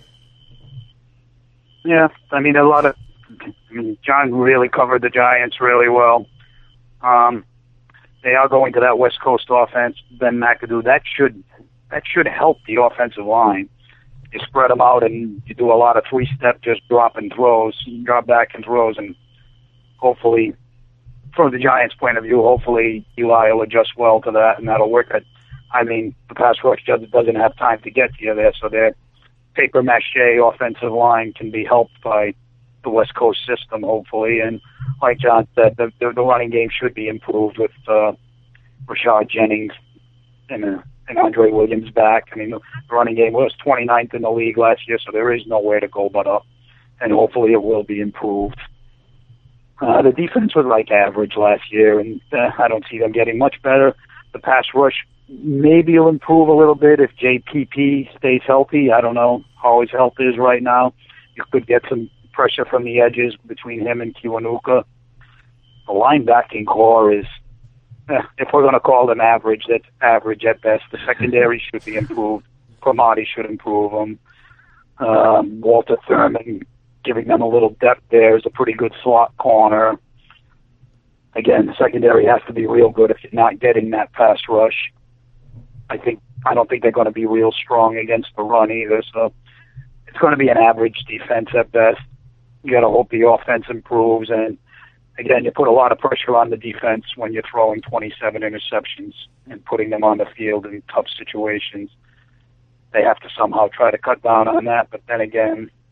Yeah, I mean, a lot of I mean, John really covered the Giants really well. Um, they are going to that West Coast offense, Ben McAdoo. That should that should help the offensive line. You spread them out and you do a lot of three-step, just dropping throws, drop back and throws, and hopefully, from the Giants' point of view, hopefully Eli will adjust well to that, and that'll work. I mean, the pass rush doesn't have time to get to you there, so their paper-mache offensive line can be helped by the West Coast system, hopefully. And like John said, the, the, the running game should be improved with uh, Rashad Jennings and uh, and Andre Williams back. I mean, the running game was twenty-ninth in the league last year, so there is nowhere to go but up, and hopefully it will be improved. Uh, the defense was like average last year, and uh, I don't see them getting much better. The pass rush maybe will improve a little bit if J P P stays healthy. I don't know how his health is right now. You could get some pressure from the edges between him and Kiwanuka. The linebacking core is, eh, if we're going to call them average, that's average at best. The secondary should be improved. Cromartie should improve them. Um, Walter Thurman, giving them a little depth there, is a pretty good slot corner. Again, the secondary has to be real good if you're not getting that pass rush. I think I don't think they're going to be real strong against the run either, so it's going to be an average defense at best. You got to hope the offense improves, and again, you put a lot of pressure on the defense when you're throwing twenty-seven interceptions and putting them on the field in tough situations. They have to somehow try to cut down on that, but then again,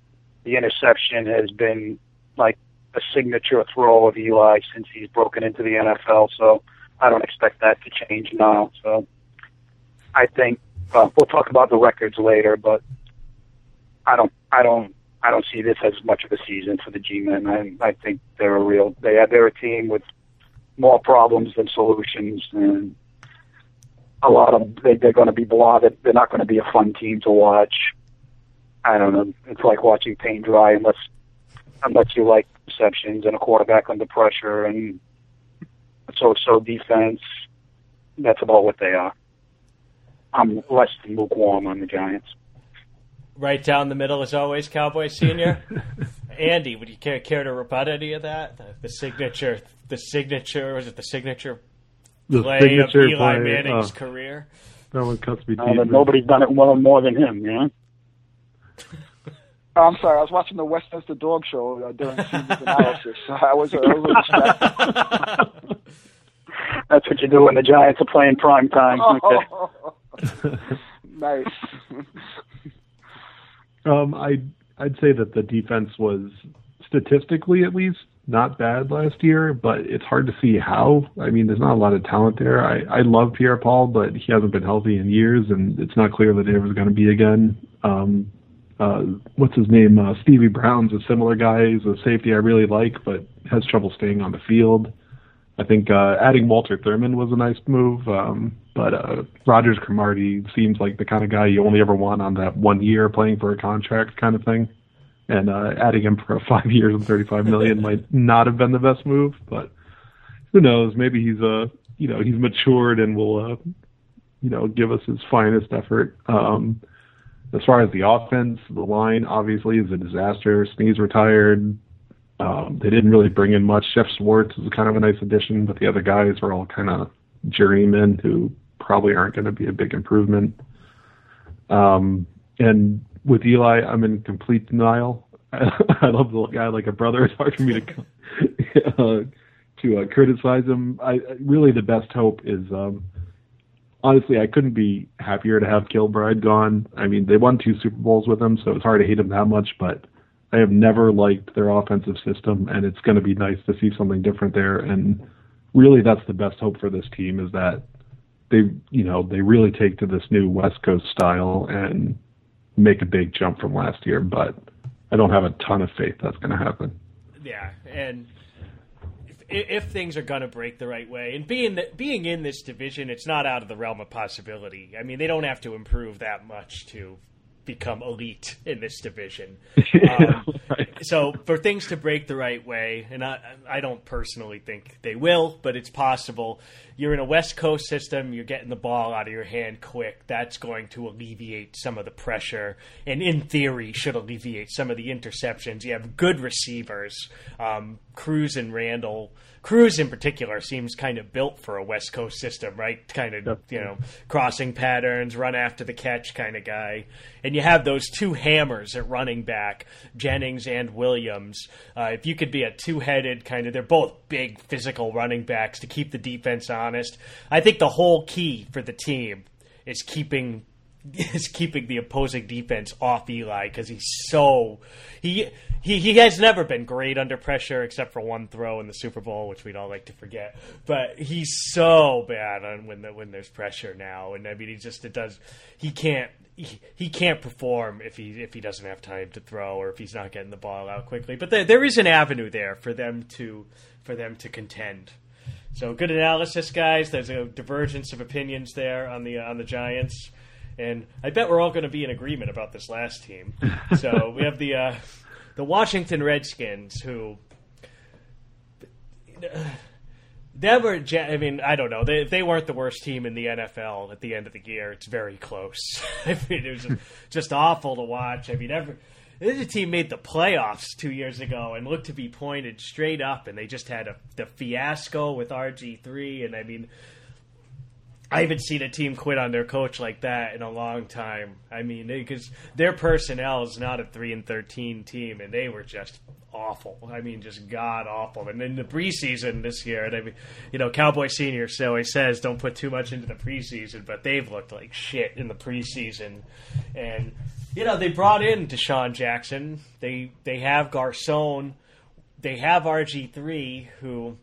the interception has been like a signature throw of Eli since he's broken into the N F L. So I don't expect that to change now. So I think uh, we'll talk about the records later, but I don't, I don't, I don't see this as much of a season for the G-men. I, I think they're a real, they are, they're a team with more problems than solutions, and a lot of they, they're going to be blah. They're not going to be a fun team to watch. I don't know. It's like watching paint dry unless unless you like receptions and a quarterback under pressure and so-so defense. That's about what they are. I'm less than lukewarm on the Giants. Right down the middle, as always, Cowboy Senior. Andy, would you care, care to rebut any of that? The, the signature, the signature, was it the signature the play signature of Eli play, Manning's uh, career? That one cuts me Uh, deep. but nobody's done it well more than him, you know? Oh, I'm sorry. I was watching the Westminster Dog Show uh, during season analysis. So I was, uh, I was a little distracted. That's what you do when the Giants are playing prime time. Okay. Nice. Um, I I'd say that the defense was statistically at least not bad last year, but it's hard to see how. I mean, there's not a lot of talent there. I, I love Pierre-Paul, but he hasn't been healthy in years, and it's not clear that he ever going to be again. Um, uh, what's his name? Uh, Stevie Brown's a similar guy. He's a safety I really like, but has trouble staying on the field. I think uh, adding Walter Thurman was a nice move, um, but uh, Rogers Cromartie seems like the kind of guy you only ever want on that one year playing for a contract kind of thing. And uh, adding him for five years and thirty-five million dollars might not have been the best move, but who knows? Maybe he's uh, you know, he's matured and will, uh, you know, give us his finest effort. Um, as far as the offense, the line obviously is a disaster. Sneeze retired. Um, they didn't really bring in much. Jeff Swartz is kind of a nice addition, but the other guys are all kind of journeymen who probably aren't going to be a big improvement. Um, and with Eli, I'm in complete denial. I love the guy like a brother. It's hard for me to uh, to uh, criticize him. I really the best hope is um, honestly I couldn't be happier to have Kilbride gone. I mean they won two Super Bowls with him, so it's hard to hate him that much, but I have never liked their offensive system, and it's going to be nice to see something different there. And really, that's the best hope for this team is that they, you know, they really take to this new West Coast style and make a big jump from last year. But I don't have a ton of faith that's going to happen. Yeah, and if, if things are going to break the right way, and being the, being in this division, it's not out of the realm of possibility. I mean, they don't have to improve that much to become elite in this division. Um, right. So for things to break the right way, and I, I don't personally think they will, but it's possible. You're in a West Coast system, you're getting the ball out of your hand quick. That's going to alleviate some of the pressure, and in theory should alleviate some of the interceptions. You have good receivers. Um, Cruz and Randall, Cruz in particular seems kind of built for a West Coast system, right? Kind of, you know, crossing patterns, run after the catch kind of guy. And you have those two hammers at running back, Jennings and Williams. Uh, if you could be a two-headed kind of, they're both big physical running backs to keep the defense honest. I think the whole key for the team is keeping is keeping the opposing defense off Eli because he's so he he he has never been great under pressure except for one throw in the Super Bowl, which we'd all like to forget. But he's so bad on when the, when there's pressure now, and I mean he just it does he can't he, he can't perform if he if he doesn't have time to throw or if he's not getting the ball out quickly. But there, there is an avenue there for them to for them to contend. So good analysis, guys. There's a divergence of opinions there on the on the Giants. And I bet we're all going to be in agreement about this last team. So we have the uh, the Washington Redskins, who they were. I mean, I don't know. They, if they weren't the worst team in the N F L at the end of the year, it's very close. I mean, it was just awful to watch. I mean, ever this team made the playoffs two years ago and looked to be pointed straight up, and they just had a, the fiasco with R G three, and I mean. I haven't seen a team quit on their coach like that in a long time. I mean, because their personnel is not a three and thirteen team, and they were just awful. I mean, just god awful. And in the preseason this year, and I mean, you know, Cowboy Senior so he says don't put too much into the preseason, but they've looked like shit in the preseason. And you know, they brought in Deshaun Jackson. They they have Garcon. They have R G three, who,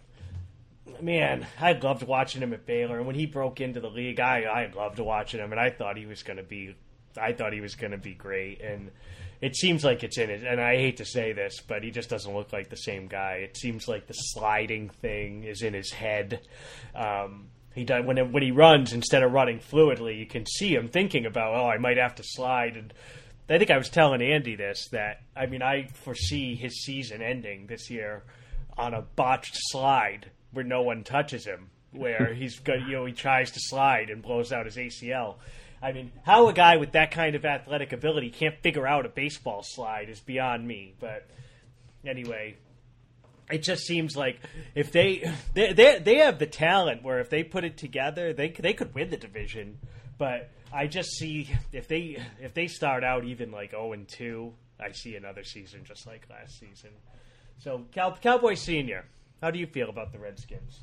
man, I loved watching him at Baylor. And when he broke into the league, I I loved watching him, and I thought he was going to be, I thought he was going to be great. And it seems like it's in it. And I hate to say this, but he just doesn't look like the same guy. It seems like the sliding thing is in his head. Um, he does when it, when he runs, instead of running fluidly, you can see him thinking about, oh, I might have to slide. And I think I was telling Andy this, that, I mean, I foresee his season ending this year on a botched slide where no one touches him, where he's got, you know, he tries to slide and blows out his A C L. I mean, how a guy with that kind of athletic ability can't figure out a baseball slide is beyond me. But anyway, it just seems like if they they they, they have the talent where if they put it together, they they could win the division. But I just see if they if they start out even like oh and two, I see another season just like last season. So, Cow- Cowboy Senior, how do you feel about the Redskins?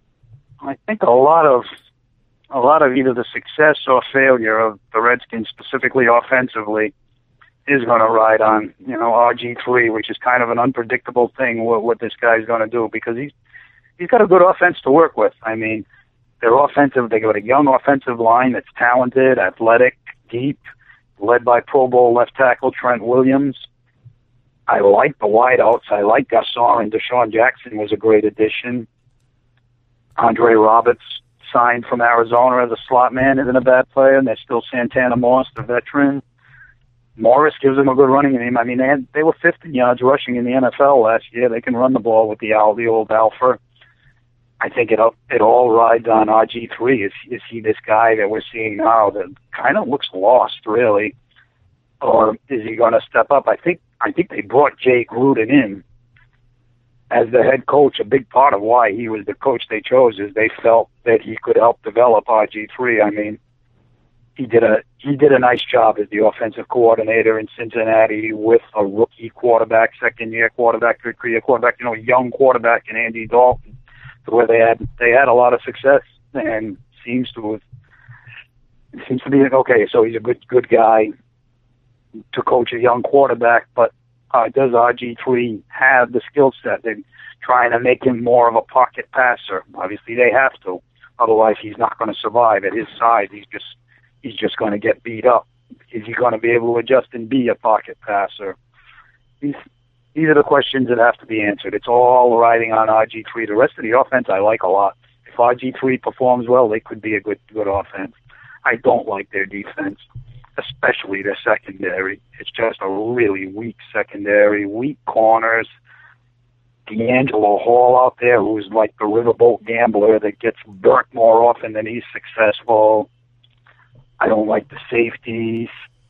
I think a lot of a lot of either the success or failure of the Redskins, specifically offensively, is going to ride on, you know, R G three, which is kind of an unpredictable thing what, what this guy's going to do, because he's he's got a good offense to work with. I mean, they're offensive. They got a young offensive line that's talented, athletic, deep, led by Pro Bowl left tackle Trent Williams. I like the wideouts. I like Garcon, and Deshaun Jackson was a great addition. Andre Roberts, signed from Arizona as a slot man, isn't a bad player, and there's still Santana Moss, the veteran. Morris gives them a good running game. I mean, they had, they were fifty yards rushing in the N F L last year. They can run the ball with the owl, the old Alpha. I think it it all rides on R G three. Is is he this guy that we're seeing now that kind of looks lost, really, or is he going to step up? I think I think they brought Jay Gruden in as the head coach. A big part of why he was the coach they chose is they felt that he could help develop R G three. I mean, he did a he did a nice job as the offensive coordinator in Cincinnati with a rookie quarterback, second year quarterback, third year quarterback, you know, young quarterback in Andy Dalton, to where they had they had a lot of success, and seems to have seems to be okay. So he's a good good guy to coach a young quarterback, but uh, does R G three have the skill set? They're trying to make him more of a pocket passer. Obviously, they have to. Otherwise, he's not going to survive at his size. He's just he's just going to get beat up. Is he going to be able to adjust and be a pocket passer? These these are the questions that have to be answered. It's all riding on R G three. The rest of the offense I like a lot. If R G three performs well, they could be a good good offense. I don't like their defense, especially their secondary. It's just a really weak secondary, weak corners. D'Angelo Hall out there, who's like the riverboat gambler that gets burnt more often than he's successful. I don't like the safeties.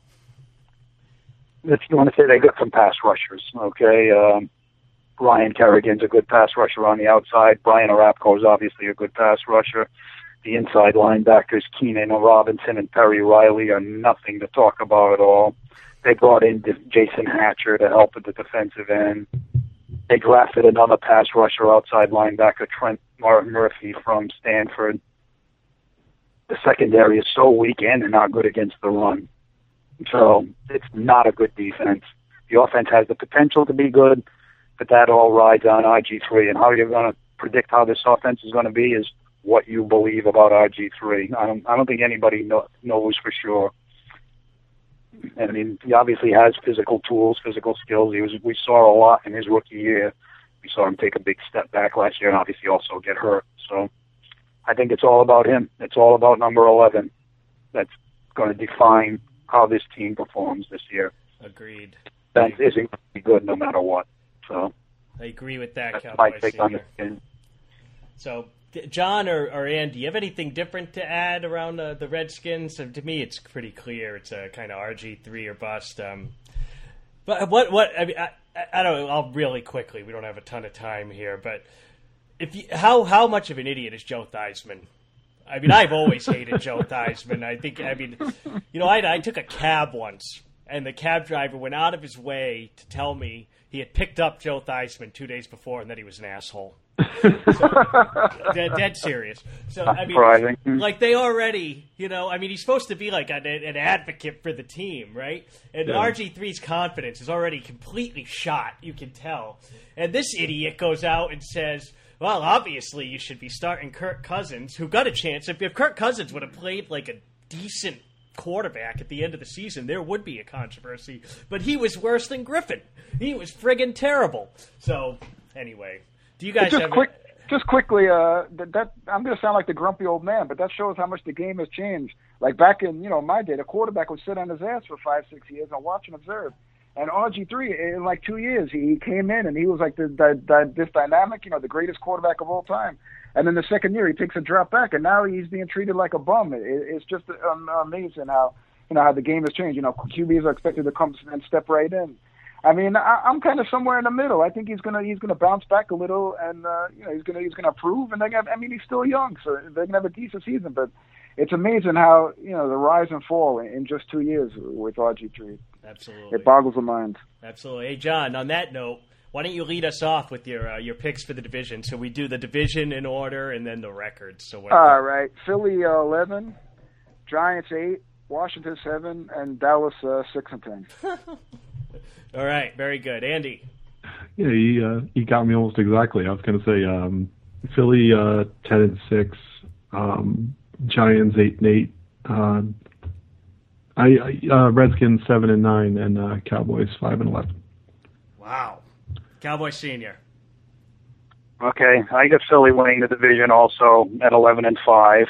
If you want to say they got some pass rushers, okay? Um, Ryan Kerrigan's a good pass rusher on the outside. Brian Arapko is obviously a good pass rusher. The inside linebackers, Keenan Robinson and Perry Riley, are nothing to talk about at all. They brought in Jason Hatcher to help at the defensive end. They drafted another pass rusher, outside linebacker, Trent Murphy from Stanford. The secondary is so weak and they're not good against the run. So it's not a good defense. The offense has the potential to be good, but that all rides on R G three. And how you're going to predict how this offense is going to be is what you believe about R G three. I don't, I don't think anybody know, knows for sure. I mean, he obviously has physical tools, physical skills. He was, we saw a lot in his rookie year. We saw him take a big step back last year and obviously also get hurt. So I think it's all about him. It's all about number eleven. That's going to define how this team performs this year. Agreed. That isn't going to be good no matter what. So I agree with that, that's my Cowboy take on Senior. it. So, John or, or Andy, do you have anything different to add around uh, the Redskins? So, to me, it's pretty clear. It's a kind of R G three or bust. Um, but what what I mean, I, I don't know. I'll really quickly. We don't have a ton of time here, but if you, how how much of an idiot is Joe Theismann? I mean, I've always hated Joe Theismann. I think, I mean, you know, I, I took a cab once, and the cab driver went out of his way to tell me he had picked up Joe Theismann two days before and that he was an asshole. So, dead, dead serious. So I mean, Surprising. like they already, you know, I mean, he's supposed to be like an, an advocate for the team, right? And Yeah. R G three's confidence is already completely shot. You can tell. And this idiot goes out and says, "Well, obviously you should be starting Kirk Cousins, who got a chance. If, if Kirk Cousins would have played like a decent quarterback at the end of the season, there would be a controversy. But he was worse than Griffin. He was friggin' terrible." So anyway. Do you guys just have quick, just quickly? Uh, that, that I'm going to sound like the grumpy old man, but that shows how much the game has changed. Like back in you know my day, the quarterback would sit on his ass for five, six years and watch and observe. And R G three, in like two years, he came in and he was like the, the, the, this dynamic, you know, the greatest quarterback of all time. And then the second year, he takes a drop back, and now he's being treated like a bum. It, it's just um, amazing how you know how the game has changed. You know, Q Bs are expected to come and step right in. I mean, I, I'm kind of somewhere in the middle. I think he's gonna he's gonna bounce back a little, and uh, you know he's gonna he's gonna improve. And they have, I mean, he's still young, so they're gonna have a decent season. But it's amazing how you know the rise and fall in, in just two years with R G three. Absolutely, it boggles the mind. Absolutely. Hey, John. On that note, why don't you lead us off with your uh, your picks for the division? So we do the division in order, and then the records. So all right, Philly uh, eleven, Giants eight, Washington seven, and Dallas uh, six and ten. All right, very good. Andy? Yeah, he uh, he got me almost exactly. I was going to say um, Philly uh, ten and six, um, Giants eight and eight, uh, I, I uh, Redskins seven and nine, and uh, Cowboys five and eleven. Wow, Cowboy Senior. Okay, I got Philly winning the division also at eleven and five.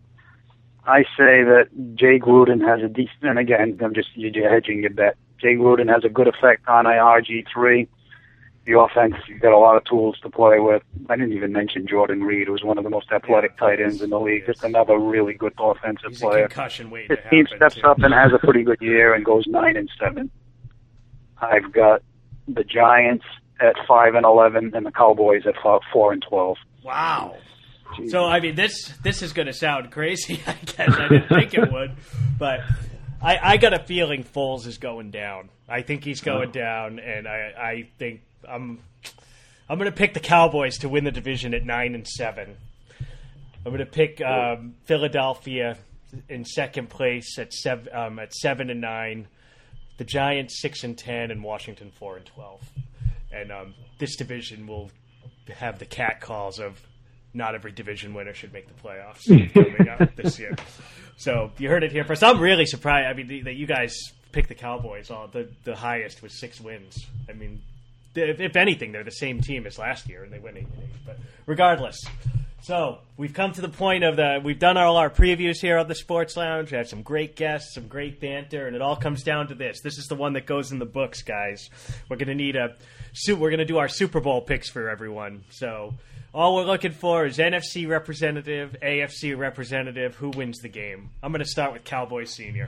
I say that Jay Gruden has a decent, and again, I'm just you're hedging your bet. Jay Gruden has a good effect on R G three. The offense, you've got a lot of tools to play with. I didn't even mention Jordan Reed, who's one of the most athletic tight ends in the league. Just another really good offensive He's player. a concussion waiting His to team happen, steps too. up and has a pretty good year and goes nine and seven. I've got the Giants at five and eleven, and the Cowboys at five, four and twelve. Wow. So I mean, this this is going to sound crazy. I guess I didn't think it would, but I, I got a feeling Foles is going down. I think he's going down, and I I think I'm I'm going to pick the Cowboys to win the division at nine and seven. I'm going to pick um, Philadelphia in second place at seven um, at seven and nine. The Giants six and ten, and Washington four and twelve. And um, this division will have the cat calls of not every division winner should make the playoffs coming up this year. So you heard it here first. I'm really surprised. I mean, that you guys picked the Cowboys. All the the highest was six wins. I mean, if, if anything, they're the same team as last year, and they win eight and eight. But regardless, so we've come to the point of the. We've done all our previews here on the Sports Lounge. We had some great guests, some great banter, and it all comes down to this. This is the one that goes in the books, guys. We're going to need a. We're going to do our Super Bowl picks for everyone. So. All we're looking for is N F C representative, A F C representative. Who wins the game? I'm going to start with Cowboy Senior.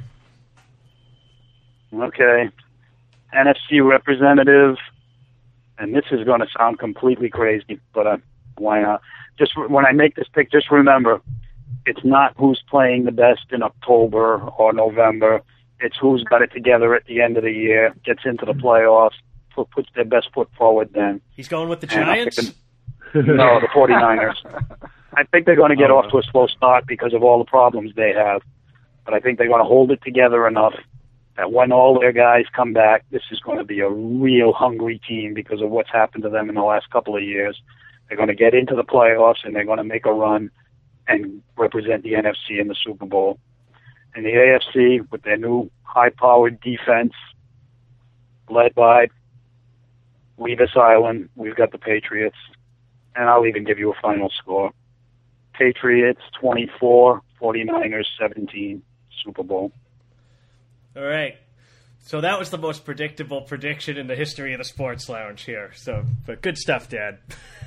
Okay. N F C representative, and this is going to sound completely crazy, but uh, why not? Just when I make this pick, just remember, it's not who's playing the best in October or November. It's who's got it together at the end of the year, gets into the playoffs, puts their best foot forward then. He's going with the And I'm Giants? picking- No, the 49ers. I think they're going to get Oh, off to a slow start because of all the problems they have. But I think they're going to hold it together enough that when all their guys come back, this is going to be a real hungry team because of what's happened to them in the last couple of years. They're going to get into the playoffs, and they're going to make a run and represent the N F C in the Super Bowl. In the A F C, with their new high-powered defense, led by Levis Island, we've got the Patriots. And I'll even give you a final score. Patriots twenty-four, 49ers seventeen, Super Bowl. All right. So that was the most predictable prediction in the history of the Sports Lounge here. So, but good stuff, Dad.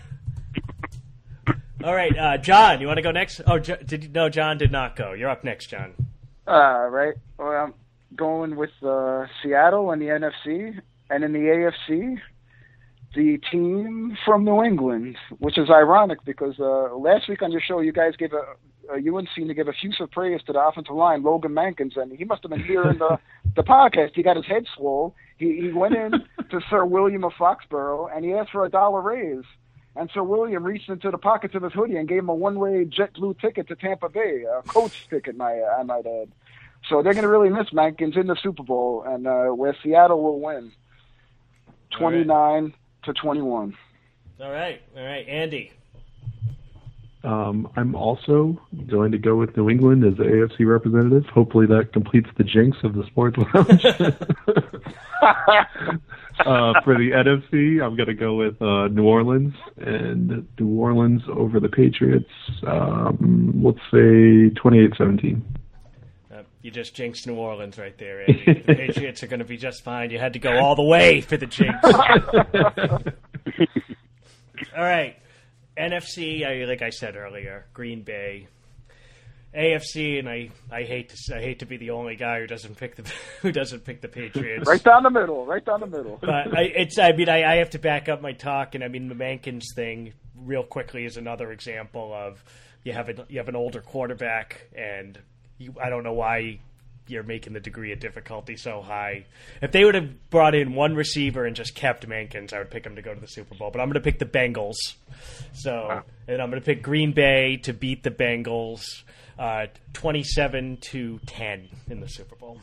All right, uh, John, you want to go next? Oh, J- did you, no, John did not go. You're up next, John. All right. Well, I'm going with uh, Seattle in the N F C, and in the A F C, the team from New England, which is ironic because uh, last week on your show, you guys gave a, a you and seemed to give effusive praise to the offensive line, Logan Mankins, and he must have been hearing the the podcast. He got his head swole. He he went in to Sir William of Foxborough and he asked for a dollar raise. And so William reached into the pockets of his hoodie and gave him a one-way JetBlue ticket to Tampa Bay, a coach ticket, my, I might add. So they're going to really miss Mankins in the Super Bowl, and uh, where Seattle will win, twenty-nine right. to twenty-one. All right, all right, Andy. Um, I'm also going to go with New England as the A F C representative. Hopefully that completes the jinx of the Sports Lounge. uh, for the N F C, I'm going to go with uh, New Orleans, and New Orleans over the Patriots. Um, let's say twenty-eight seventeen. Uh, you just jinxed New Orleans right there, Andy. The Patriots are going to be just fine. You had to go all the way for the jinx. All right. N F C, I, like I said earlier, Green Bay. A F C, and I, I hate to I hate to be the only guy who doesn't pick the who doesn't pick the Patriots. Right down the middle, right down the middle. But I, it's I mean I, I have to back up my talk, and I mean the Mankins thing real quickly is another example of you have a, you have an older quarterback, and you, I don't know why you're making the degree of difficulty so high. If they would have brought in one receiver and just kept Mankins, I would pick him to go to the Super Bowl. But I'm going to pick the Bengals. So, wow. And I'm going to pick Green Bay to beat the Bengals, uh, twenty-seven to ten in the Super Bowl.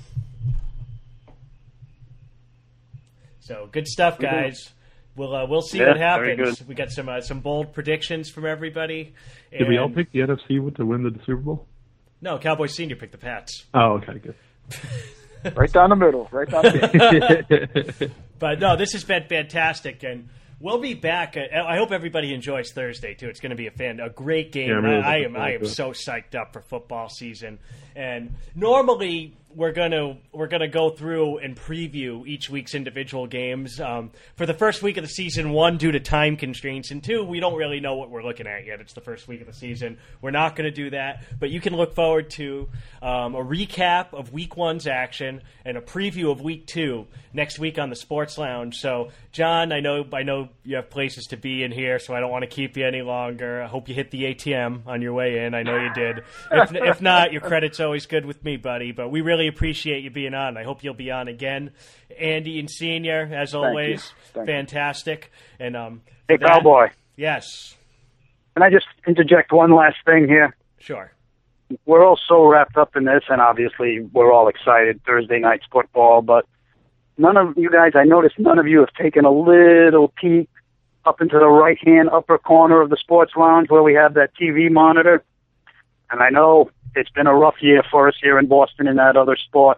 So good stuff, guys. We'll uh, we'll see yeah, what happens. We got some uh, some bold predictions from everybody. Did and... we all pick the N F C to win the Super Bowl? No, Cowboys Senior picked the Pats. Oh, okay, good. Right down the middle. Right down the middle. But no, this has been fantastic, and we'll be back. I hope everybody enjoys Thursday too. It's going to be a fan, a great game. Yeah, really I, I am, I am so psyched up for football season. And normally we're gonna we're gonna go through and preview each week's individual games. Um, for the first week of the season, one, due to time constraints, and two, we don't really know what we're looking at yet. It's the first week of the season. We're not going to do that, but you can look forward to um, a recap of week one's action and a preview of week two next week on the Sports Lounge. So, John, I know I know you have places to be in here, so I don't want to keep you any longer. I hope you hit the A T M on your way in. I know you did. If, if not, your credit's always good with me, buddy. But we really appreciate you being on. I hope you'll be on again. Andy and Senior, as always, Thank fantastic. You. And um, hey, that, Cowboy. Yes. Can I just interject one last thing here? Sure. We're all so wrapped up in this, and obviously we're all excited. Thursday night's football, but none of you guys, I noticed none of you have taken a little peek up into the right-hand upper corner of the Sports Lounge where we have that T V monitor. And I know it's been a rough year for us here in Boston in that other sport.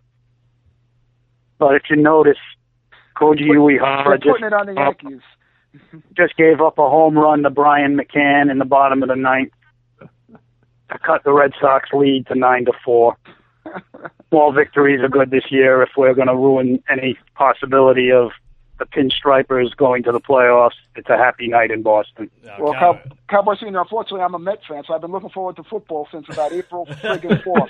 But if you notice, Koji Uehara just, it on the Yankees. just gave up a home run to Brian McCann in the bottom of the ninth to cut the Red Sox lead to nine to four. Small victories are good this year if we're going to ruin any possibility of the Pinstripers going to the playoffs. It's a happy night in Boston. No, well, Cow- Cow- Cowboy Senior, unfortunately, I'm a Mets fan, so I've been looking forward to football since about April friggin' fourth.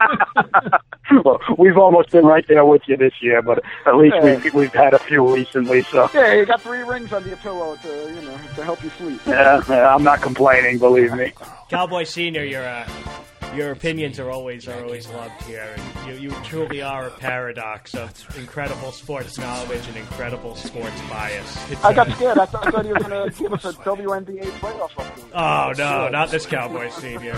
Well, we've almost been right there with you this year, but at least Yeah. we've, we've had a few recently. So Yeah, you got three rings under your pillow to, you know, to help you sleep. yeah, yeah, I'm not complaining, believe me. Cowboy Senior, your uh, your opinions are always are always loved here, and you, you truly are a paradox of incredible sports knowledge and incredible sports bias. It's, I got uh, scared. I thought, I thought you were going to give us a W N B A playoff update. Oh, no, not this Cowboy Senior.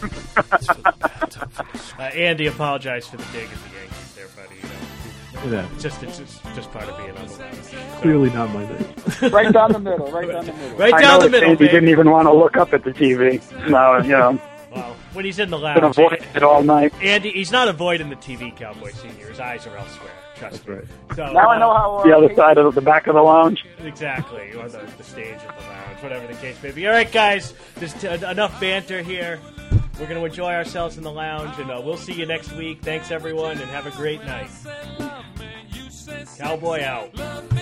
uh, Andy, apologize for the dig at the Yankees there, buddy. You know, Yeah. it's just, it's just, just part of being on the line. Clearly not my day. Right down the middle, right down the middle. Right I down know the middle, Andy baby. didn't even want to look up at the T V. No, you know, Well, when he's in the been lounge, avoiding it all night. Andy, he's not avoiding the T V, Cowboy Senior. His eyes are elsewhere. Trust me. So, Now I know uh, how... Uh, The other side of the back of the lounge. Exactly, or the, the stage of the lounge, whatever the case may be. All right, guys, there's t- enough banter here. We're going to enjoy ourselves in the lounge, and uh, we'll see you next week. Thanks, everyone, and have a great night. Cowboy out.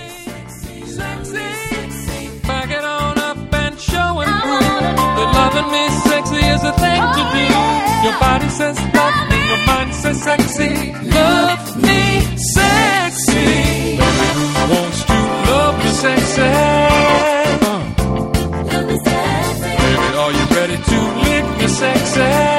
Back it on up and show and prove that loving me sexy is a thing to do. Your body says love me, your mind says sexy. Love me sexy. Baby, who wants to love me sexy? Uh. Baby, are you ready to lick me sexy?